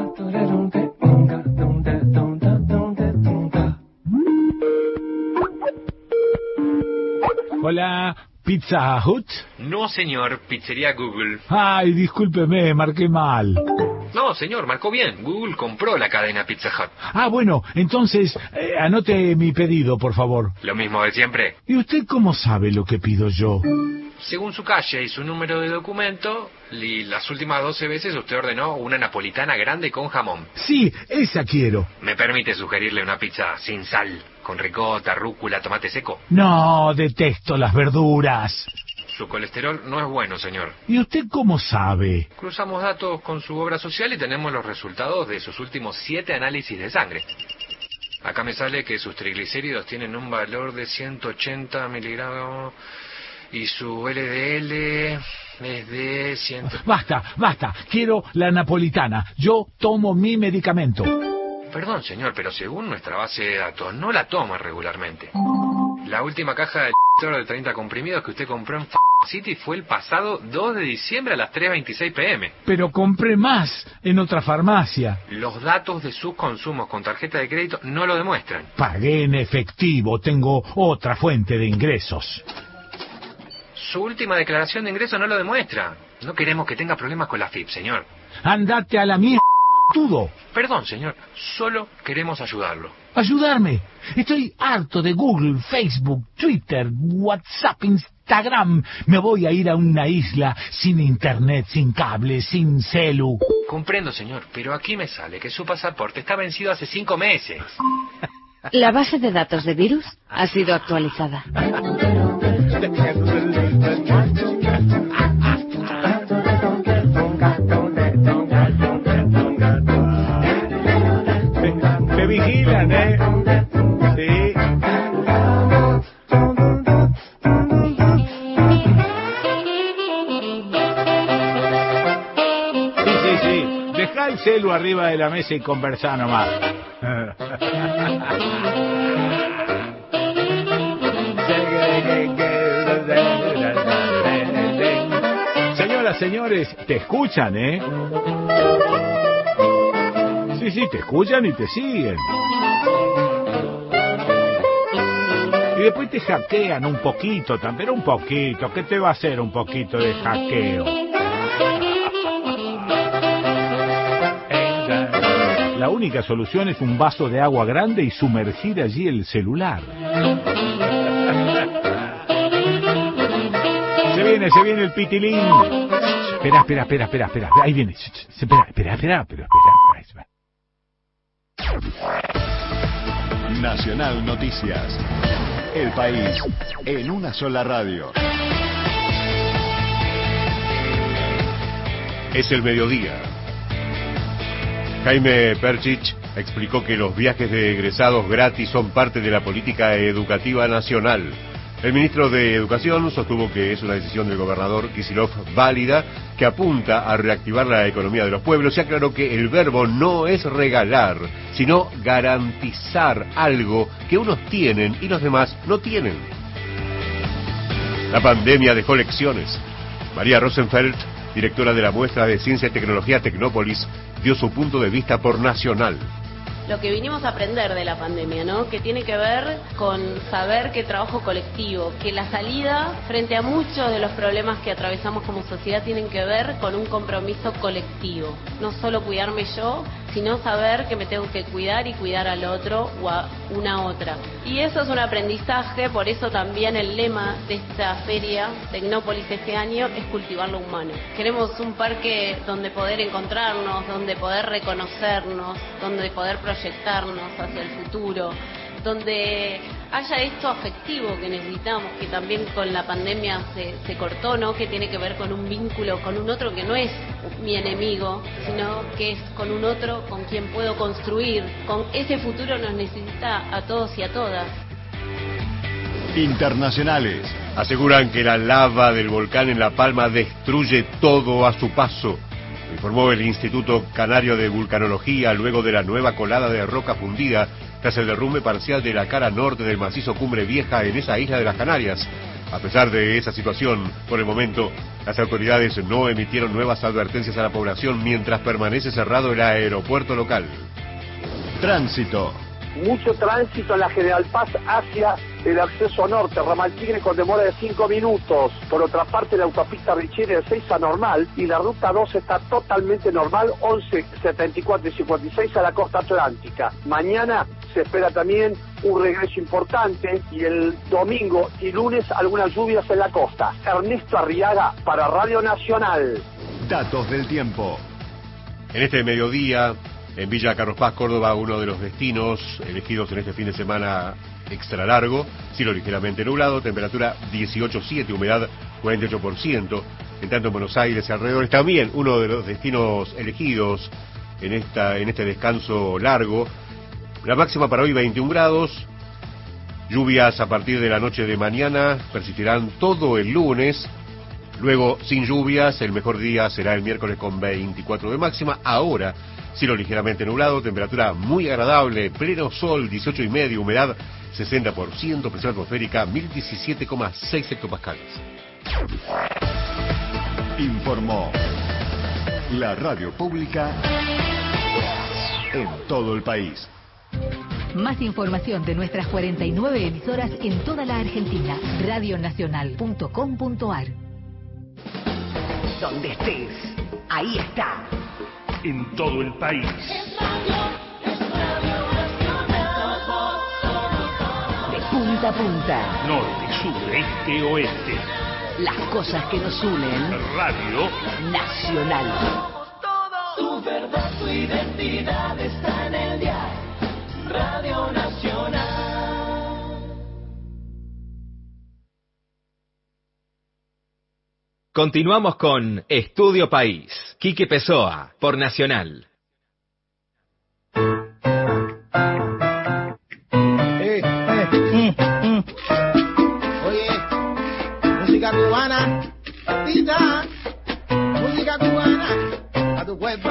Hola, ¿Pizza Hut? No, señor, Pizzería Google. Ay, discúlpeme, marqué mal. No, señor, marcó bien. Google compró la cadena Pizza Hut. Bueno, entonces, anote mi pedido, por favor. Lo mismo de siempre. ¿Y usted cómo sabe lo que pido yo? Según su calle y su número de documento, las últimas 12 veces usted ordenó una napolitana grande con jamón. Sí, esa quiero. ¿Me permite sugerirle una pizza sin sal, con ricota, rúcula, tomate seco? No, detesto las verduras. Su colesterol no es bueno, señor. ¿Y usted cómo sabe? Cruzamos datos con su obra social y tenemos los resultados de sus últimos 7 análisis de sangre. Acá me sale que sus triglicéridos tienen un valor de 180 miligramos y su LDL es de 100... Basta. Quiero la napolitana. Yo tomo mi medicamento. Perdón, señor, pero según nuestra base de datos, no la toma regularmente. La última caja de 30 comprimidos que usted compró en City fue el pasado 2 de diciembre a las 3:26 p.m. Pero compré más en otra farmacia. Los datos de sus consumos con tarjeta de crédito no lo demuestran. Pagué en efectivo, tengo otra fuente de ingresos. Su última declaración de ingreso no lo demuestra. No queremos que tenga problemas con la FIP, señor. Andate a la mierda. Todo. Perdón, señor, solo queremos ayudarlo. ¿Ayudarme? Estoy harto de Google, Facebook, Twitter, WhatsApp, Instagram. Me voy a ir a una isla sin internet, sin cable, sin celu. Comprendo, señor, pero aquí me sale que su pasaporte está vencido hace 5 meses. La base de datos de virus ha sido actualizada. Me vigilan, Sí. Sí. Deja el celu arriba de la mesa y conversá nomás. Señoras, señores, te escuchan, Sí, te escuchan y te siguen. Y después te hackean un poquito, pero un poquito. ¿Qué te va a hacer un poquito de hackeo? La única solución es un vaso de agua grande y sumergir allí el celular. Se viene el pitilín. Espera. Ahí viene. Espera. Nacional Noticias. El país en una sola radio. Es el mediodía. Jaime Perchich explicó que los viajes de egresados gratis son parte de la política educativa nacional. El ministro de Educación sostuvo que es una decisión del gobernador Kicillof válida que apunta a reactivar la economía de los pueblos y aclaró que el verbo no es regalar, sino garantizar algo que unos tienen y los demás no tienen. La pandemia dejó lecciones. María Rosenfeld, directora de la muestra de Ciencia y Tecnología Tecnópolis, dio su punto de vista por Nacional. lo que vinimos a aprender de la pandemia, ¿no? Que tiene que ver con saber que el trabajo colectivo, que la salida frente a muchos de los problemas que atravesamos como sociedad tienen que ver con un compromiso colectivo. No solo cuidarme yo, sino saber que me tengo que cuidar y cuidar al otro o a una otra. Y eso es un aprendizaje, por eso también el lema de esta feria Tecnópolis este año es cultivar lo humano. Queremos un parque donde poder encontrarnos, donde poder reconocernos, donde poder proyectarnos hacia el futuro, donde haya esto afectivo que necesitamos, que también con la pandemia se cortó, ¿no? Que tiene que ver con un vínculo con un otro que no es mi enemigo, sino que es con un otro con quien puedo construir. Con ese futuro nos necesita a todos y a todas. Internacionales aseguran que la lava del volcán en La Palma destruye todo a su paso. Informó el Instituto Canario de Vulcanología luego de la nueva colada de roca fundida tras el derrumbe parcial de la cara norte del macizo Cumbre Vieja en esa isla de las Canarias. A pesar de esa situación, por el momento, las autoridades no emitieron nuevas advertencias a la población mientras permanece cerrado el aeropuerto local. Tránsito. Mucho tránsito en la General Paz hacia el acceso norte, Ramal Tigre con demora de 5 minutos. Por otra parte, la autopista Richieri de Ezeiza normal y la ruta 2 está totalmente normal, 11, 74 y 56 a la costa atlántica. Mañana se espera también un regreso importante y el domingo y lunes algunas lluvias en la costa. Ernesto Arriaga para Radio Nacional. Datos del tiempo. En este mediodía, en Villa Carlos Paz, Córdoba, uno de los destinos elegidos en este fin de semana extra largo, cielo ligeramente nublado, temperatura 18,7, humedad 48%. En tanto en Buenos Aires y alrededores también uno de los destinos elegidos en este descanso largo. La máxima para hoy 21 grados, lluvias a partir de la noche de mañana, persistirán todo el lunes. Luego, sin lluvias, el mejor día será el miércoles con 24 de máxima. Ahora, cielo ligeramente nublado, temperatura muy agradable, pleno sol, 18,5, humedad 60%, presión atmosférica 1017,6 hectopascales. Informó la radio pública en todo el país. Más información de nuestras 49 emisoras en toda la Argentina. Radionacional.com.ar. Donde estés, ahí está. En todo el país. De punta a punta. Norte, sur, este, oeste. Las cosas que nos unen. Radio Nacional. Tu verdad, tu identidad está en el dial. Radio Nacional. Continuamos con Estudio País. Quique Pessoa, por Nacional. Oye, música cubana, patita, música cubana, a tu cuerpo.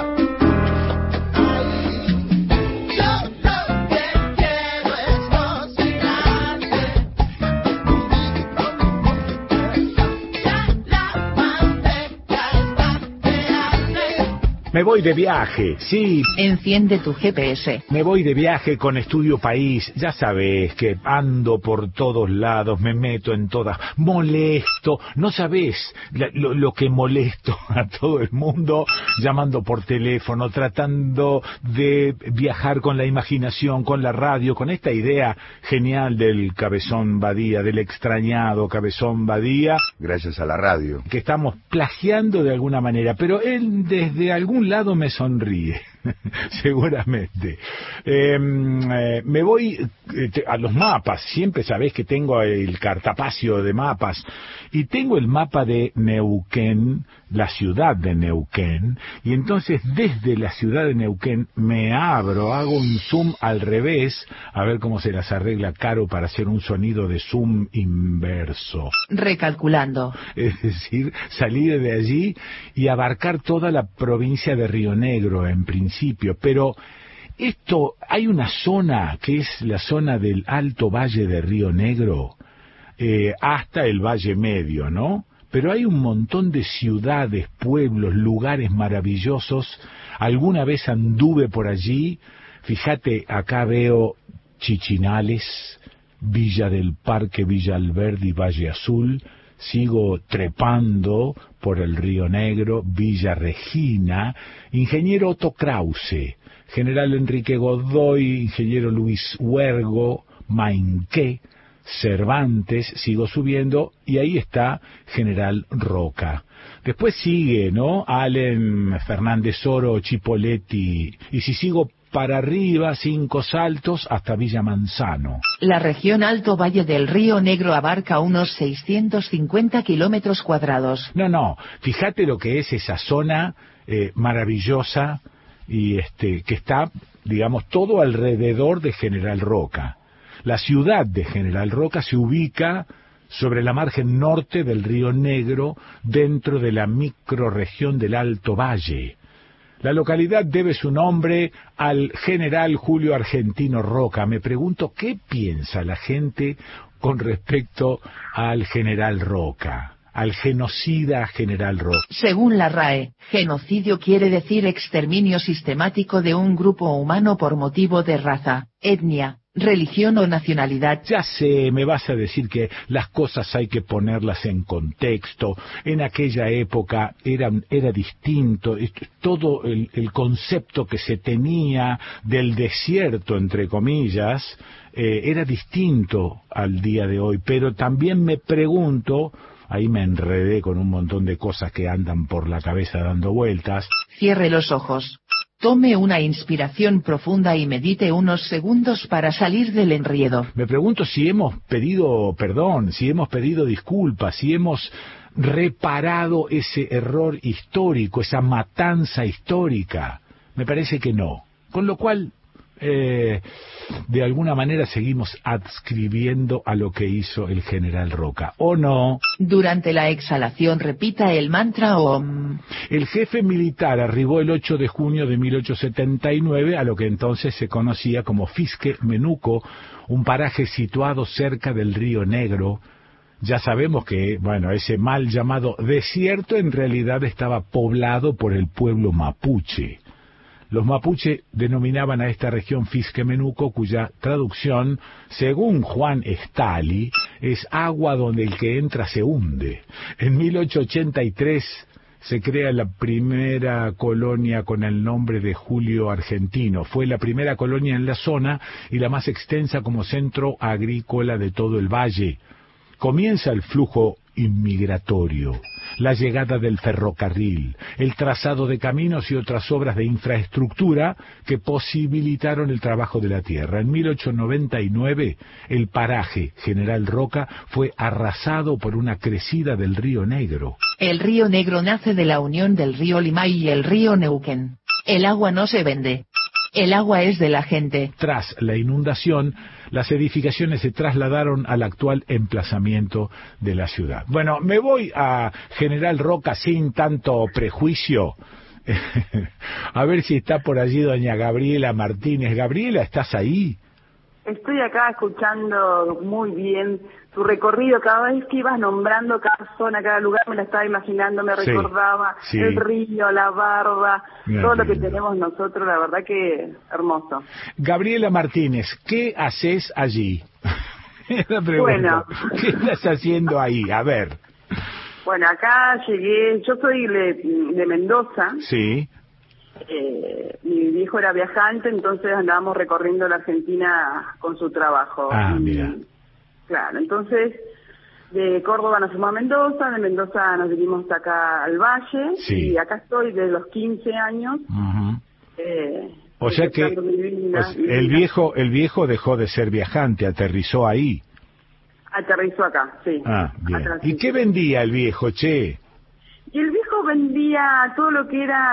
Me voy de viaje, sí. Enciende tu GPS. Me voy de viaje con Estudio País. Ya sabes que ando por todos lados, me meto en todas. Molesto, no sabés lo que molesto a todo el mundo, llamando por teléfono, tratando de viajar con la imaginación, con la radio, con esta idea genial del Cabezón Badía, del extrañado Cabezón Badía. Gracias a la radio. Que estamos plagiando de alguna manera, pero él desde algún lado me sonríe, seguramente. Me voy a los mapas, siempre sabés que tengo el cartapacio de mapas, y tengo el mapa de Neuquén, la ciudad de Neuquén, y entonces desde la ciudad de Neuquén me abro, hago un zoom al revés, a ver cómo se las arregla Caro para hacer un sonido de zoom inverso. Recalculando. Es decir, salir de allí y abarcar toda la provincia de Río Negro en principio, pero hay una zona que es la zona del Alto Valle de Río Negro, hasta el Valle Medio, ¿no? Pero hay un montón de ciudades, pueblos, lugares maravillosos. Alguna vez anduve por allí Fíjate, acá veo Chichinales, Villa del Parque, Villa Alberdi, Valle Azul. Sigo trepando por el Río Negro, Villa Regina, Ingeniero Otto Krause, General Enrique Godoy, Ingeniero Luis Huergo, Mainqué, Cervantes, sigo subiendo y ahí está General Roca. Después sigue, ¿no? Allen, Fernández Oro, Chipoletti, y si sigo para arriba, 5 saltos hasta Villa Manzano. La región Alto Valle del Río Negro abarca unos 650 kilómetros cuadrados. No, fíjate lo que es esa zona maravillosa y que está, digamos, todo alrededor de General Roca. La ciudad de General Roca se ubica sobre la margen norte del Río Negro, dentro de la microrregión del Alto Valle. La localidad debe su nombre al general Julio Argentino Roca. Me pregunto qué piensa la gente con respecto al general Roca, al genocida general Roca. Según la RAE, genocidio quiere decir exterminio sistemático de un grupo humano por motivo de raza, etnia, religión o nacionalidad. Ya sé, me vas a decir que las cosas hay que ponerlas en contexto. En aquella época era distinto. Todo el concepto que se tenía del desierto, entre comillas, era distinto al día de hoy. Pero también me pregunto, ahí me enredé con un montón de cosas que andan por la cabeza dando vueltas. Cierre los ojos. Tome una inspiración profunda y medite unos segundos para salir del enredo. Me pregunto si hemos pedido perdón, si hemos pedido disculpas, si hemos reparado ese error histórico, esa matanza histórica. Me parece que no. Con lo cual, de alguna manera seguimos adscribiendo a lo que hizo el general Roca, ¿o no? Durante la exhalación repita el mantra OM. El jefe militar arribó el 8 de junio de 1879 a lo que entonces se conocía como Fisque Menuco, un paraje situado cerca del Río Negro. Ya sabemos que, ese mal llamado desierto en realidad estaba poblado por el pueblo mapuche. Los mapuche denominaban a esta región Fisque Menuco, cuya traducción, según Juan Stali, es agua donde el que entra se hunde. En 1883 se crea la primera colonia con el nombre de Julio Argentino. Fue la primera colonia en la zona y la más extensa como centro agrícola de todo el valle. Comienza el flujo inmigratorio, la llegada del ferrocarril, el trazado de caminos y otras obras de infraestructura que posibilitaron el trabajo de la tierra. En 1899, el paraje General Roca fue arrasado por una crecida del Río Negro. El Río Negro nace de la unión del río Limay y el río Neuquén. El agua no se vende. El agua es de la gente. Tras la inundación, las edificaciones se trasladaron al actual emplazamiento de la ciudad. Bueno, me voy a General Roca sin tanto prejuicio. A ver si está por allí doña Gabriela Martínez. Gabriela, ¿estás ahí? Estoy acá escuchando muy bien tu recorrido. Cada vez que ibas nombrando cada zona, cada lugar, me la estaba imaginando, me recordaba el río, la barba, todo lo que tenemos nosotros, la verdad que hermoso. Gabriela Martínez, ¿qué haces allí? La pregunta. Bueno. ¿Qué estás haciendo ahí? A ver. Bueno, acá llegué, yo soy de Mendoza. Sí. Mi viejo era viajante, entonces andábamos recorriendo la Argentina con su trabajo. Mira. Claro, entonces de Córdoba nos fuimos a Mendoza, de Mendoza nos vinimos acá al Valle, y acá estoy desde los 15 años. O sea que el viejo dejó de ser viajante, aterrizó ahí. Aterrizó acá, sí. Bien. ¿Y qué vendía el viejo, che? Y el viejo vendía todo lo que era,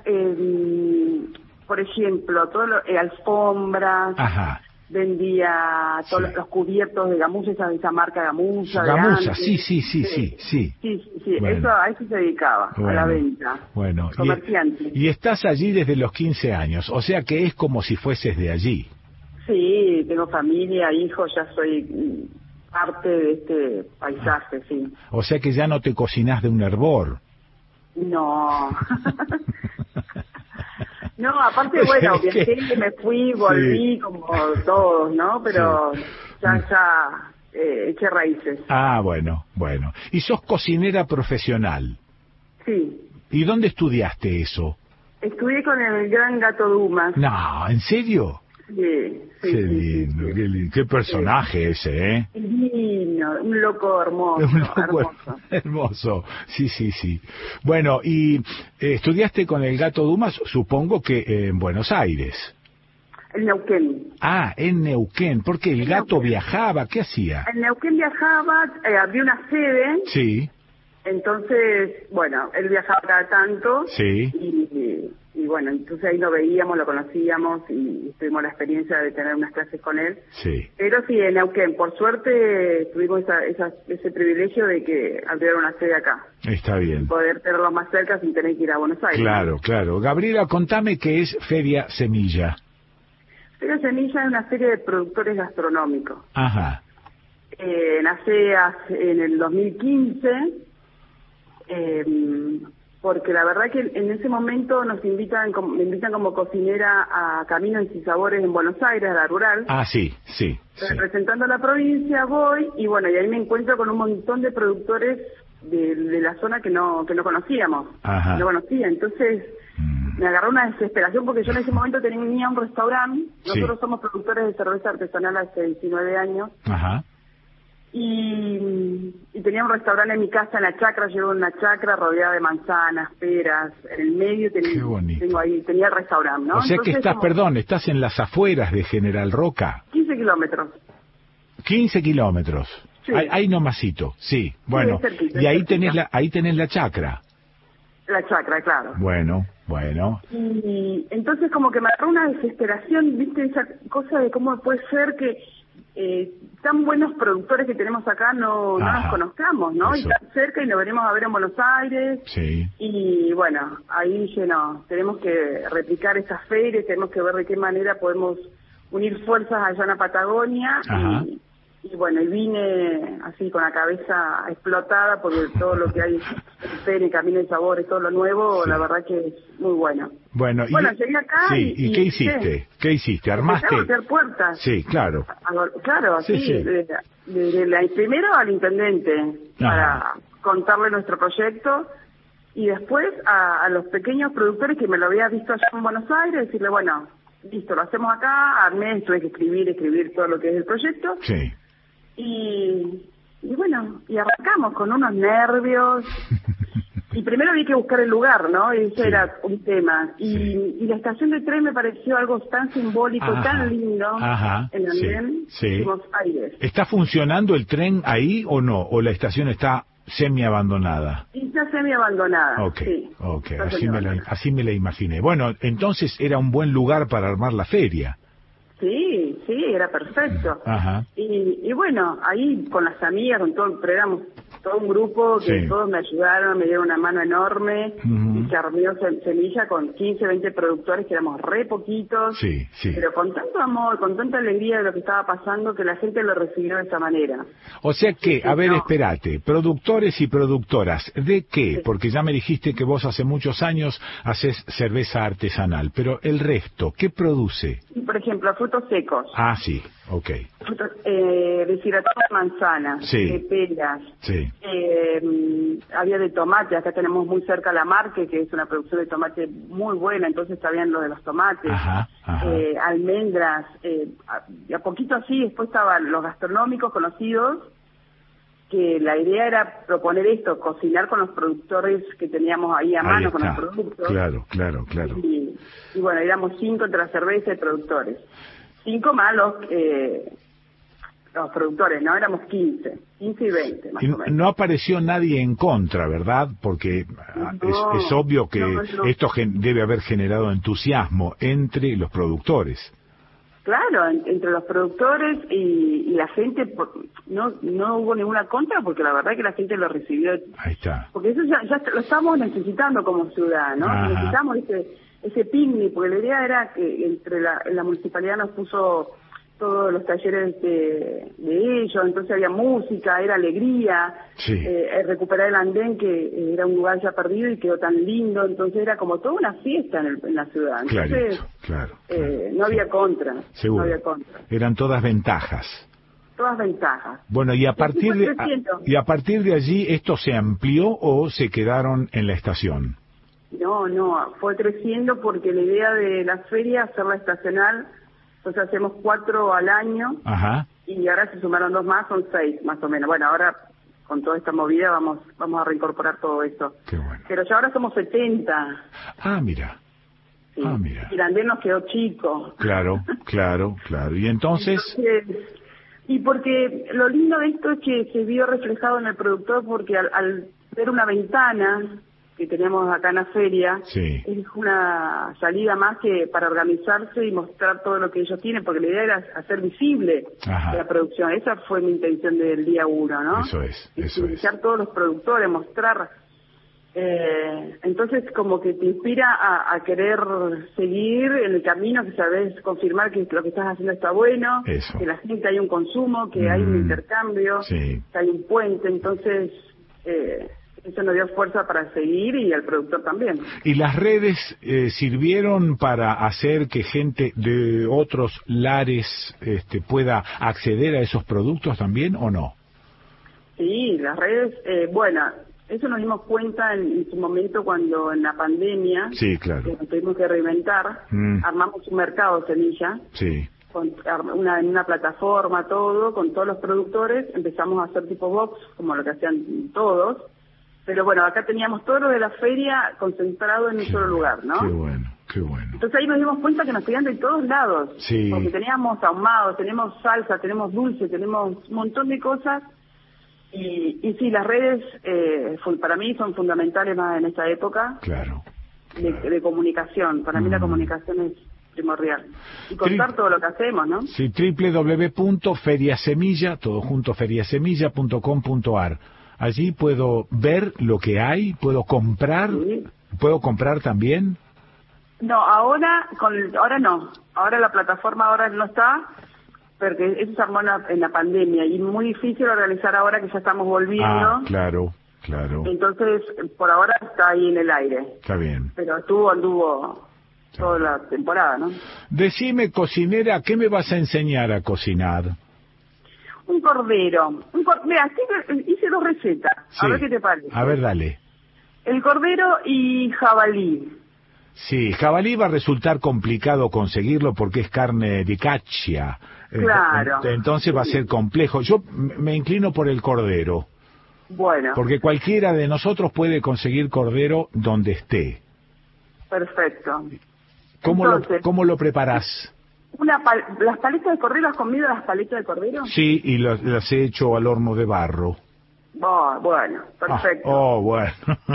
por ejemplo, alfombras. Ajá. Vendía todos los cubiertos de gamuza, esa marca gamuza. Gamuza, sí. Bueno. A eso se dedicaba, a la venta. Bueno, comerciante. Y estás allí desde los 15 años, o sea que es como si fueses de allí. Sí, tengo familia, hijos, ya soy parte de este paisaje, sí. O sea que ya no te cocinás de un hervor. No. No, aparte, bueno, viajé, me fui, volví, como todos, ¿no? Pero ya eché raíces. Ah, bueno. ¿Y sos cocinera profesional? Sí. ¿Y dónde estudiaste eso? Estudié con el gran Gato Dumas. No, ¿en serio? Sí. Qué lindo, qué lindo. Qué personaje ese, ¿eh? Divino, un loco hermoso. Hermoso, sí. Bueno, y estudiaste con el Gato Dumas, supongo que en Buenos Aires. En Neuquén. Ah, en Neuquén, porque el Gato viajaba, ¿qué hacía? En Neuquén viajaba, abrió una sede. Sí. Entonces, bueno, él viajaba cada tanto. Sí. Y bueno, entonces ahí lo veíamos, lo conocíamos y tuvimos la experiencia de tener unas clases con él. Sí. Pero sí, en Neuquén, por suerte tuvimos ese privilegio de que abrieron una sede acá. Está bien. Poder tenerlo más cerca sin tener que ir a Buenos Aires. Claro. Gabriela, contame qué es Feria Semilla. Feria Semilla es una feria de productores gastronómicos. Ajá. Nace en el 2015, porque la verdad que en ese momento me invitan como cocinera a Caminos y Sabores en Buenos Aires, a la rural. Ah, sí. Representando a la provincia voy, y bueno, y ahí me encuentro con un montón de productores de la zona que no conocíamos. Ajá. No conocía, entonces me agarró una desesperación porque yo en ese momento tenía un restaurante. Nosotros somos productores de cerveza artesanal hace 19 años. Ajá. Y tenía un restaurante en mi casa, en la chacra. Llevo una chacra rodeada de manzanas, peras. En el medio tenía el restaurante, ¿no? O sea, entonces, que estás en las afueras de General Roca. 15 kilómetros. 15 kilómetros. Sí. Ahí nomasito, sí. Bueno, sí, cerquita, y ahí tenés la chacra. La chacra, claro. Bueno. Y entonces como que me agarró una desesperación, ¿viste? Esa cosa de cómo puede ser que tan buenos productores que tenemos acá no nos conozcamos, ¿no? Eso. Y tan cerca y nos venimos a ver en Buenos Aires. Sí. Y bueno, ahí dije, no, tenemos que replicar esas ferias, tenemos que ver de qué manera podemos unir fuerzas allá en la Patagonia. Ajá. Y bueno, y vine así con la cabeza explotada porque todo lo que hay en Feria, Camino y Sabores, todo lo nuevo, la verdad que es muy bueno. Bueno, llegué acá ¿y qué hiciste? ¿Qué hiciste? ¿Armaste? Empecé a hacer puertas. Sí, claro. Claro, sí. Primero al intendente para contarle nuestro proyecto y después a los pequeños productores que me lo había visto allá en Buenos Aires, decirle, bueno, listo, lo hacemos acá, armé, tuve que escribir todo lo que es el proyecto. Sí. Y bueno, y arrancamos con unos nervios. Y primero había que buscar el lugar, ¿no? Y ese era un tema. Y la estación de tren me pareció algo tan simbólico, tan lindo. En Andén, Buenos Aires. ¿Está funcionando el tren ahí o no? ¿O la estación está semi-abandonada? Está semi-abandonada, sí. Así me la imaginé. Bueno, entonces era un buen lugar para armar la feria. Sí, era perfecto. Ajá. Y bueno, ahí con las amigas, pero éramos todo un grupo que todos me ayudaron, me dieron una mano enorme, y se armó Semilla con 15, 20 productores, que éramos re poquitos, pero con tanto amor, con tanta alegría de lo que estaba pasando, que la gente lo recibió de esa manera. O sea que, espérate, productores y productoras, ¿de qué? Porque ya me dijiste que vos hace muchos años haces cerveza artesanal, pero el resto, ¿qué produce? Por ejemplo, frutos secos. Ah, sí, ok. Deshidratados de manzana, de peras. Sí. Había de tomate, acá tenemos muy cerca la Marque, que es una producción de tomate muy buena, entonces sabían lo de los tomates. Almendras, y a poquito así, después estaban los gastronómicos conocidos, que la idea era proponer esto, cocinar con los productores que teníamos ahí a mano, con los productos. Claro. Y bueno, éramos 5 entre la cerveza y productores. 5 más los productores, ¿no? Éramos 15 y 20, más o menos. No apareció nadie en contra, ¿verdad? Porque es obvio que esto debe haber generado entusiasmo entre los productores. Claro, entre los productores y la gente, no hubo ninguna contra, porque la verdad que la gente lo recibió. Ahí está. Porque eso ya lo estamos necesitando como ciudad, ¿no? Necesitamos ese picnic, porque la idea era que entre la municipalidad nos puso todos los talleres de ellos, entonces había música, era alegría, recuperar el andén, que era un lugar ya perdido y quedó tan lindo, entonces era como toda una fiesta en la ciudad. Entonces, claro. No había contra. Seguro. No había contra. Eran todas ventajas. Todas ventajas. Bueno, y a partir de allí, ¿esto se amplió o se quedaron en la estación? No, fue creciendo porque la idea de la feria es hacerla estacional. Entonces hacemos 4 al año. Ajá. Y ahora se sumaron 2 más, son 6 más o menos. Bueno, ahora con toda esta movida vamos a reincorporar todo esto. Qué bueno. Pero ya ahora somos 70. Ah, mira. Sí. Y el andén nos quedó chico. Claro. Y entonces y porque lo lindo de esto es que se vio reflejado en el productor, porque al ver una ventana que tenemos acá en la feria, es una salida más que para organizarse y mostrar todo lo que ellos tienen, porque la idea era hacer visible la producción. Esa fue mi intención del día 1, ¿no? Eso es. Visibilizar todos los productores, mostrar. Entonces como que te inspira a querer seguir en el camino, que sabes confirmar que lo que estás haciendo está bueno, que la gente hay un consumo, que hay un intercambio, que hay un puente, entonces eso nos dio fuerza para seguir, y al productor también. ¿Y las redes sirvieron para hacer que gente de otros lares pueda acceder a esos productos también, o no? Sí, las redes, bueno, eso nos dimos cuenta en su momento cuando en la pandemia, nos tuvimos que reinventar, armamos un mercado semilla, con en una plataforma, todo, con todos los productores, empezamos a hacer tipo box, como lo que hacían todos. Pero bueno, acá teníamos todo lo de la feria concentrado en un solo lugar, ¿no? Qué bueno. Entonces ahí nos dimos cuenta que nos pedían de todos lados. Porque teníamos ahumados, tenemos salsa, tenemos dulce, tenemos un montón de cosas. Y sí, las redes para mí son fundamentales más en esta época. De comunicación. Para mí la comunicación es primordial. Y contar todo lo que hacemos, ¿no? Sí, www.feriasemilla, todo junto, feriasemilla.com.ar. Allí puedo ver lo que hay, puedo comprar, ¿puedo comprar también? No, ahora no. Ahora la plataforma no está, porque eso se armó en la pandemia y muy difícil organizar ahora que ya estamos volviendo. Claro. Entonces, por ahora está ahí en el aire. Está bien. Pero anduvo toda la temporada, ¿no? Decime, cocinera, ¿qué me vas a enseñar a cocinar? Un cordero. Mira, hice 2 recetas. A ver qué te parece. A ver, dale. El cordero y jabalí. Sí, jabalí va a resultar complicado conseguirlo porque es carne de caccia. Claro. Entonces va a ser complejo. Yo me inclino por el cordero. Bueno. Porque cualquiera de nosotros puede conseguir cordero donde esté. Perfecto. ¿Cómo lo preparás? ¿Las paletas de cordero, has comido las paletas de cordero? Sí, y las he hecho al horno de barro. Bueno, perfecto. Bueno.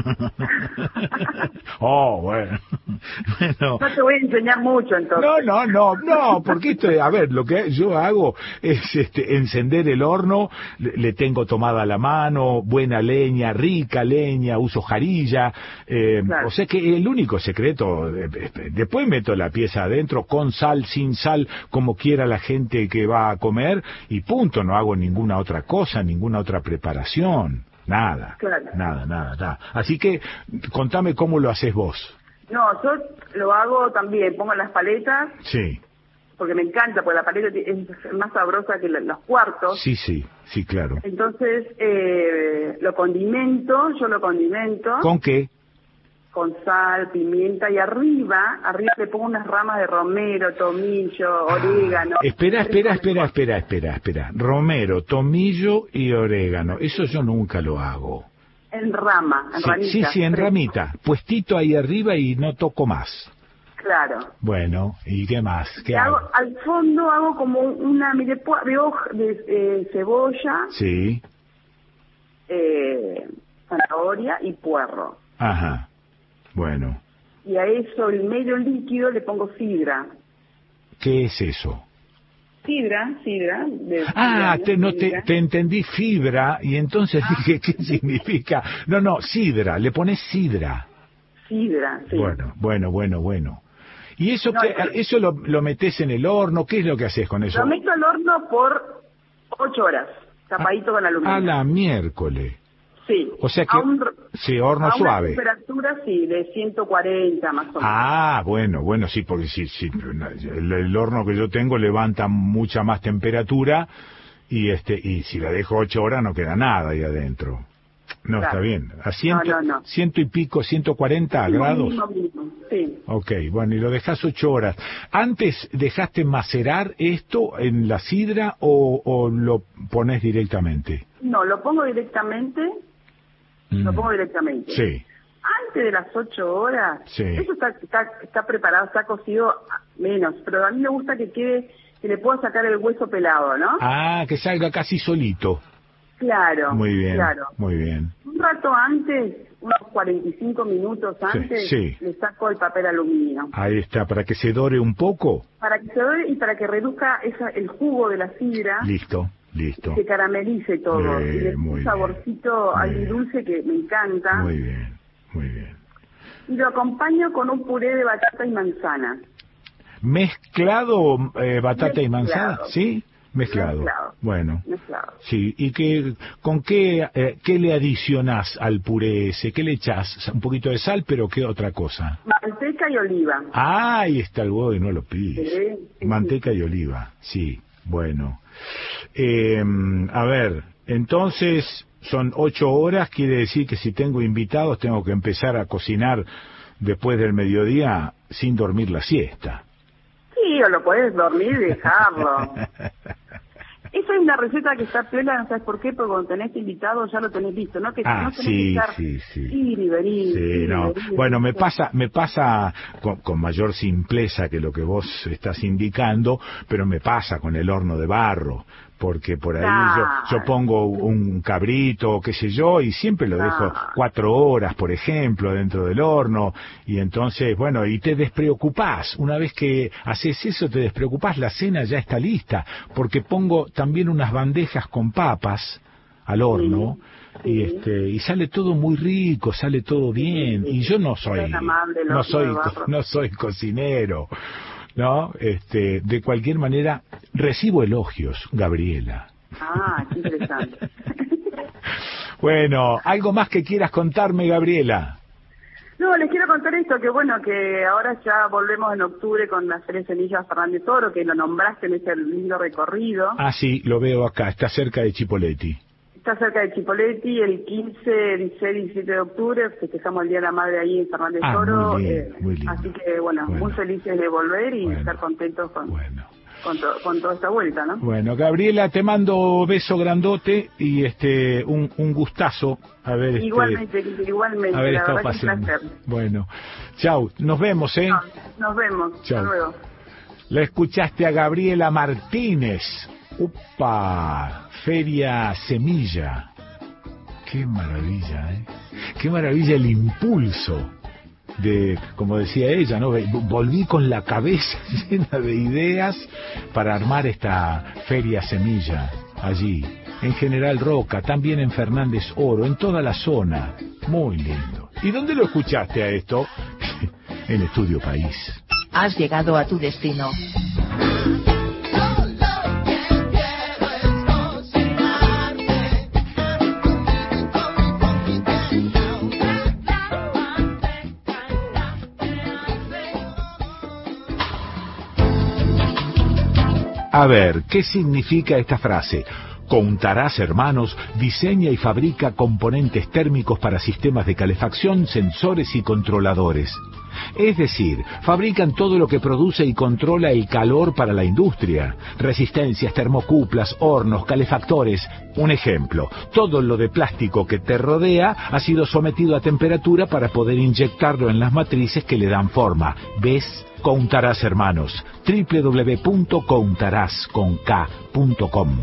Bueno. No te voy a enseñar mucho entonces. No, porque lo que yo hago es encender el horno, le tengo tomada la mano, buena leña, rica leña, uso jarilla, o sea que el único secreto, después meto la pieza adentro con sal, sin sal, como quiera la gente que va a comer, y punto, no hago ninguna otra cosa, ninguna otra preparación. Nada. Así que contame cómo lo haces vos. No, yo lo hago también, pongo las paletas. Sí. Porque me encanta, porque la paleta es más sabrosa que los cuartos. Sí, claro. Entonces, yo lo condimento. ¿Con qué? Con sal, pimienta, y arriba le pongo unas ramas de romero, tomillo, orégano. Espera. Romero, tomillo y orégano. Eso yo nunca lo hago. En ramita. Sí, en ramita. Puestito ahí arriba y no toco más. Claro. Bueno, ¿y qué más? ¿Qué hago? Al fondo hago como una de hoja de cebolla. Sí. Zanahoria y puerro. Ajá. Bueno. Y a eso, el medio líquido, le pongo sidra. ¿Qué es eso? Sidra. Te entendí fibra y entonces dije, ¿qué significa? No, sidra, le pones sidra. Sidra, sí. Bueno. ¿Y eso eso lo metés en el horno? ¿Qué es lo que haces con eso? Lo meto al horno por 8 horas, tapadito con aluminio. A la miércoles. Sí. O sea que sí, horno a suave. Una temperatura sí, de 140 más o menos. Ah, bueno, sí, porque sí, el horno que yo tengo levanta mucha más temperatura y si la dejo 8 horas no queda nada ahí adentro. No, claro. Está bien. A 100 y pico, 140 grados. Mismo, sí. Ok, bueno, y lo dejas 8 horas. ¿Antes dejaste macerar esto en la sidra o lo pones directamente? No, lo pongo directamente. Lo pongo directamente. Sí. Antes de las 8 horas, sí. Eso está preparado, está cocido menos, pero a mí me gusta que quede, que le pueda sacar el hueso pelado, ¿no? Ah, que salga casi solito. Claro. Muy bien, claro. Muy bien. Un rato antes, unos 45 minutos antes, sí. Le saco el papel aluminio. Ahí está, para que se dore un poco. Para que se dore y para que reduzca el jugo de la sidra. Listo. Se caramelice todo. Y le un saborcito agridulce que me encanta. Muy bien. Y lo acompaño con un puré de batata y manzana. ¿Mezclado batata y manzana? ¿Sí? Mezclado. Bueno. Mezclado. Sí, ¿y con qué le adicionás al puré ese? ¿Qué le echás? Un poquito de sal, pero ¿qué otra cosa? Manteca y oliva. Ah, ahí está el huevo y no lo pides. Sí. Manteca y oliva, sí, bueno. A ver, entonces son 8 horas, quiere decir que si tengo invitados tengo que empezar a cocinar después del mediodía sin dormir la siesta. Sí, o lo podés dormir y dejarlo. Esa es una receta que está piola, no sabes por qué, porque cuando tenés invitado ya lo tenés listo, ¿no? Que no tenés que estar ir y venir. Sí, no. Bueno, me pasa con mayor simpleza que lo que vos estás indicando, pero me pasa con el horno de barro, porque por ahí yo pongo un cabrito, qué sé yo, y siempre lo dejo 4 horas, por ejemplo, dentro del horno, y entonces, bueno, y te despreocupás. Una vez que haces eso, te despreocupás, la cena ya está lista, porque pongo también unas bandejas con papas al horno, y sale todo muy rico, sale todo bien, y yo no soy cocinero. No, de cualquier manera recibo elogios, Gabriela. Ah, qué interesante. Bueno, ¿algo más que quieras contarme, Gabriela? No, les quiero contar esto, que ahora ya volvemos en octubre con las Feria Semillas Fernández Toro, que lo nombraste en ese lindo recorrido. Ah, sí, lo veo acá, está cerca de Chipoleti. Está cerca de Chipoleti, el 15, 16, 17 de octubre, festejamos el Día de la Madre ahí en Fernández Toro. Muy lindo. Así que, bueno, muy felices de volver y estar contentos con toda esta vuelta, ¿no? Bueno, Gabriela, te mando beso grandote y un gustazo haber igualmente, haber la estado verdad que un placer. Bueno, chau, nos vemos, Nos vemos, chau. Hasta luego. La escuchaste a Gabriela Martínez. ¡Upa! Feria Semilla. Qué maravilla, Qué maravilla el impulso de, como decía ella, ¿no? Volví con la cabeza llena de ideas para armar esta Feria Semilla allí, en General Roca, también en Fernández Oro, en toda la zona. Muy lindo. ¿Y dónde lo escuchaste a esto? En Estudio País. Has llegado a tu destino. A ver, ¿qué significa esta frase? Countarás Hermanos diseña y fabrica componentes térmicos para sistemas de calefacción, sensores y controladores. Es decir, fabrican todo lo que produce y controla el calor para la industria. Resistencias, termocuplas, hornos, calefactores. Un ejemplo, todo lo de plástico que te rodea ha sido sometido a temperatura para poder inyectarlo en las matrices que le dan forma. ¿Ves? Countarás Hermanos. www.countarás.com.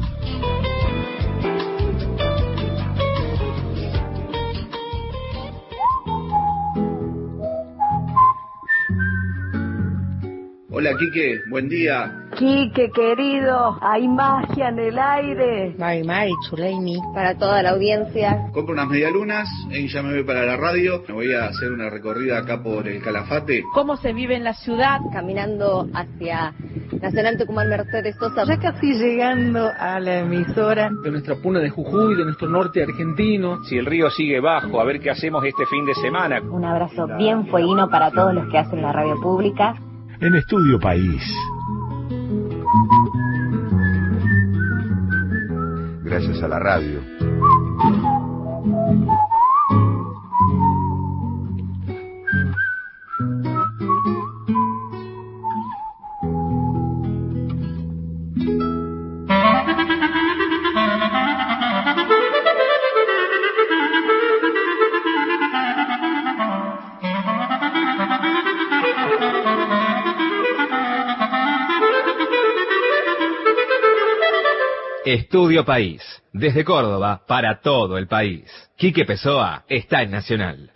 Hola, Quique, buen día. Quique, querido, hay magia en el aire. Mari, Chuleimi, para toda la audiencia. Compro unas medialunas y ya me voy para la radio. Me voy a hacer una recorrida acá por el Calafate. ¿Cómo se vive en la ciudad? Caminando hacia Nacional Tucumán Mercedes Sosa. Ya casi llegando a la emisora. De nuestra puna de Jujuy, de nuestro norte argentino. Si el río sigue bajo, a ver qué hacemos este fin de semana. Un abrazo bien fueguino para todos los que hacen la radio pública. En Estudio País. Gracias a la radio. Estudio País, desde Córdoba para todo el país. Quique Pessoa está en Nacional.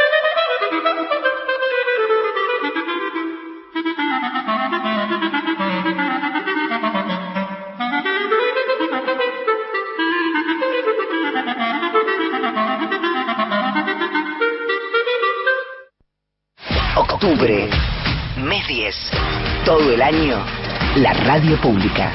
Octubre, mes 10, todo el año, la radio pública.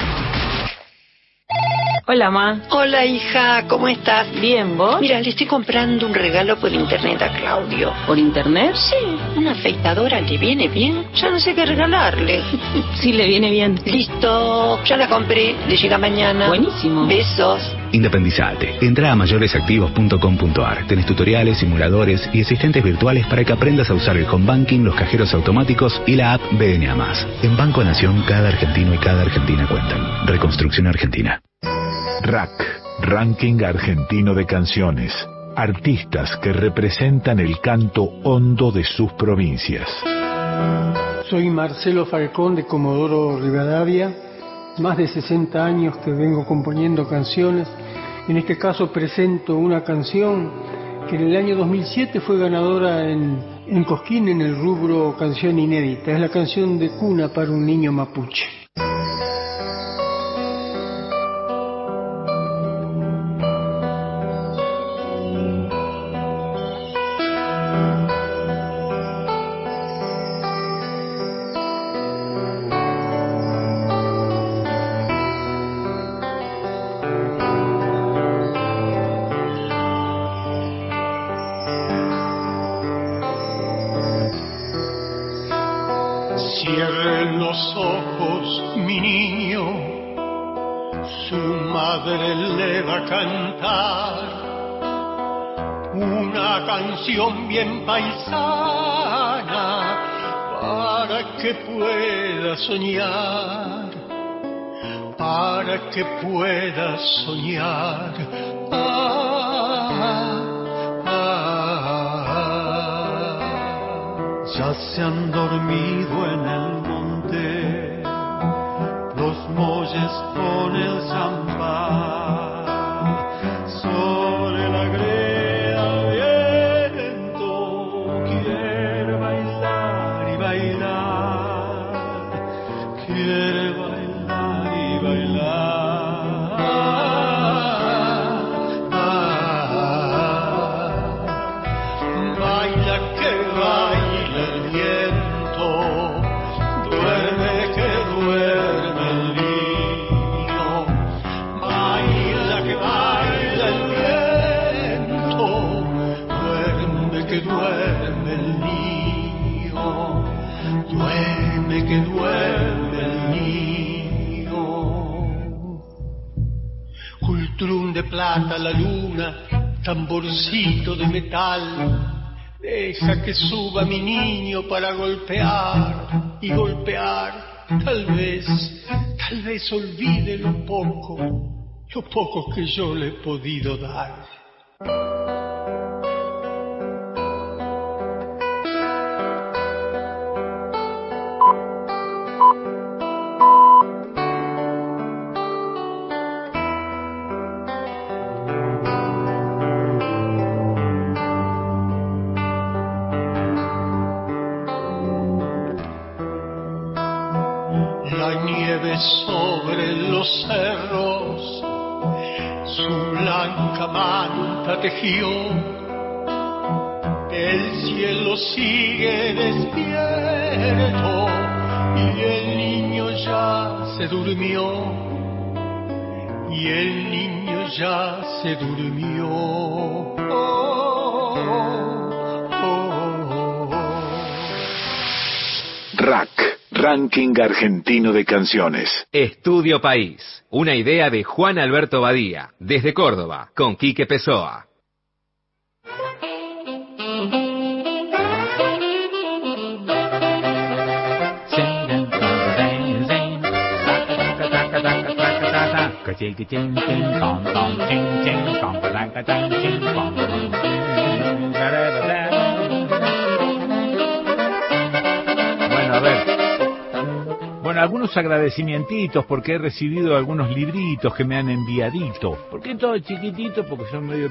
Hola, Ma. Hola, hija, ¿cómo estás? Bien, ¿vos? Mira, le estoy comprando un regalo por internet a Claudio. ¿Por internet? Sí, una afeitadora, ¿le viene bien? Ya no sé qué regalarle. Sí, le viene bien. Listo, ya la compré, le llega mañana. Buenísimo. Besos. Independizate. Entra a mayoresactivos.com.ar. Tenés tutoriales, simuladores y asistentes virtuales para que aprendas a usar el home banking, los cajeros automáticos y la app BNA+. En Banco Nación, cada argentino y cada argentina cuentan. Reconstrucción Argentina. RAC, Ranking Argentino de Canciones. Artistas que representan el canto hondo de sus provincias. Soy Marcelo Falcón de Comodoro Rivadavia. Más de 60 años que vengo componiendo canciones. En este caso presento una canción que en el año 2007 fue ganadora en Cosquín en el rubro canción inédita. Es la canción de cuna para un niño mapuche. Cierren los ojos, mi niño, su madre le va a cantar una canción bien paisana para que pueda soñar, para que pueda soñar. Ya se han dormido en el monte los molles con el zambá, sobre la greda viento quiere bailar y bailar, quiere bailar y bailar. Baila que baila el viento, duerme que duerme el niño. Baila que baila el viento, duerme que duerme el niño. Duerme que duerme el niño. Cultrún de plata la luna, tamborcito de metal. Deja que suba mi niño para golpear y golpear. Tal vez olvide lo poco que yo le he podido dar. la nieve sobre los cerros su blanca manta tejió, el cielo sigue despierto y el niño ya se durmió, y el niño ya se durmió. RAC, Ranking Argentino de Canciones. Estudio País, una idea de Juan Alberto Badía, desde Córdoba, con Quique Pessoa. Bueno, a ver. Bueno, algunos agradecimientos porque he recibido algunos libritos que me han enviadito. ¿Por qué todo chiquitito? Porque son medio...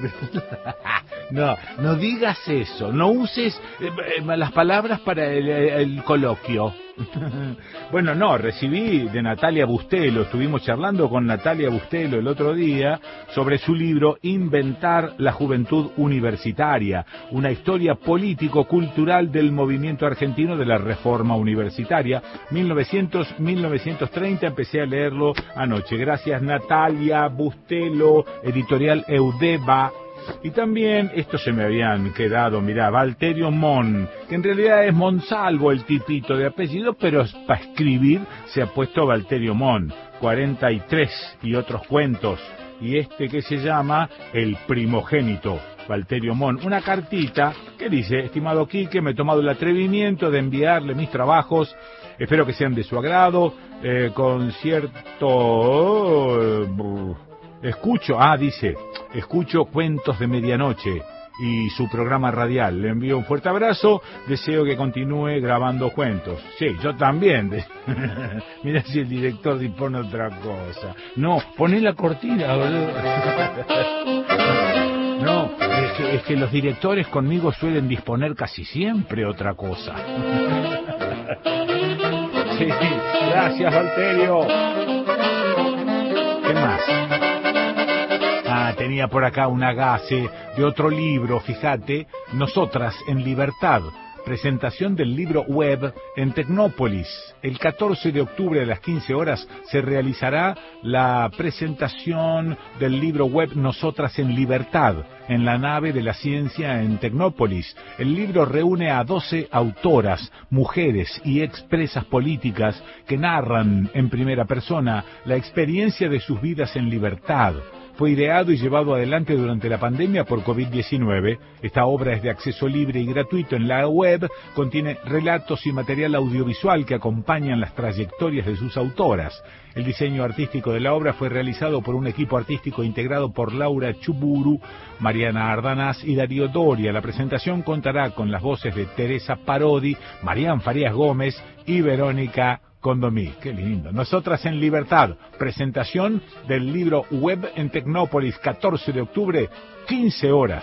No digas eso. No uses las palabras para el coloquio. Bueno, no, recibí de Natalia Bustelo, estuvimos charlando con Natalia Bustelo el otro día sobre su libro Inventar la Juventud Universitaria, una historia político-cultural del movimiento argentino de la reforma universitaria, 1900-1930, empecé a leerlo anoche. Gracias Natalia Bustelo, editorial Eudeba. Y también, estos se me habían quedado, mirá, Valterio Mon, que en realidad es Monsalvo el tipito de apellido, pero para escribir se ha puesto Valterio Mon, 43 y otros cuentos, y este que se llama El Primogénito, Valterio Mon, una cartita que dice: estimado Quique, me he tomado el atrevimiento de enviarle mis trabajos, espero que sean de su agrado, con cierto... escucho Cuentos de Medianoche y su programa radial. Le envío un fuerte abrazo, deseo que continúe grabando cuentos. Sí, yo también. Mira si el director dispone otra cosa. No, poné la cortina, boludo. No, es que los directores conmigo suelen disponer casi siempre otra cosa. Sí, gracias, Valterio. ¿Qué más? Tenía por acá un agace de otro libro, fíjate, Nosotras en Libertad, presentación del libro web en Tecnópolis. El 14 de octubre a las 15 horas se realizará la presentación del libro web Nosotras en Libertad, en la nave de la ciencia en Tecnópolis. El libro reúne a 12 autoras, mujeres y expresas políticas que narran en primera persona la experiencia de sus vidas en libertad. Fue ideado y llevado adelante durante la pandemia por COVID-19. Esta obra es de acceso libre y gratuito en la web, contiene relatos y material audiovisual que acompañan las trayectorias de sus autoras. El diseño artístico de la obra fue realizado por un equipo artístico integrado por Laura Chuburu, Mariana Ardanaz y Darío Doria. La presentación contará con las voces de Teresa Parodi, Marián Farías Gómez y Verónica Condomí. Qué lindo. Nosotras en Libertad, presentación del libro web en Tecnópolis, 14 de octubre, 15 horas.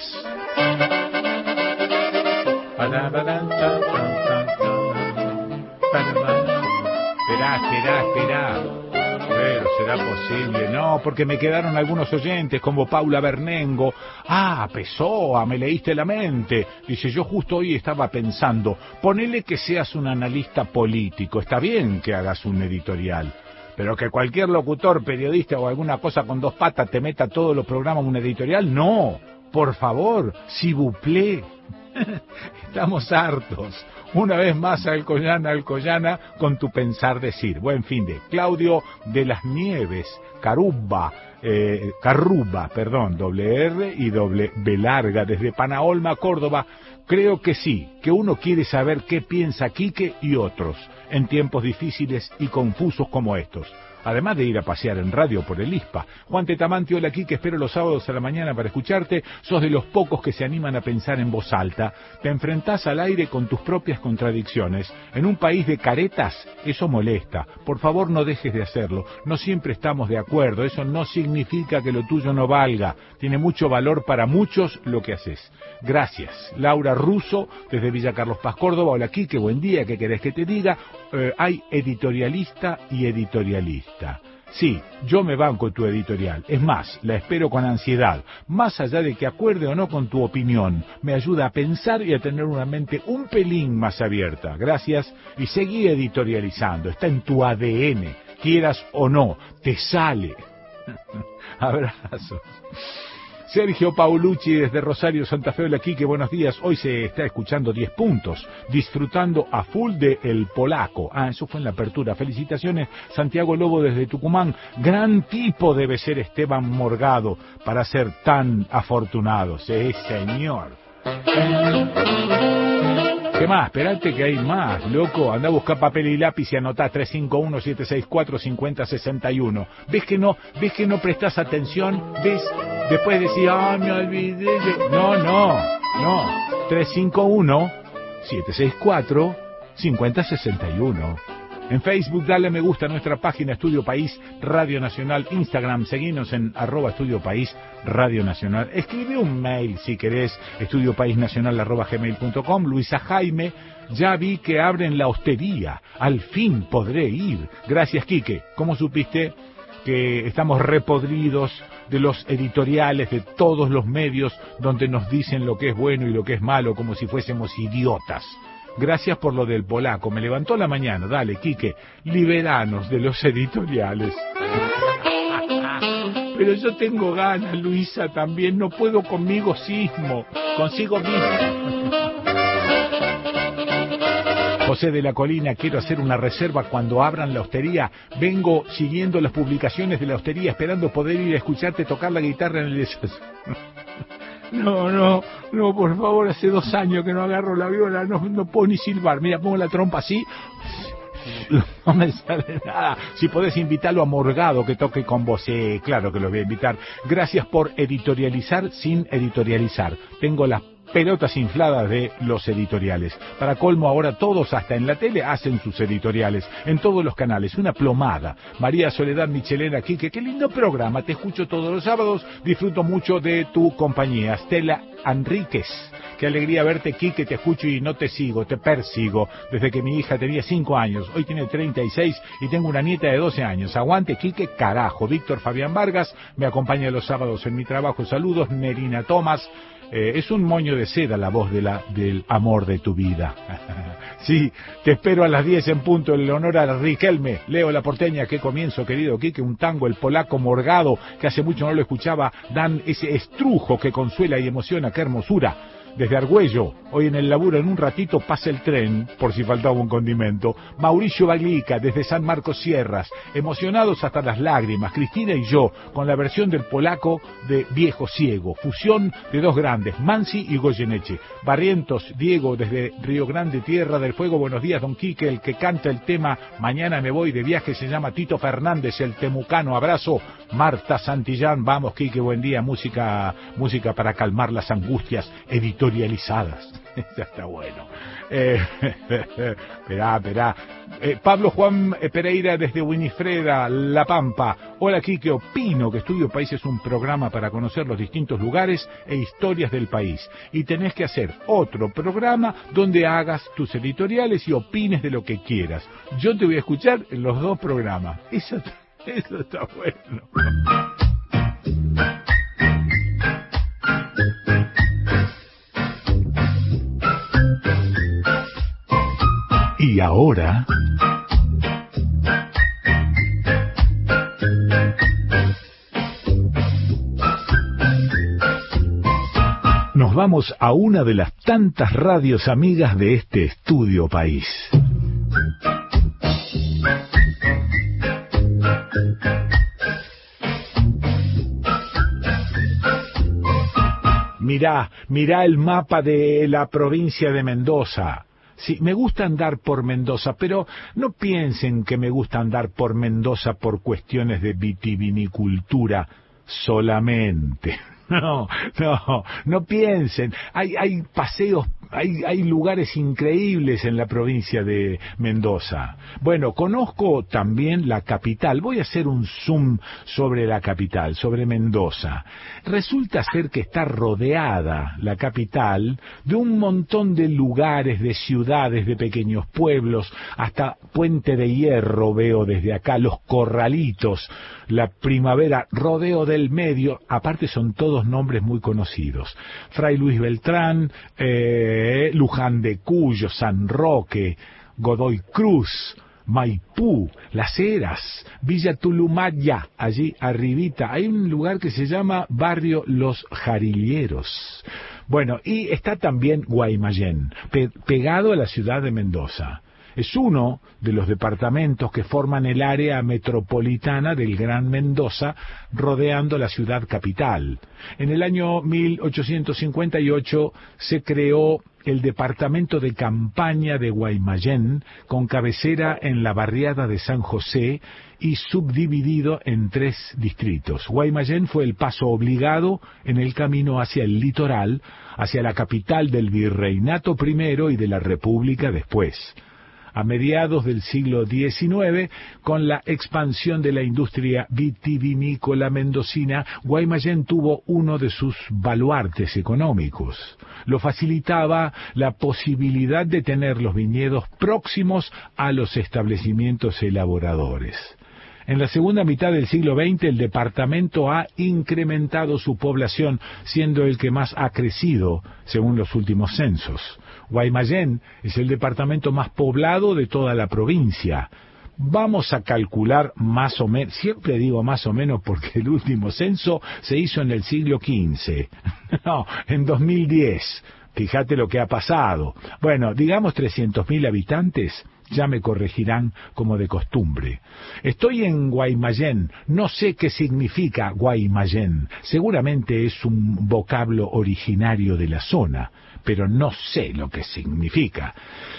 Esperá. Pero será posible. No, porque me quedaron algunos oyentes como Paula Bernengo. Pessoa, me leíste la mente. Dice, yo justo hoy estaba pensando, ponele que seas un analista político. Está bien que hagas un editorial, pero que cualquier locutor, periodista o alguna cosa con dos patas te meta todos los programas en un editorial, no. Por favor, s'il vous plaît. Estamos hartos. Una vez más, Alcoyana, con tu pensar decir. Buen fin de. Claudio de las Nieves, Carruba, doble R y doble B larga, desde Panaolma, Córdoba. Creo que sí, que uno quiere saber qué piensa Quique y otros en tiempos difíciles y confusos como estos. además de ir a pasear en radio por el ISPA. Juan Tetamante, hola Quique, espero los sábados a la mañana para escucharte. Sos de los pocos que se animan a pensar en voz alta. Te enfrentás al aire con tus propias contradicciones. En un país de caretas, eso molesta. Por favor, no dejes de hacerlo. No siempre estamos de acuerdo. Eso no significa que lo tuyo no valga. Tiene mucho valor para muchos lo que haces. Gracias. Laura Russo, desde Villa Carlos Paz, Córdoba. Hola Quique, buen día. ¿Qué querés que te diga? Hay editorialista y editorialista. Sí, yo me banco tu editorial. Es más, la espero con ansiedad. Más allá de que acuerde o no con tu opinión, me ayuda a pensar y a tener una mente un pelín más abierta. Gracias y seguí editorializando. Está en tu ADN. Quieras o no, te sale. Abrazos. Sergio Paulucci desde Rosario, Santa Fe, hola Quique, buenos días. Hoy se está escuchando 10 puntos, disfrutando a full de El Polaco. Eso fue en la apertura. Felicitaciones, Santiago Lobo desde Tucumán. Gran tipo debe ser Esteban Morgado para ser tan afortunado. Sí, señor. ¿Qué más? Esperate que hay más, loco. Anda a buscar papel y lápiz y anotá 351-764-5061. ¿Ves que no prestás atención? ¿Ves? Después decís, me olvidé. No. 351-764-5061. En Facebook, dale me gusta a nuestra página Estudio País Radio Nacional. Instagram, seguinos en @Estudio País Radio Nacional. Escribe un mail si querés, estudiopaisnacional@gmail.com. Luisa Jaime, ya vi que abren la hostería. Al fin podré ir. Gracias, Quique. ¿Cómo supiste que estamos repodridos de los editoriales de todos los medios donde nos dicen lo que es bueno y lo que es malo como si fuésemos idiotas? Gracias por lo del Polaco. Me levantó la mañana. Dale, Quique, liberanos de los editoriales. Pero yo tengo ganas, Luisa, también. No puedo consigo mismo. José de la Colina, quiero hacer una reserva cuando abran la hostería. Vengo siguiendo las publicaciones de la hostería, esperando poder ir a escucharte tocar la guitarra en el desayuno. No, por favor, hace 2 años que no agarro la viola, no puedo ni silbar. Mira, pongo la trompa así, no me sale nada. Si podés invitarlo a Morgado que toque con vos, claro que lo voy a invitar. Gracias por editorializar sin editorializar. Tengo las pelotas infladas de los editoriales. Para colmo, ahora todos, hasta en la tele, hacen sus editoriales, en todos los canales, una plomada. María Soledad Michelena, Quique, qué lindo programa, te escucho todos los sábados, disfruto mucho de tu compañía. Estela Enríquez, qué alegría verte, Quique, te escucho y no te sigo, te persigo, desde que mi hija tenía 5 años, hoy tiene 36 y tengo una nieta de 12 años. Aguante, Quique, carajo. Víctor Fabián Vargas, me acompaña los sábados en mi trabajo, saludos. Nerina Tomás, es un moño de seda la voz del amor de tu vida. Sí, te espero a las 10 en punto, en honor a Riquelme. Leo La Porteña, qué comienzo, querido Quique, un tango, El Polaco Morgado, que hace mucho no lo escuchaba, dan ese estrujo que consuela y emociona, qué hermosura. Desde Argüello, hoy en el laburo, en un ratito pasa el tren, por si faltaba un condimento. Mauricio Baglica, desde San Marcos Sierras, emocionados hasta las lágrimas, Cristina y yo, con la versión del Polaco de Viejo Ciego, fusión de 2 grandes, Mansi y Goyeneche. Barrientos, Diego, desde Río Grande, Tierra del Fuego, buenos días, don Quique, el que canta el tema Mañana me voy de viaje se llama Tito Fernández, el temucano, abrazo. Marta Santillán, vamos Quique, buen día, música para calmar las angustias editorializadas. Ya está bueno. Esperá. Pablo Juan Pereira desde Winifreda, La Pampa. Hola Quique, opino que Estudio País es un programa para conocer los distintos lugares e historias del país. Y tenés que hacer otro programa donde hagas tus editoriales y opines de lo que quieras. Yo te voy a escuchar en los 2 programas. Eso está bueno. Y ahora, nos vamos a una de las tantas radios amigas de este Estudio País. Mirá el mapa de la provincia de Mendoza. Sí, me gusta andar por Mendoza, pero no piensen que me gusta andar por Mendoza por cuestiones de vitivinicultura solamente. No piensen. Hay paseos, hay lugares increíbles en la provincia de Mendoza. Bueno, conozco también la capital. Voy a hacer un zoom sobre la capital, sobre Mendoza. Resulta ser que está rodeada la capital de un montón de lugares, de ciudades, de pequeños pueblos, hasta Puente de Hierro veo desde acá, Los Corralitos, La Primavera, Rodeo del Medio, aparte son todos nombres muy conocidos. Fray Luis Beltrán, Luján de Cuyo, San Roque, Godoy Cruz, Maipú, Las Heras, Villa Tulumaya, allí arribita. Hay un lugar que se llama Barrio Los Jarilleros. Bueno, y está también Guaymallén, pegado a la ciudad de Mendoza. Es uno de los departamentos que forman el área metropolitana del Gran Mendoza, rodeando la ciudad capital. En el año 1858 se creó el departamento de campaña de Guaymallén, con cabecera en la barriada de San José y subdividido en 3 distritos. Guaymallén fue el paso obligado en el camino hacia el litoral, hacia la capital del Virreinato primero y de la República después. A mediados del siglo XIX, con la expansión de la industria vitivinícola mendocina, Guaymallén tuvo uno de sus baluartes económicos. Lo facilitaba la posibilidad de tener los viñedos próximos a los establecimientos elaboradores. En la segunda mitad del siglo XX, el departamento ha incrementado su población, siendo el que más ha crecido, según los últimos censos. Guaymallén es el departamento más poblado de toda la provincia. Vamos a calcular más o menos, siempre digo más o menos porque el último censo se hizo en el siglo XV, no, en 2010. Fíjate lo que ha pasado. Bueno, digamos 300.000 habitantes, ya me corregirán como de costumbre. Estoy en Guaymallén, no sé qué significa Guaymallén. Seguramente es un vocablo originario de la zona, pero no sé lo que significa.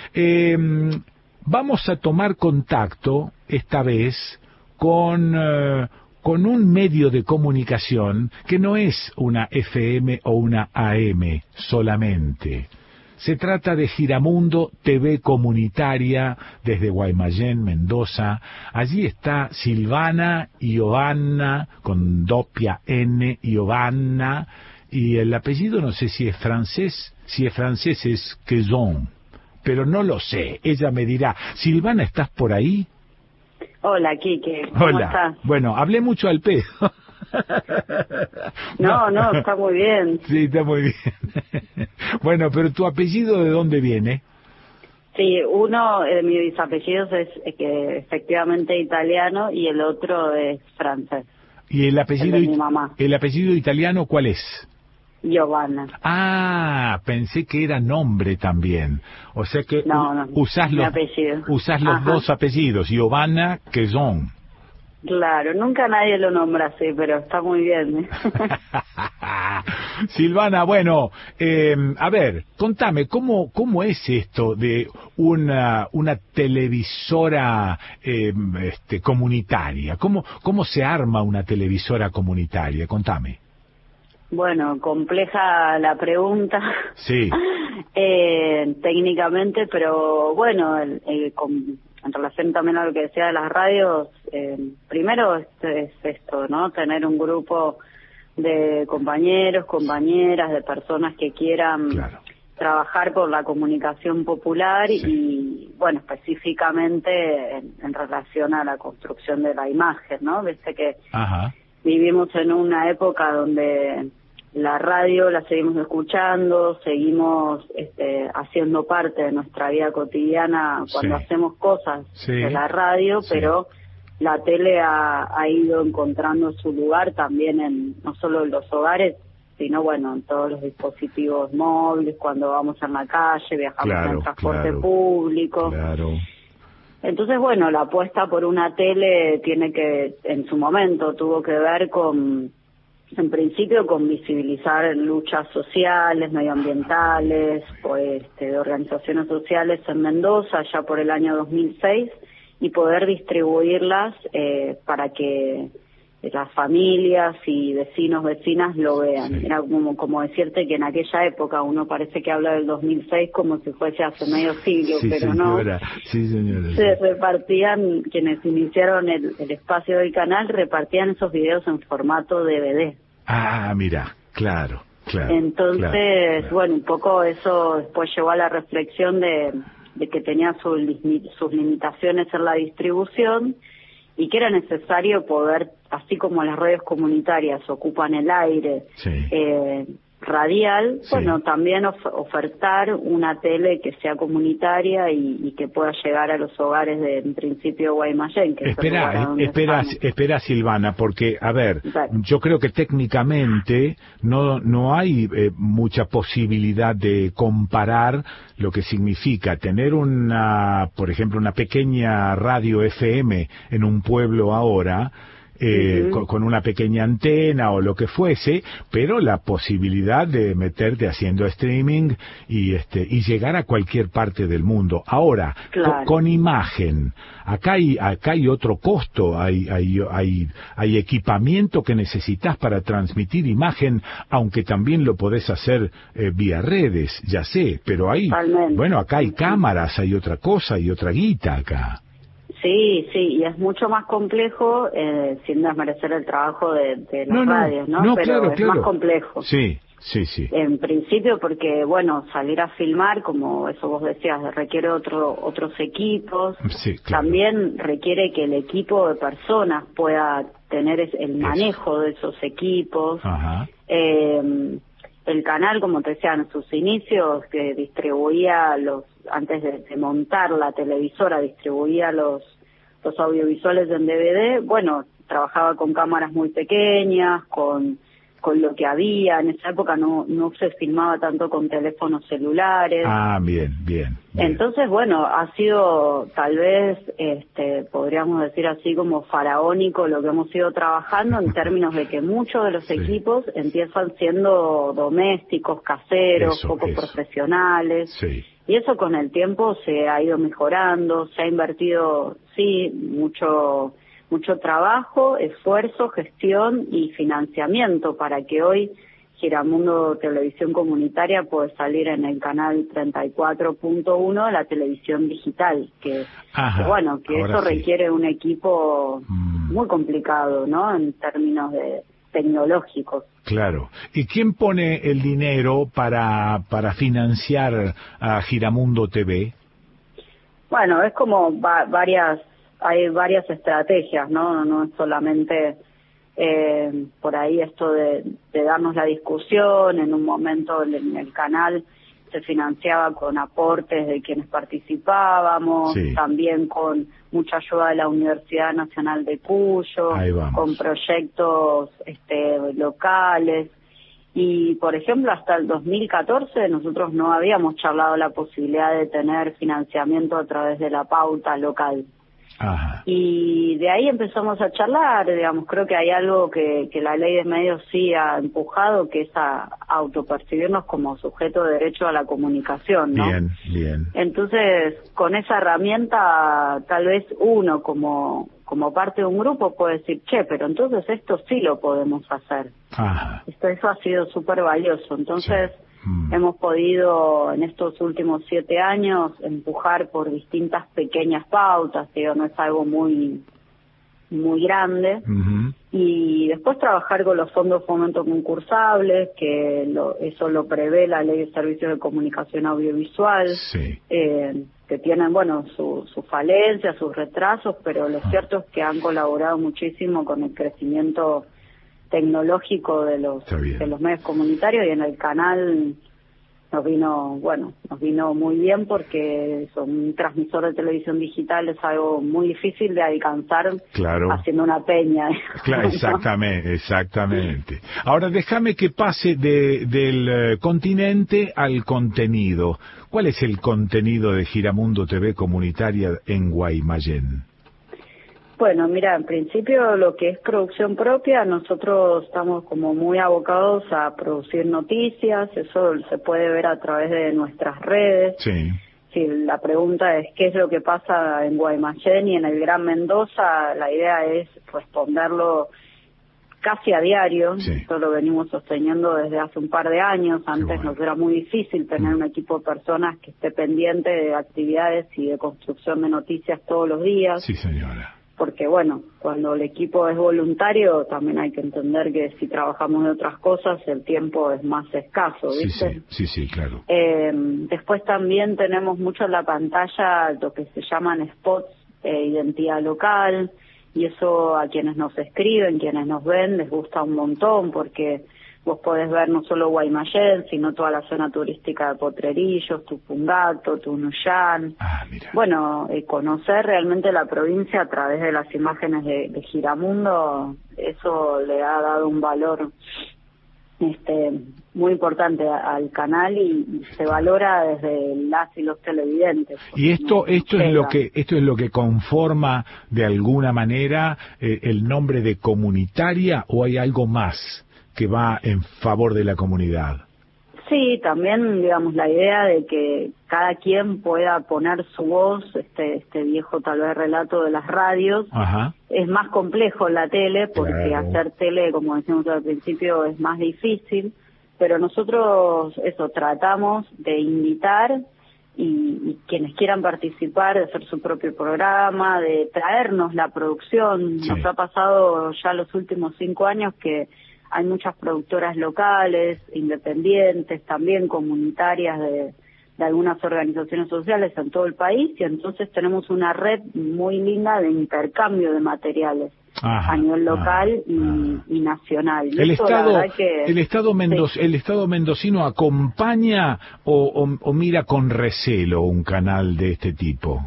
Vamos a tomar contacto, esta vez, con un medio de comunicación que no es una FM o una AM solamente. Se trata de Giramundo TV Comunitaria desde Guaymallén, Mendoza. Allí está Silvana Ioanna, con doppia N, Ioanna, y el apellido no sé si es francés es Quezon, pero no lo sé, ella me dirá. Silvana, ¿estás por ahí? Hola, Quique, ¿cómo Hola. estás? Bueno, hablé mucho al pedo. No, está muy bien. Sí, está muy bien. Bueno, pero ¿tu apellido de dónde viene? Sí, uno de mis apellidos es que efectivamente italiano y el otro es francés. ¿Y el apellido, El de mi mamá. el apellido italiano cuál es? Giovanna. Ah, pensé que era nombre también. O sea que No, usás mi los, apellido. usás los Ajá. dos apellidos, Giovanna Quezon. Claro, nunca nadie lo nombra así, pero está muy bien. Silvana, bueno, a ver, contame, ¿cómo es esto de una televisora comunitaria? ¿Cómo se arma una televisora comunitaria? Contame. Bueno, compleja la pregunta. Sí. Técnicamente, pero bueno, en relación también a lo que decía de las radios, primero es esto, ¿no? Tener un grupo de compañeros, compañeras, de personas que quieran trabajar por la comunicación popular y, bueno, específicamente en relación a la construcción de la imagen, ¿no? Viste que vivimos en una época donde la radio la seguimos escuchando, seguimos haciendo parte de nuestra vida cotidiana cuando hacemos cosas de la radio, pero la tele ha ido encontrando su lugar también no solo en los hogares, sino bueno, en todos los dispositivos móviles, cuando vamos en la calle, viajamos en transporte público. Entonces, bueno, la apuesta por una tele en su momento tuvo que ver con en principio con visibilizar luchas sociales, medioambientales, de organizaciones sociales en Mendoza ya por el año 2006 y poder distribuirlas para que las familias y vecinas lo vean. Sí. Era como decirte que en aquella época uno parece que habla del 2006 como si fuese hace medio siglo, sí, pero señora. no. Sí, señora. Se repartían, quienes iniciaron el espacio del canal, repartían esos videos en formato DVD. Ah, mira, claro. Entonces, bueno, un poco eso después llevó a la reflexión de que tenía sus limitaciones en la distribución y que era necesario poder, así como las redes comunitarias ocupan el aire radial, bueno, también ofertar una tele que sea comunitaria y que pueda llegar a los hogares de, en principio, Guaymallén. Que espera, Silvana, porque, a ver, yo creo que técnicamente no hay mucha posibilidad de comparar lo que significa tener por ejemplo, una pequeña radio FM en un pueblo ahora, con una pequeña antena o lo que fuese, pero la posibilidad de meterte haciendo streaming y llegar a cualquier parte del mundo. Ahora, con imagen, acá hay otro costo, hay equipamiento que necesitas para transmitir imagen, aunque también lo podés hacer vía redes, ya sé, pero acá hay cámaras, hay otra cosa, hay otra guita acá. Sí, y es mucho más complejo, sin desmerecer el trabajo de las radios, ¿no? Pero es más complejo. Sí. En principio porque, bueno, salir a filmar, como eso vos decías, requiere otros equipos. Sí, claro. También requiere que el equipo de personas pueda tener el manejo de esos equipos. Ajá. El canal, como te decía, en sus inicios, que distribuía antes de montar la televisora, distribuía los audiovisuales en DVD, bueno, trabajaba con cámaras muy pequeñas, con lo que había. En esa época no se filmaba tanto con teléfonos celulares. Ah, bien. Entonces, bueno, ha sido tal vez, podríamos decir así como faraónico lo que hemos ido trabajando en términos de que muchos de los equipos empiezan siendo domésticos, caseros, poco profesionales. Sí. Y eso con el tiempo se ha ido mejorando, se ha invertido, mucho trabajo, esfuerzo, gestión y financiamiento para que hoy Giramundo Televisión Comunitaria puede salir en el canal 34.1 de la televisión digital, que eso requiere un equipo muy complicado, ¿no? En términos tecnológicos. Claro. ¿Y quién pone el dinero para financiar a Giramundo TV? Bueno, es como hay varias estrategias, ¿no? No es solamente por ahí esto de darnos la discusión. En un momento en el canal se financiaba con aportes de quienes participábamos, también con mucha ayuda de la Universidad Nacional de Cuyo, con proyectos locales. Y, por ejemplo, hasta el 2014 nosotros no habíamos charlado la posibilidad de tener financiamiento a través de la pauta local. Ajá. Y de ahí empezamos a charlar, creo que hay algo que la ley de medios sí ha empujado, que es a autopercibirnos como sujeto de derecho a la comunicación, ¿no? Bien. Entonces, con esa herramienta, tal vez uno como parte de un grupo puede decir, pero entonces esto sí lo podemos hacer. Ajá. Eso ha sido súper valioso. Entonces, hemos podido en estos últimos 7 años empujar por distintas pequeñas pautas, no es algo muy grande. Y después trabajar con los fondos de fomento concursables, que eso lo prevé la Ley de Servicios de Comunicación Audiovisual, que tienen, sus falencias, sus retrasos, pero lo cierto es que han colaborado muchísimo con el crecimiento tecnológico de los medios comunitarios, y en el canal nos vino muy bien, porque un transmisor de televisión digital es algo muy difícil de alcanzar haciendo una peña. Claro, exactamente. Ahora déjame que pase del continente al contenido. ¿Cuál es el contenido de Giramundo TV Comunitaria en Guaymallén? Bueno, mira, en principio lo que es producción propia, nosotros estamos como muy abocados a producir noticias, eso se puede ver a través de nuestras redes. Sí. Si la pregunta es qué es lo que pasa en Guaymallén y en el Gran Mendoza, la idea es responderlo casi a diario. Sí. Esto lo venimos sosteniendo desde hace un par de años. Antes nos era muy difícil tener un equipo de personas que esté pendiente de actividades y de construcción de noticias todos los días. Sí, señora. Porque bueno, cuando el equipo es voluntario, también hay que entender que si trabajamos en otras cosas, el tiempo es más escaso, ¿viste? Sí, claro. Después también tenemos mucho en la pantalla lo que se llaman spots, identidad local, y eso a quienes nos escriben, quienes nos ven, les gusta un montón, porque vos podés ver no solo Guaymallén, sino toda la zona turística de Potrerillos, Tupungato, Tunuyán. Bueno, conocer realmente la provincia a través de las imágenes de Giramundo, eso le ha dado un valor muy importante al canal y se valora desde las y los televidentes. Y esto es lo que conforma de alguna manera el nombre de comunitaria, ¿o hay algo más que va en favor de la comunidad? Sí, también, digamos, la idea de que cada quien pueda poner su voz, este viejo tal vez relato de las radios. Ajá. Es más complejo en la tele, porque hacer tele, como decíamos al principio, es más difícil, pero nosotros tratamos de invitar y quienes quieran participar, de hacer su propio programa, de traernos la producción. Nos ha pasado ya los últimos 5 años que hay muchas productoras locales, independientes, también comunitarias de algunas organizaciones sociales en todo el país, y entonces tenemos una red muy linda de intercambio de materiales a nivel local y nacional. Y el eso, el Estado mendocino acompaña o mira con recelo un canal de este tipo.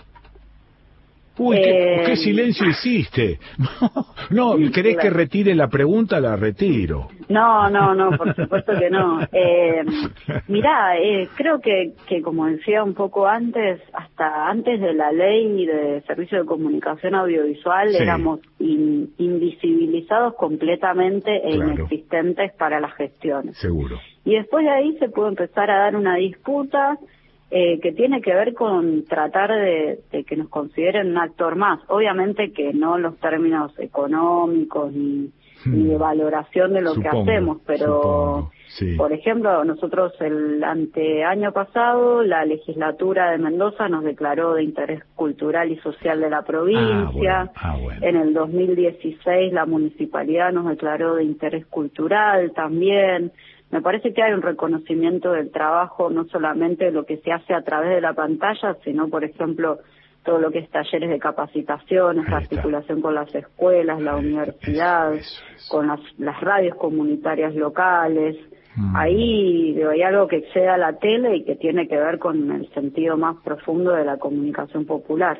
Uy, ¿qué silencio hiciste? No, ¿querés que retire la pregunta? La retiro. No, por supuesto que no. Mirá, creo que como decía un poco antes, hasta antes de la ley de servicio de comunicación audiovisual, éramos invisibilizados completamente e inexistentes para las gestiones. Seguro. Y después de ahí se pudo empezar a dar una disputa que tiene que ver con tratar de que nos consideren un actor más. Obviamente que no los términos económicos ni de valoración de lo que hacemos, pero por ejemplo, nosotros el anteaño pasado la legislatura de Mendoza nos declaró de interés cultural y social de la provincia. En el 2016 la municipalidad nos declaró de interés cultural también. Me parece que hay un reconocimiento del trabajo, no solamente de lo que se hace a través de la pantalla, sino, por ejemplo, todo lo que es talleres de capacitación, esa articulación con las escuelas, la universidad, con las radios comunitarias locales. Ahí hay algo que excede a la tele y que tiene que ver con el sentido más profundo de la comunicación popular.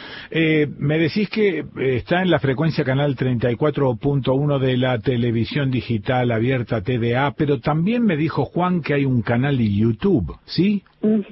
Me decís que está en la frecuencia canal 34.1 de la televisión digital abierta TDA, pero también me dijo Juan que hay un canal de YouTube, ¿sí?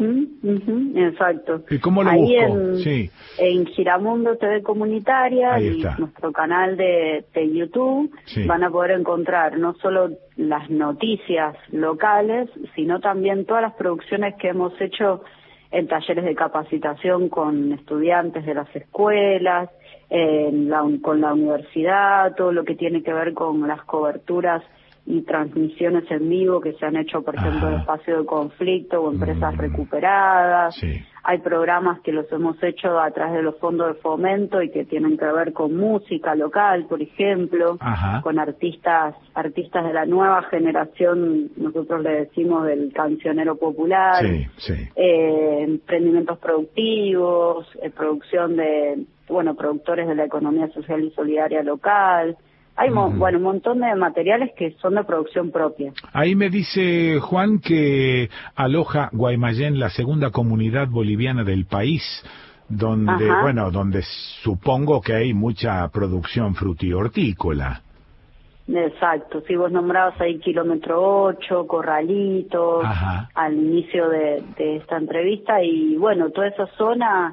Exacto. ¿Y cómo lo busco? En Giramundo TV Comunitaria y nuestro canal de YouTube van a poder encontrar no solo las noticias locales, sino también todas las producciones que hemos hecho en talleres de capacitación con estudiantes de las escuelas, con la universidad, todo lo que tiene que ver con las coberturas y transmisiones en vivo que se han hecho, por ejemplo, en espacio de conflicto o empresas recuperadas. Hay programas que los hemos hecho a través de los fondos de fomento y que tienen que ver con música local, por ejemplo, con artistas de la nueva generación, nosotros le decimos del cancionero popular, emprendimientos productivos, producción de, productores de la economía social y solidaria local. Hay un montón de materiales que son de producción propia. Ahí me dice Juan que aloja Guaymallén, la segunda comunidad boliviana del país, donde supongo que hay mucha producción frutihortícola. Exacto, si vos nombrabas ahí Kilómetro 8, Corralitos, al inicio de esta entrevista, y toda esa zona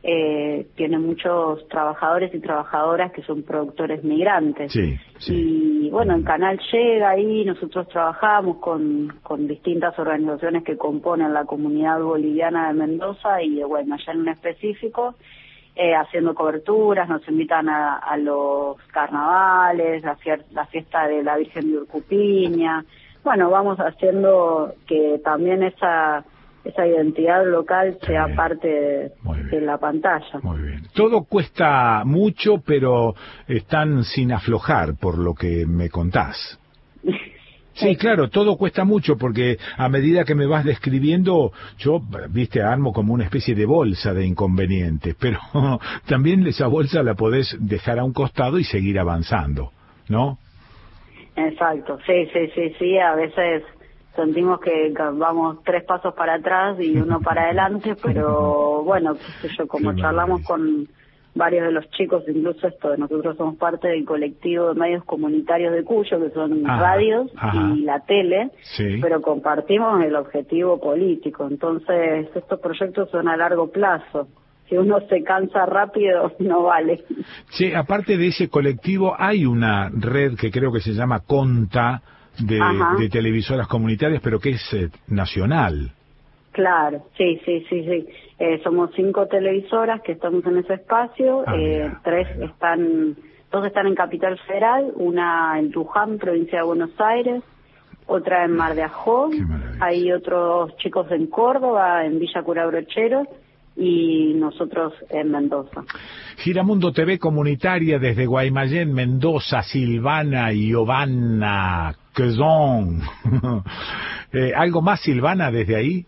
tiene muchos trabajadores y trabajadoras que son productores migrantes. Sí. Y bueno, el canal llega ahí, nosotros trabajamos con distintas organizaciones que componen la comunidad boliviana de Mendoza y de Guaymallén en específico, haciendo coberturas, nos invitan a los carnavales, la fiesta de la Virgen de Urcupiña. Bueno, vamos haciendo que también esa identidad local sea parte de la pantalla. Muy bien. Todo cuesta mucho, pero están sin aflojar, por lo que me contás. Sí, claro, todo cuesta mucho, porque a medida que me vas describiendo, yo, armo como una especie de bolsa de inconvenientes, pero también esa bolsa la podés dejar a un costado y seguir avanzando, ¿no? Exacto, sí, a veces sentimos que vamos 3 pasos para atrás y 1 para adelante, pero bueno, como charlamos con varios de los chicos, incluso nosotros somos parte del colectivo de medios comunitarios de Cuyo, que son radios y la tele, pero compartimos el objetivo político, entonces estos proyectos son a largo plazo. Si uno se cansa rápido, no vale. Sí, aparte de ese colectivo, hay una red que creo que se llama CONTA, de televisoras comunitarias, pero que es nacional. Claro, sí. Somos 5 televisoras que estamos en ese espacio, 2 están en Capital Federal, una en Luján, provincia de Buenos Aires, otra en Mar de Ajó, hay otros chicos en Córdoba, en Villa Cura Brochero, y nosotros en Mendoza. Giramundo TV comunitaria desde Guaymallén, Mendoza, Silvana y Giovanna Quezón. ¿Algo más, Silvana, desde ahí?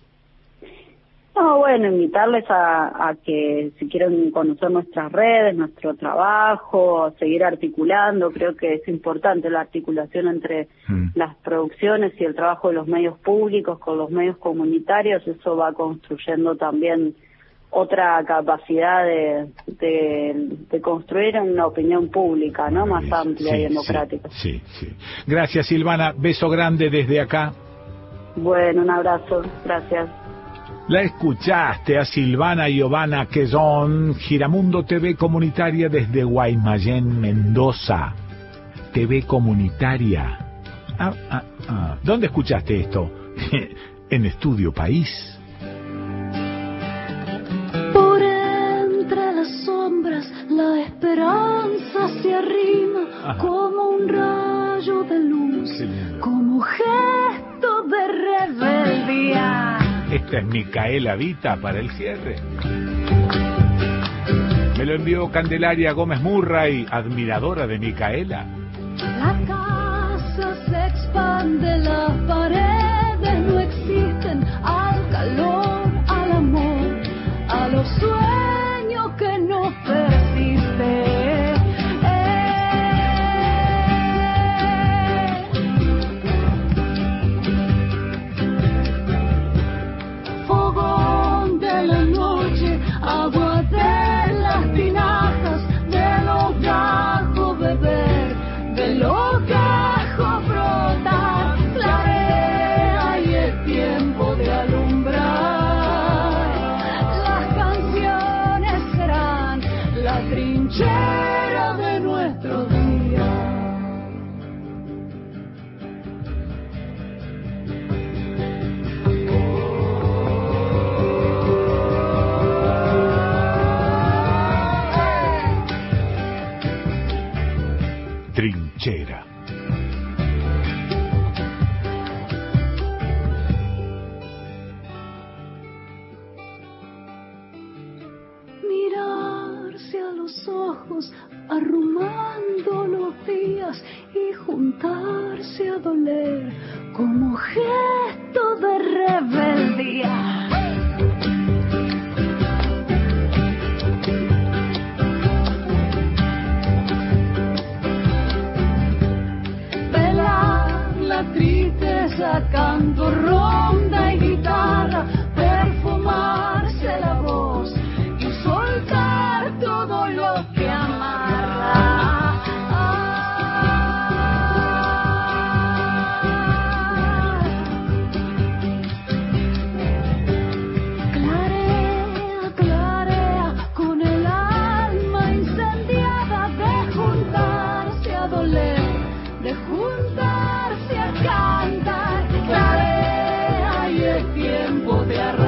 No, bueno, invitarles a que si quieren conocer nuestras redes, nuestro trabajo, seguir articulando. Creo que es importante la articulación entre las producciones y el trabajo de los medios públicos con los medios comunitarios. Eso va construyendo también otra capacidad de construir una opinión pública, ¿no? Más amplia y democrática. Sí. Gracias, Silvana. Beso grande desde acá. Bueno, un abrazo. Gracias. La escuchaste a Silvana Giovanna Quezón, Giramundo TV comunitaria desde Guaymallén, Mendoza. TV comunitaria. ¿Dónde escuchaste esto? En Estudio País. La esperanza se arrima como un rayo de luz, como gesto de rebeldía. Esta es Micaela Vita para el cierre. Me lo envió Candelaria Gómez Murray, admiradora de Micaela. La casa se expande, las paredes no existen, al calor, al amor, a los sueños que no persiste. Fogón de la noche, agua de las tinajas, de los gajos beber, de los gajos brotar, clarea y el tiempo de alumbrar. Las canciones serán la trinchera de nuestro día. Trinchera. Mirarse a los ojos, arrumando los días y juntarse a doler como gesto de rebeldía. La tristeza, canto, ronda y guitarra, perfumarse la voz y soltar todo lo que amarra. Clarea, clarea con de juntarse a cantar, clarea y es tiempo de arrancar.